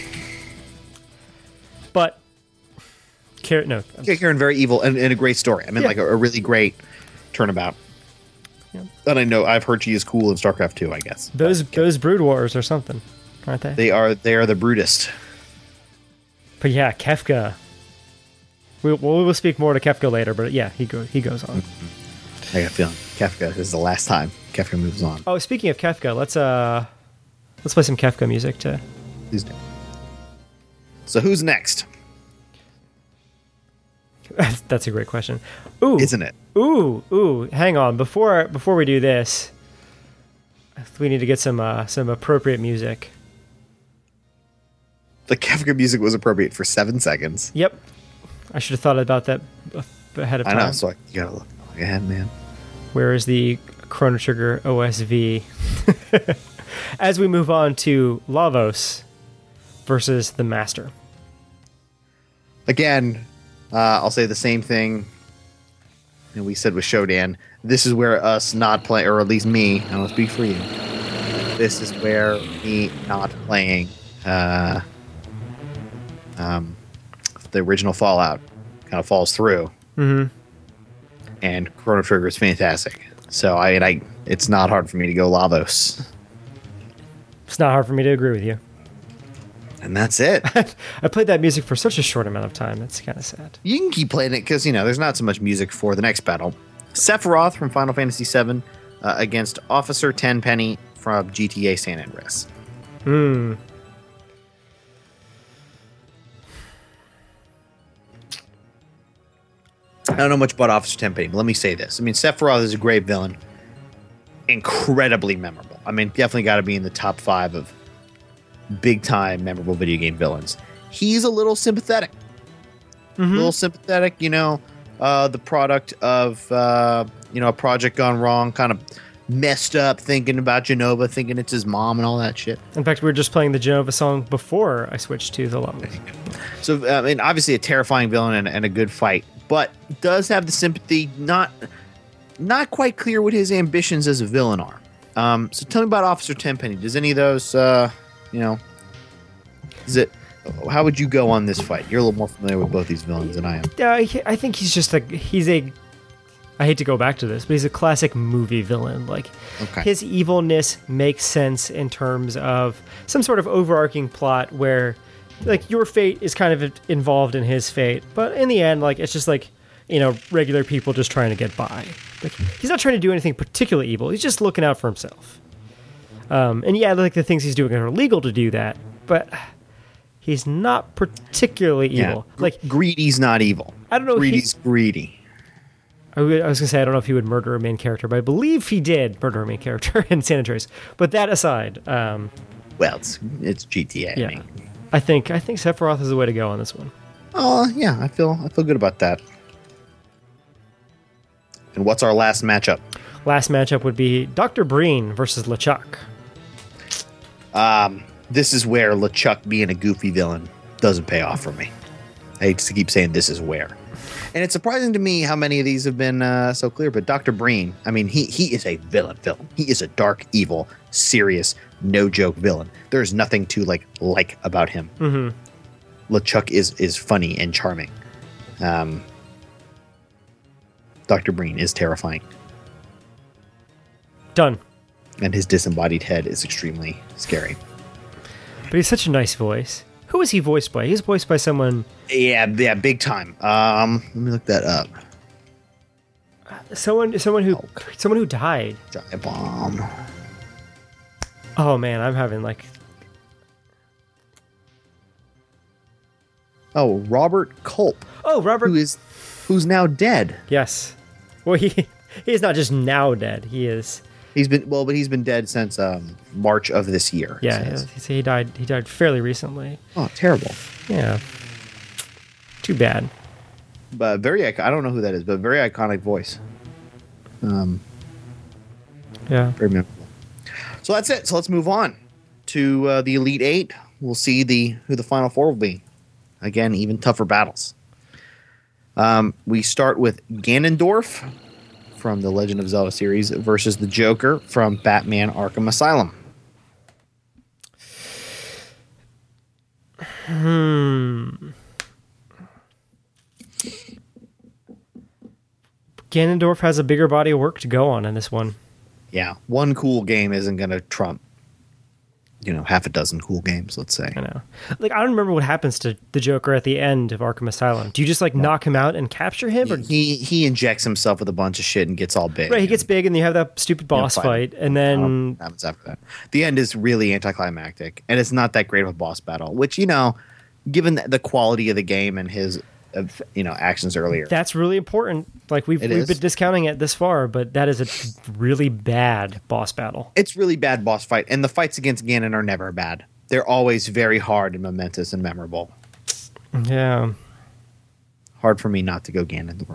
Speaker 4: But
Speaker 5: Karen, very evil and a great story. I mean, like a really great turnabout.
Speaker 4: Yeah.
Speaker 5: And I know I've heard she is cool in StarCraft 2, I guess.
Speaker 4: Those Brood Wars or something, aren't they?
Speaker 5: They are the brutest.
Speaker 4: But yeah, Kefka. We'll speak more to Kefka later, but yeah, he goes on.
Speaker 5: I got a feeling Kefka is the last time Kefka moves on.
Speaker 4: Oh, speaking of Kefka, let's play some Kefka music too.
Speaker 5: Please do. So who's next?
Speaker 4: That's a great question. Ooh,
Speaker 5: Isn't it?
Speaker 4: Ooh. Hang on. Before we do this, we need to get some appropriate music.
Speaker 5: The Kefka music was appropriate for 7 seconds.
Speaker 4: Yep. I should have thought about that ahead of time.
Speaker 5: I know, so you gotta look ahead, man.
Speaker 4: Where is the Chrono Trigger OSV? As we move on to Lavos versus the Master.
Speaker 5: Again, I'll say the same thing that we said with Shodan. This is where us not playing, or at least me, I don't speak for you. This is where me not playing the original Fallout kind of falls through.
Speaker 4: Mm-hmm.
Speaker 5: And Chrono Trigger is fantastic. So it's not hard for me to go Lavos.
Speaker 4: It's not hard for me to agree with you.
Speaker 5: And that's it.
Speaker 4: I played that music for such a short amount of time. That's kind of sad.
Speaker 5: You can keep playing it because, there's not so much music for the next battle. Sephiroth from Final Fantasy VII against Officer Tenpenny from GTA San Andreas. I don't know much about Officer Tenpenny, but let me say this. I mean, Sephiroth is a great villain. Incredibly memorable. I mean, definitely got to be in the top 5 of big-time memorable video game villains. He's a little sympathetic. The product of, a project gone wrong, kind of messed up, thinking about Jenova, thinking it's his mom and all that shit.
Speaker 4: In fact, we were just playing the Jenova song before I switched to the Lavos.
Speaker 5: So, I mean, obviously a terrifying villain and a good fight, but does have the sympathy, not quite clear what his ambitions as a villain are. So tell me about Officer Tenpenny. Does any of those, how would you go on this fight? You're a little more familiar with both these villains than I am.
Speaker 4: I think he's just I hate to go back to this, but he's a classic movie villain. Like, his evilness makes sense in terms of some sort of overarching plot where, like, your fate is kind of involved in his fate. But in the end, like, it's just like, regular people just trying to get by. Like, he's not trying to do anything particularly evil. He's just looking out for himself. And yeah, like, the things he's doing are illegal to do that, but he's not particularly evil. Like,
Speaker 5: Greedy's not evil.
Speaker 4: I don't know.
Speaker 5: Greedy's greedy.
Speaker 4: I was going to say, I don't know if he would murder a main character, but I believe he did murder a main character in San Andreas. But that aside,
Speaker 5: well, it's GTA.
Speaker 4: Yeah,
Speaker 5: I mean.
Speaker 4: I think Sephiroth is the way to go on this one.
Speaker 5: Oh yeah, I feel good about that. And what's our last matchup?
Speaker 4: Last matchup would be Dr. Breen versus LeChuck.
Speaker 5: This is where LeChuck being a goofy villain doesn't pay off for me. I hate to keep saying this is where. And it's surprising to me how many of these have been so clear, but Dr. Breen, I mean, he is a villain. He is a dark, evil, serious, no-joke villain. There's nothing to like about him. Mm-hmm. LeChuck is funny and charming. Dr. Breen is terrifying.
Speaker 4: Done.
Speaker 5: And his disembodied head is extremely scary.
Speaker 4: But he's such a nice voice. Who is he voiced by? He's voiced by someone...
Speaker 5: Yeah, big time. Let me look that up.
Speaker 4: Someone who died.
Speaker 5: Giant Bomb.
Speaker 4: Oh man, I'm having like...
Speaker 5: Oh, Robert Culp.
Speaker 4: Oh, Robert...
Speaker 5: Who's now dead.
Speaker 4: Yes. Well, he's not just now dead. He's
Speaker 5: been dead since March of this year.
Speaker 4: Yeah, he died fairly recently.
Speaker 5: Oh, terrible.
Speaker 4: Yeah. Too bad.
Speaker 5: But I don't know who that is, but very iconic voice.
Speaker 4: Yeah.
Speaker 5: Very memorable. So that's it. So let's move on to the Elite Eight. We'll see who the Final Four will be. Again, even tougher battles. We start with Ganondorf from the Legend of Zelda series versus the Joker from Batman Arkham Asylum.
Speaker 4: Ganondorf has a bigger body of work to go on in this one.
Speaker 5: Yeah, one cool game isn't going to trump, half a dozen cool games, let's say.
Speaker 4: I know. Like, I don't remember what happens to the Joker at the end of Arkham Asylum. Do you just, knock him out and capture him? Or...
Speaker 5: He injects himself with a bunch of shit and gets all big.
Speaker 4: Right, he gets big, and you have that stupid boss fight, and then...
Speaker 5: happens after that. The end is really anticlimactic, and it's not that great of a boss battle, which, given the quality of the game and his... actions earlier.
Speaker 4: That's really important. Like we've been discounting it this far, but that is a really bad boss battle.
Speaker 5: It's really bad boss fight, and the fights against Ganon are never bad. They're always very hard and momentous and memorable.
Speaker 4: Yeah.
Speaker 5: Hard for me not to go Ganondorf.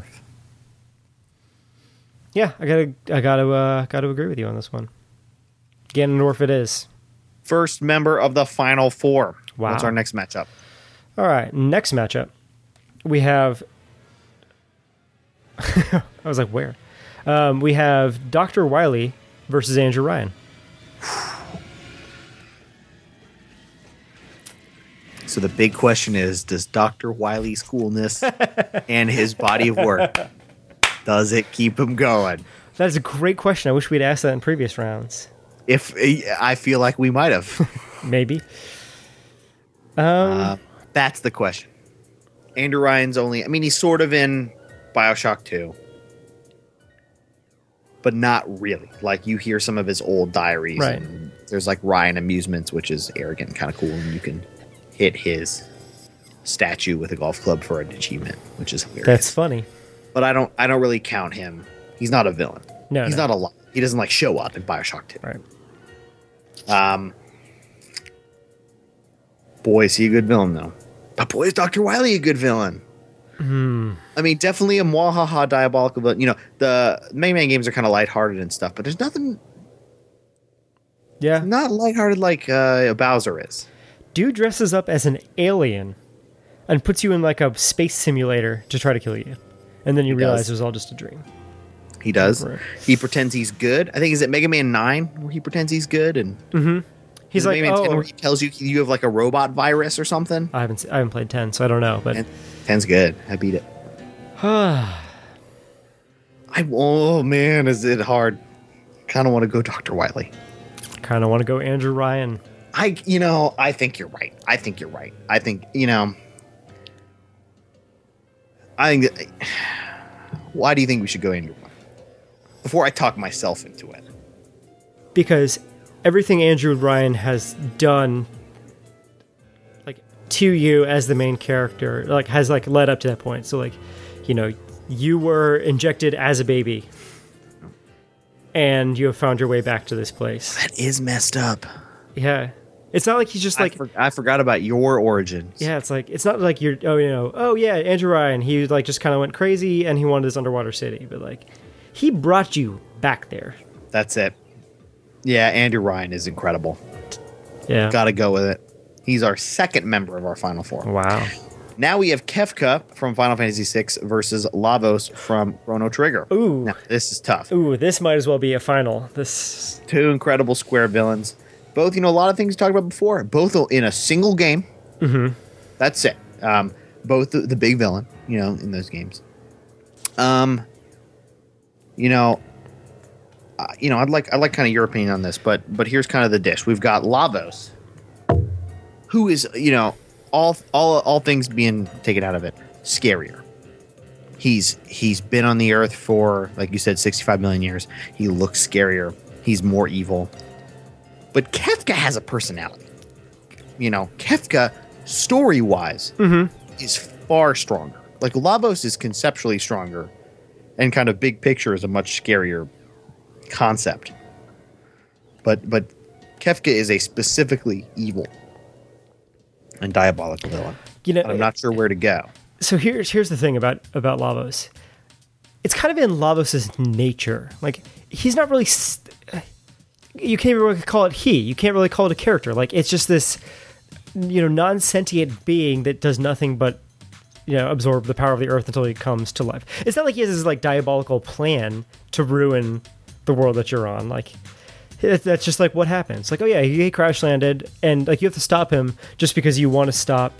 Speaker 4: Yeah, I gotta agree with you on this one. Ganondorf it is.
Speaker 5: First member of the Final Four.
Speaker 4: Wow.
Speaker 5: What's our next matchup?
Speaker 4: All right, next matchup. We have... I was like, where? We have Dr. Wily versus Andrew Ryan.
Speaker 5: So the big question is, does Dr. Wily's coolness and his body of work, does it keep him going?
Speaker 4: That is a great question. I wish we'd asked that in previous rounds.
Speaker 5: If I feel like we might have.
Speaker 4: Maybe.
Speaker 5: That's the question. Andrew Ryan's he's sort of in BioShock 2. But not really. Like, you hear some of his old diaries.
Speaker 4: Right.
Speaker 5: And there's, Ryan Amusements, which is arrogant and kind of cool. And you can hit his statue with a golf club for an achievement, which is hilarious.
Speaker 4: That's funny.
Speaker 5: But I don't really count him. He's not a villain.
Speaker 4: No,
Speaker 5: He's not a lot. He doesn't, show up in BioShock 2.
Speaker 4: Right.
Speaker 5: Boy, is he a good villain, though. But boy, is Dr. Wily a good villain. Definitely a mwahaha diabolical villain. The Mega Man games are kind of lighthearted and stuff, but there's nothing not lighthearted like Bowser is.
Speaker 4: Dude dresses up as an alien and puts you in a space simulator to try to kill you. And then you realize it was all just a dream.
Speaker 5: He does.
Speaker 4: Right.
Speaker 5: He pretends he's good. I think, is it Mega Man 9 where he pretends he's good? And
Speaker 4: He's like,
Speaker 5: Mega Man 10 where he tells you have a robot virus or something.
Speaker 4: I haven't played 10, so I don't know. But
Speaker 5: 10's good. I beat it. Oh man, is it hard? Kind of want to go Dr. Wily.
Speaker 4: Kind of want to go Andrew Ryan.
Speaker 5: I think you're right. I think why do you think we should go Andrew Ryan? Before I talk myself into it.
Speaker 4: Because everything Andrew Ryan has done to you as the main character has led up to that point. So you were injected as a baby and you have found your way back to this place.
Speaker 5: That is messed up.
Speaker 4: Yeah. It's not like he's just
Speaker 5: I forgot about your origins.
Speaker 4: Yeah, it's not like you're Andrew Ryan, he just kind of went crazy and he wanted this underwater city, but he brought you back there.
Speaker 5: That's it. Yeah, Andrew Ryan is incredible.
Speaker 4: Yeah.
Speaker 5: Gotta go with it. He's our second member of our Final Four.
Speaker 4: Wow.
Speaker 5: Now we have Kefka from Final Fantasy VI versus Lavos from Chrono Trigger.
Speaker 4: Ooh.
Speaker 5: Now, this is tough.
Speaker 4: Ooh, this might as well be a final.
Speaker 5: Two incredible Square villains. Both, a lot of things we talked about before. Both in a single game.
Speaker 4: Mm-hmm.
Speaker 5: That's it. Both the big villain, in those games. I'd like kind of your opinion on this, but here's kind of the dish. We've got Lavos, who is, all things being taken out of it, scarier. He's been on the earth for, like you said, 65 million years. He looks scarier. He's more evil. But Kefka has a personality. Kefka, story-wise, is far stronger. Lavos is conceptually stronger, and kind of big picture is a much scarier concept. But Kefka is a specifically evil and diabolical villain. I'm not sure where to go.
Speaker 4: So here's the thing about Lavos. It's kind of in Lavos' nature. He's not really... you can't really call it he. You can't really call it a character. It's just this, non-sentient being that does nothing but, absorb the power of the earth until he comes to life. It's not like he has this, diabolical plan to ruin the world that you're on. That's just like what happens. Like, oh yeah, he crash landed, and like you have to stop him just because you want to stop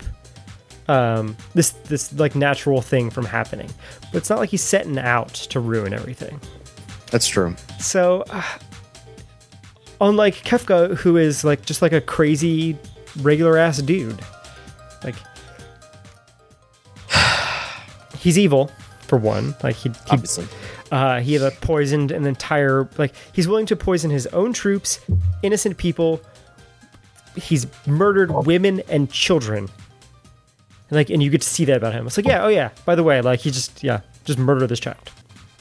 Speaker 4: this like natural thing from happening. But it's not like he's setting out to ruin everything.
Speaker 5: That's true.
Speaker 4: So, unlike Kefka, who is like just like a crazy regular ass dude, like he's evil for one. Like
Speaker 5: Obviously.
Speaker 4: he had poisoned an entire, like he's willing to poison his own troops, innocent people. He's murdered women and children. And you get to see that about him. It's like, yeah, oh yeah, by the way, like he just murdered this child.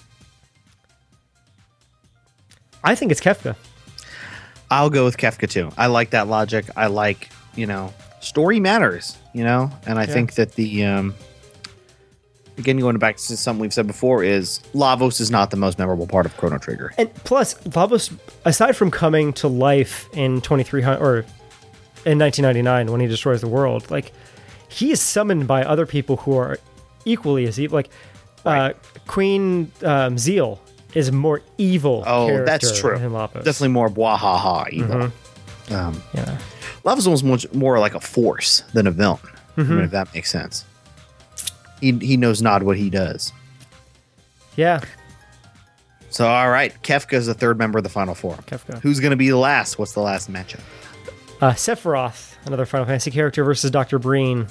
Speaker 4: I think it's Kefka.
Speaker 5: I'll go with Kefka too. I like that logic. I like, story matters, and I think that the, again, going back to something we've said before, is Lavos is not the most memorable part of Chrono Trigger.
Speaker 4: And plus, Lavos, aside from coming to life in 2300 or in 1999 when he destroys the world, like he is summoned by other people who are equally as evil. Like Queen Zeal is more evil.
Speaker 5: Oh, that's true.
Speaker 4: Than Lavos.
Speaker 5: Definitely more bwahaha evil.
Speaker 4: Yeah.
Speaker 5: Lavos is almost much more like a force than a villain. I mean, if that makes sense. He knows not what he does.
Speaker 4: Yeah.
Speaker 5: So, all right. Kefka is the third member of the Final Four.
Speaker 4: Kefka.
Speaker 5: Who's going to be the last? What's the last matchup?
Speaker 4: Sephiroth, another Final Fantasy character, versus Dr. Breen.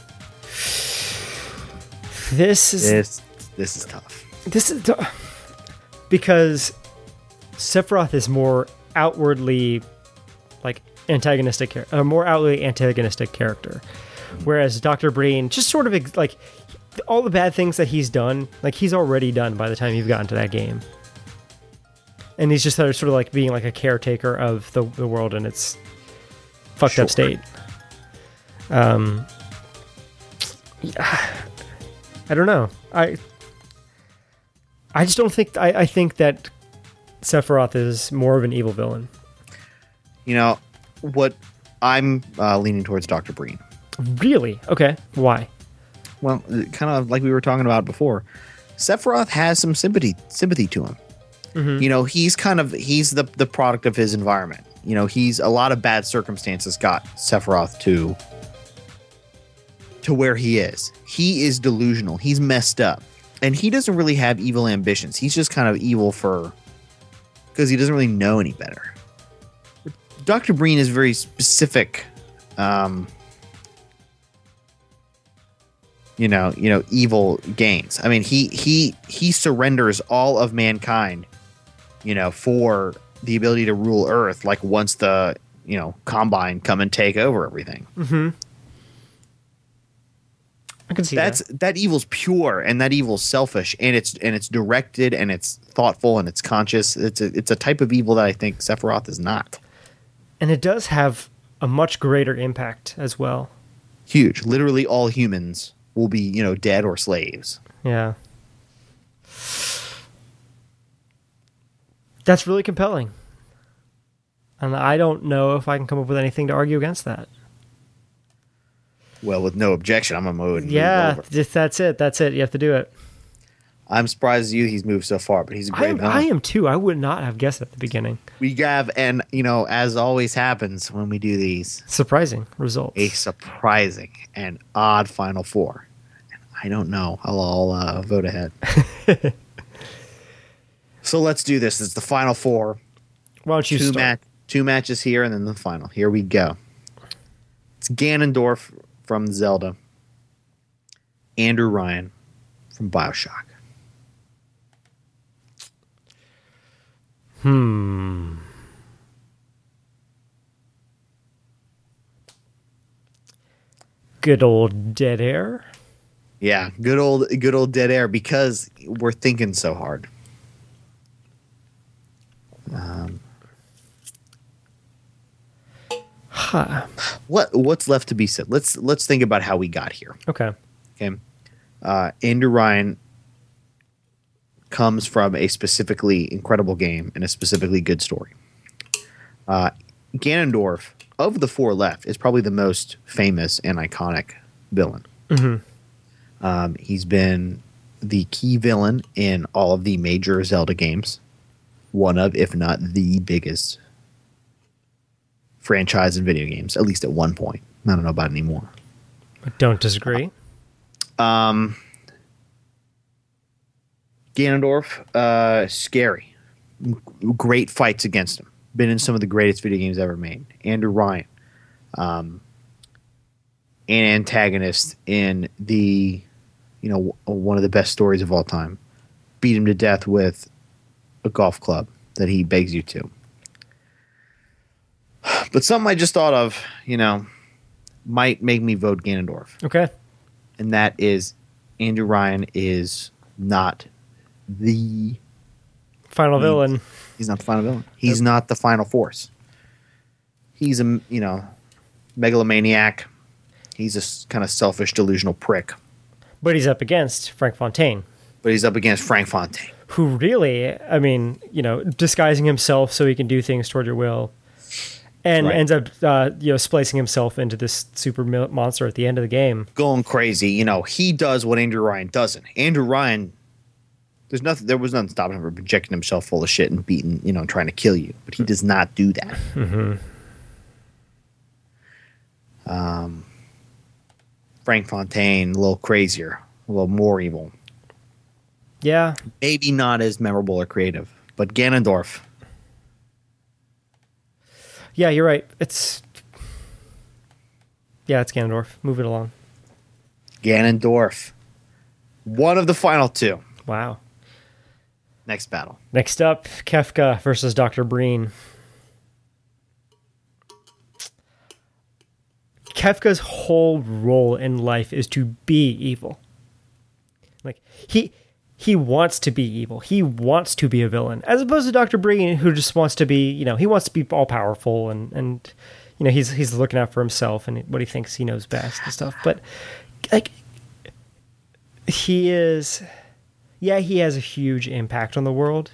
Speaker 4: This is
Speaker 5: tough.
Speaker 4: Because Sephiroth is more outwardly like antagonistic, more outwardly antagonistic character, whereas Dr. Breen just sort of like all the bad things that he's done, like he's already done by the time you've gotten to that game, and he's just sort of like being like a caretaker of the world in its fucked up state. I don't know. I just don't think. I think that Sephiroth is more of an evil villain.
Speaker 5: What I'm leaning towards Dr. Breen.
Speaker 4: Really? Okay. Why?
Speaker 5: Well, kind of like we were talking about before, Sephiroth has some sympathy to him. He's the product of his environment. He's a lot of bad circumstances got Sephiroth to where he is. He is delusional. He's messed up. And he doesn't really have evil ambitions. He's just kind of evil because he doesn't really know any better. Dr. Breen is very specific, evil gains. I mean, he surrenders all of mankind, for the ability to rule Earth. Like once the Combine come and take over everything.
Speaker 4: Mm-hmm. I can see
Speaker 5: that evil's pure, and that evil's selfish, and it's directed, and it's thoughtful, and it's conscious. It's a type of evil that I think Sephiroth is not.
Speaker 4: And it does have a much greater impact as well.
Speaker 5: Huge. Literally all humans will be, dead or slaves.
Speaker 4: Yeah. That's really compelling. And I don't know if I can come up with anything to argue against that.
Speaker 5: Well, with no objection, I'm going to move.
Speaker 4: Yeah, that's it. That's it. You have to do it.
Speaker 5: I'm surprised he's moved so far, but he's a great villain.
Speaker 4: I am too. I would not have guessed at the beginning.
Speaker 5: We have, and as always happens when we do these,
Speaker 4: surprising results.
Speaker 5: A surprising and odd Final Four. And I don't know. I'll vote ahead. So let's do this. It's the Final Four.
Speaker 4: Why don't you start?
Speaker 5: Two matches here, and then the final. Here we go. It's Ganondorf from Zelda. Andrew Ryan from BioShock.
Speaker 4: Good old dead air.
Speaker 5: Yeah, good old dead air, because we're thinking so hard. What's left to be said? Let's think about how we got here.
Speaker 4: Okay.
Speaker 5: Andrew Ryan comes from a specifically incredible game and a specifically good story. Ganondorf, of the four left, is probably the most famous and iconic villain.
Speaker 4: Mm-hmm.
Speaker 5: He's been the key villain in all of the major Zelda games. One of, if not the biggest franchise in video games, at least at one point. I don't know about anymore.
Speaker 4: I don't disagree.
Speaker 5: Ganondorf, scary. Great fights against him. Been in some of the greatest video games ever made. Andrew Ryan, an antagonist in the, one of the best stories of all time. Beat him to death with a golf club that he begs you to. But something I just thought of, might make me vote Ganondorf.
Speaker 4: Okay.
Speaker 5: And that is Andrew Ryan is not the
Speaker 4: final villain.
Speaker 5: He's not the final villain. He's not the final force. He's a, megalomaniac. He's a kind of selfish, delusional prick.
Speaker 4: But he's up against Frank Fontaine. Who really, disguising himself so he can do things toward your will. And ends up, splicing himself into this super monster at the end of the game.
Speaker 5: Going crazy. He does what Andrew Ryan doesn't. Andrew Ryan, there was nothing stopping him from injecting himself full of shit and beating, trying to kill you. But he does not do that. Mm-hmm. Frank Fontaine, a little crazier, a little more evil.
Speaker 4: Yeah.
Speaker 5: Maybe not as memorable or creative. But Ganondorf.
Speaker 4: Yeah, you're right. It's Ganondorf. Move it along.
Speaker 5: Ganondorf. One of the final two.
Speaker 4: Wow.
Speaker 5: Next battle.
Speaker 4: Next up, Kefka versus Dr. Breen. Kefka's whole role in life is to be evil. Like, he wants to be evil. He wants to be a villain, as opposed to Dr. Breen, who just wants to be, he wants to be all powerful and he's looking out for himself and what he thinks he knows best and stuff. But like, he has a huge impact on the world,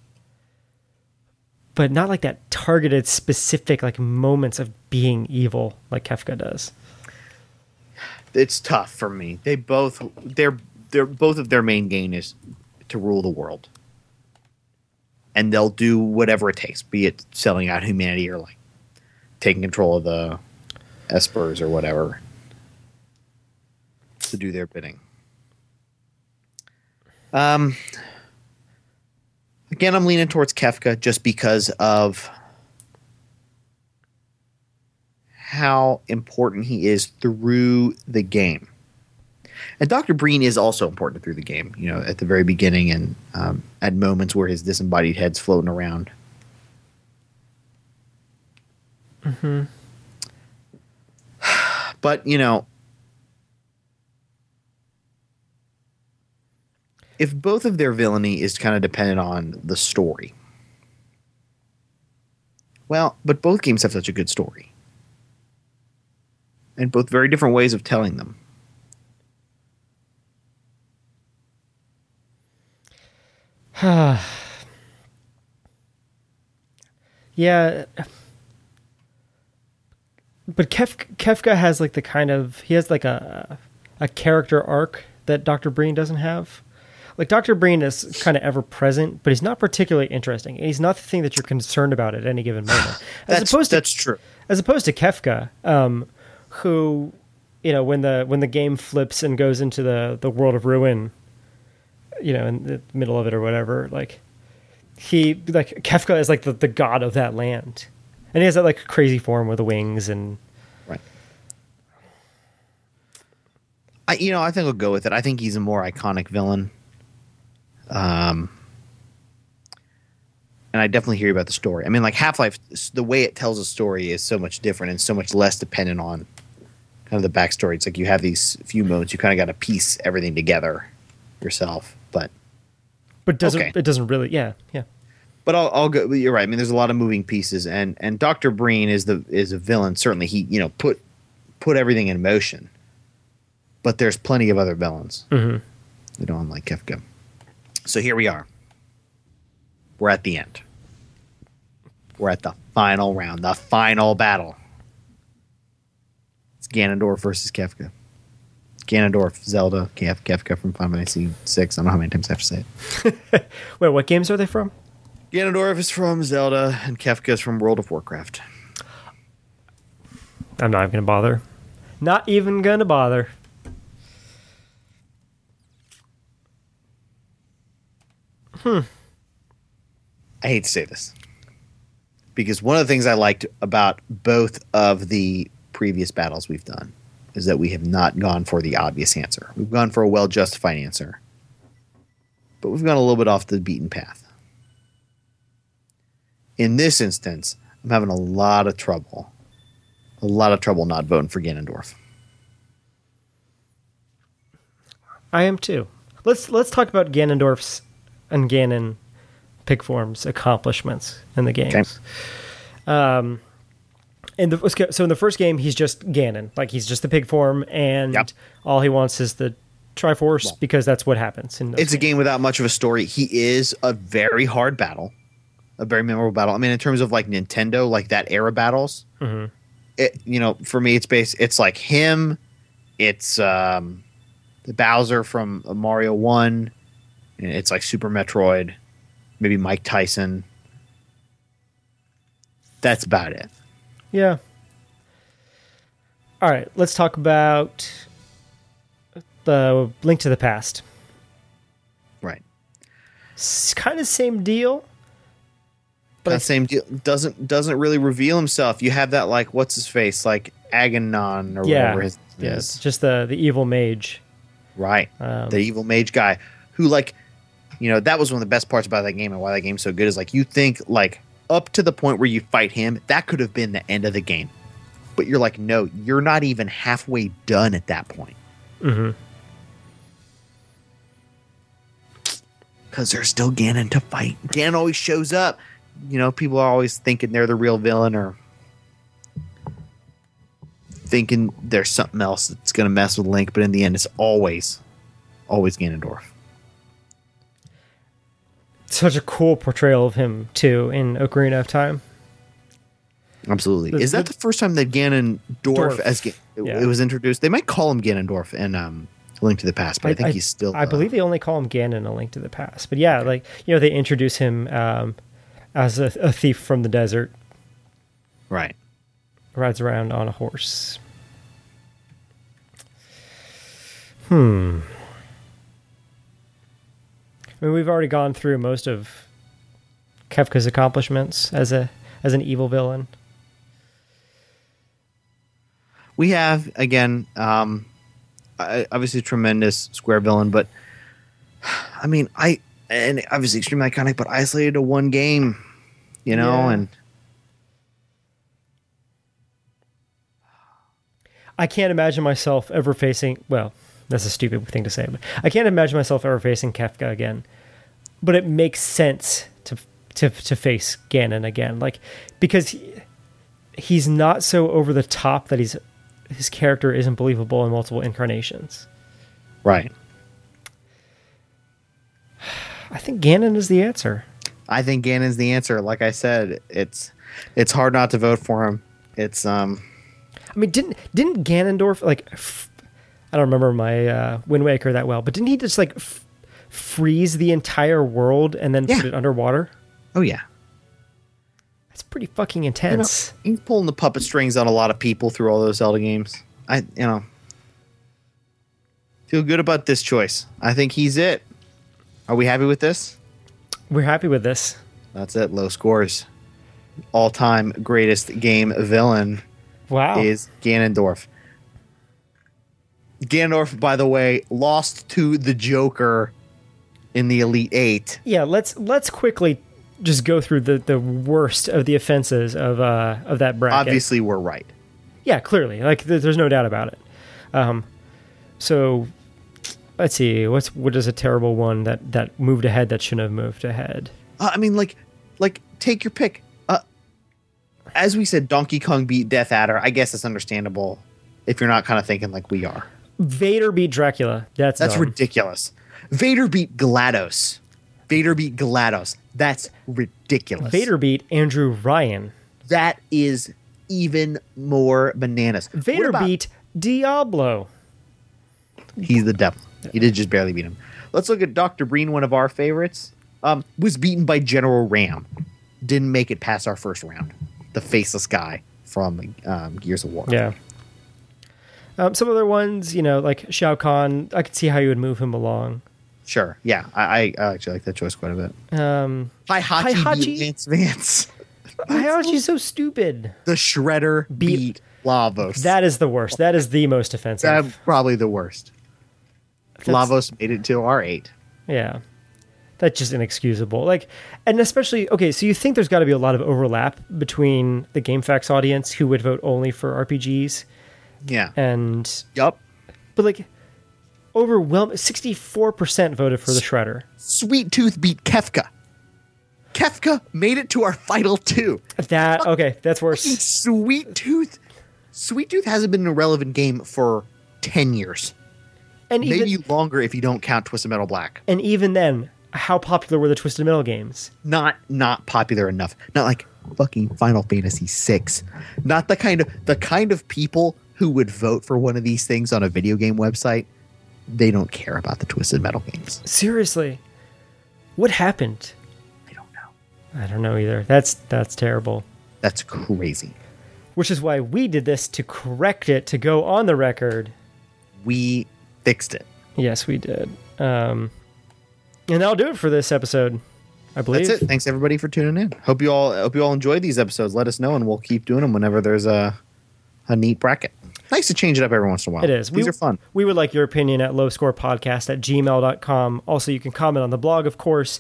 Speaker 4: but not like that targeted, specific like moments of being evil like Kefka does.
Speaker 5: It's tough for me. They're both of their main gain is to rule the world. And they'll do whatever it takes, be it selling out humanity or like taking control of the Espers or whatever to do their bidding. Again, I'm leaning towards Kefka just because of how important he is through the game. And Dr. Breen is also important through the game, at the very beginning and at moments where his disembodied head's floating around. Mm-hmm. But, if both of their villainy is kind of dependent on the story, well, but both games have such a good story. And both very different ways of telling them.
Speaker 4: Yeah, but Kefka has like he has like a character arc that Dr. Breen doesn't have. Like, Dr. Breen is kind of ever present, but he's not particularly interesting. He's not the thing that you're concerned about at any given moment.
Speaker 5: That's true.
Speaker 4: As opposed to Kefka, who, when the game flips and goes into the world of ruin, in the middle of it or whatever, like, Kefka is like the god of that land. And he has that like crazy form with the wings and...
Speaker 5: Right. I think I'll go with it. I think he's a more iconic villain. And I definitely hear about the story. I mean, like Half-Life, the way it tells a story is so much different and so much less dependent on kind of the backstory. It's like you have these few moments, you kind of got to piece everything together yourself. But
Speaker 4: it doesn't really, yeah.
Speaker 5: But I'll go. You're right. I mean, there's a lot of moving pieces, and Dr. Breen is a villain. Certainly, he put everything in motion. But there's plenty of other villains. Mm-hmm. Unlike Kefka. So here we are. We're at the end. We're at the final round, the final battle. It's Ganondorf versus Kefka. Ganondorf, Zelda, Kefka from Final Fantasy VI. I don't know how many times I have to say it.
Speaker 4: Wait, what games are they from?
Speaker 5: Ganondorf is from Zelda, and Kefka is from World of Warcraft.
Speaker 4: I'm not even going to bother. Not even going to bother.
Speaker 5: I hate to say this, because one of the things I liked about both of the previous battles we've done is that we have not gone for the obvious answer. We've gone for a well-justified answer, but we've gone a little bit off the beaten path. In this instance, I'm having a lot of trouble not voting for Ganondorf.
Speaker 4: I am too. Let's talk about Ganondorf's and Ganon pick form's accomplishments in the games.
Speaker 5: Okay.
Speaker 4: So in the first game, he's just Ganon, like he's just the pig form, and all he wants is the Triforce because that's what happens.
Speaker 5: It's a game without much of a story. He is a very hard battle, a very memorable battle. I mean, in terms of like Nintendo, like that era battles, for me, it's like him. It's the Bowser from Mario 1. And it's like Super Metroid, maybe Mike Tyson. That's about it.
Speaker 4: Yeah. All right, let's talk about the Link to the Past.
Speaker 5: Right.
Speaker 4: Kind of same deal.
Speaker 5: But that same deal doesn't really reveal himself. You have that like what's his face, like Aganon or whatever his name is.
Speaker 4: Just the evil mage.
Speaker 5: Right. The evil mage guy who that was one of the best parts about that game and why that game's so good is like you think like up to the point where you fight him, that could have been the end of the game. But you're like, no, you're not even halfway done at that point.
Speaker 4: Mm-hmm.
Speaker 5: Because there's still Ganon to fight. Ganon always shows up. People are always thinking they're the real villain or thinking there's something else that's going to mess with Link. But in the end, it's always Ganondorf.
Speaker 4: Such a cool portrayal of him, too, in Ocarina of Time.
Speaker 5: Absolutely. Is that the first time that Ganondorf it was introduced? They might call him Ganondorf in Link to the Past, but I think he's still...
Speaker 4: I believe they only call him Ganon in A Link to the Past. But yeah, they introduce him as a thief from the desert.
Speaker 5: Right.
Speaker 4: Rides around on a horse. I mean, we've already gone through most of Kefka's accomplishments as an evil villain.
Speaker 5: We have, again, obviously a tremendous Square villain, but I mean, and obviously extremely iconic, but isolated to one game, and
Speaker 4: I can't imagine myself ever facing, well, that's a stupid thing to say, but I can't imagine myself ever facing Kefka again. But it makes sense to face Ganon again, because he's not so over the top that his character isn't believable in multiple incarnations.
Speaker 5: Right.
Speaker 4: I think Ganon is the answer.
Speaker 5: I think Ganon's the answer. Like I said, it's hard not to vote for him. It's I
Speaker 4: mean, didn't Ganondorf I don't remember my Wind Waker that well, but didn't he just freeze the entire world and then put it underwater?
Speaker 5: Oh yeah,
Speaker 4: that's pretty fucking intense.
Speaker 5: He's pulling the puppet strings on a lot of people through all those Zelda games. I feel good about this choice. I think he's it. Are we happy with this?
Speaker 4: We're happy with this.
Speaker 5: That's it. Low scores. All-time greatest game villain.
Speaker 4: Wow.
Speaker 5: Is Ganondorf. Ganondorf, by the way, lost to the Joker in the Elite Eight.
Speaker 4: Yeah, let's quickly just go through the worst of the offenses of that bracket.
Speaker 5: Obviously, we're right.
Speaker 4: Yeah, clearly. There's no doubt about it. So let's see. What is a terrible one that moved ahead that shouldn't have moved ahead?
Speaker 5: I mean, take your pick. As we said, Donkey Kong beat Death Adder. I guess it's understandable if you're not kind of thinking like we are.
Speaker 4: Vader beat Dracula. That's dumb.
Speaker 5: Ridiculous. Vader beat GLaDOS. That's ridiculous.
Speaker 4: Vader beat Andrew Ryan.
Speaker 5: That is even more bananas.
Speaker 4: Vader beat Diablo.
Speaker 5: He's the devil. He did just barely beat him. Let's look at Dr. Breen, one of our favorites. Was beaten by General Ram. Didn't make it past our first round. The faceless guy from Gears of War.
Speaker 4: Yeah. Some other ones, like Shao Kahn, I could see how you would move him along.
Speaker 5: Sure. Yeah, I actually like that choice quite a bit.
Speaker 4: Heihachi
Speaker 5: Lance Vance.
Speaker 4: Heihachi's so stupid.
Speaker 5: The Shredder beat Lavos.
Speaker 4: That is the worst. That is the most offensive.
Speaker 5: That's probably the worst. Lavos made it to R8.
Speaker 4: Yeah. That's just inexcusable. And especially, okay, so you think there's got to be a lot of overlap between the GameFAQs audience who would vote only for RPGs.
Speaker 5: Yeah.
Speaker 4: And.
Speaker 5: Yup.
Speaker 4: But overwhelming 64% voted for the Shredder.
Speaker 5: Sweet Tooth beat Kefka. Kefka made it to our final 2.
Speaker 4: That's worse.
Speaker 5: Sweet Tooth. Sweet Tooth hasn't been a relevant game for 10 years.
Speaker 4: And
Speaker 5: maybe longer if you don't count Twisted Metal Black.
Speaker 4: And even then, how popular were the Twisted Metal games?
Speaker 5: Not popular enough. Not like fucking Final Fantasy VI. Not the kind of people who would vote for one of these things on a video game website. They don't care about the Twisted Metal games.
Speaker 4: Seriously. What happened? I don't know either. That's terrible.
Speaker 5: That's crazy.
Speaker 4: Which is why we did this, to correct it, to go on the record.
Speaker 5: We fixed it.
Speaker 4: Yes, we did. And that'll do it for this episode, I believe.
Speaker 5: That's it. Thanks everybody for tuning in. Hope you all enjoyed these episodes. Let us know, and we'll keep doing them whenever there's a neat bracket. Nice to change it up every once in a while.
Speaker 4: It is.
Speaker 5: These are fun.
Speaker 4: We would like your opinion at lowscorepodcast@gmail.com. Also, you can comment on the blog, of course,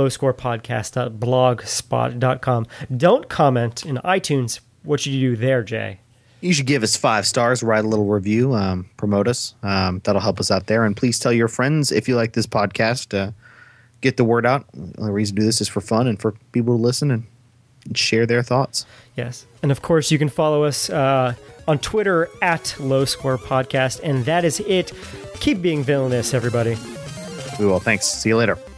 Speaker 4: lowscorepodcast.blogspot.com. Don't comment in iTunes. What should you do there, Jay?
Speaker 5: You should give us 5 stars, write a little review, promote us. That'll help us out there. And please tell your friends if you like this podcast. Get the word out. The only reason to do this is for fun and for people to listen and share their thoughts.
Speaker 4: Yes. And of course, you can follow us on Twitter at Low Score Podcast. And that is it. Keep being villainous, everybody.
Speaker 5: We will. Thanks. See you later.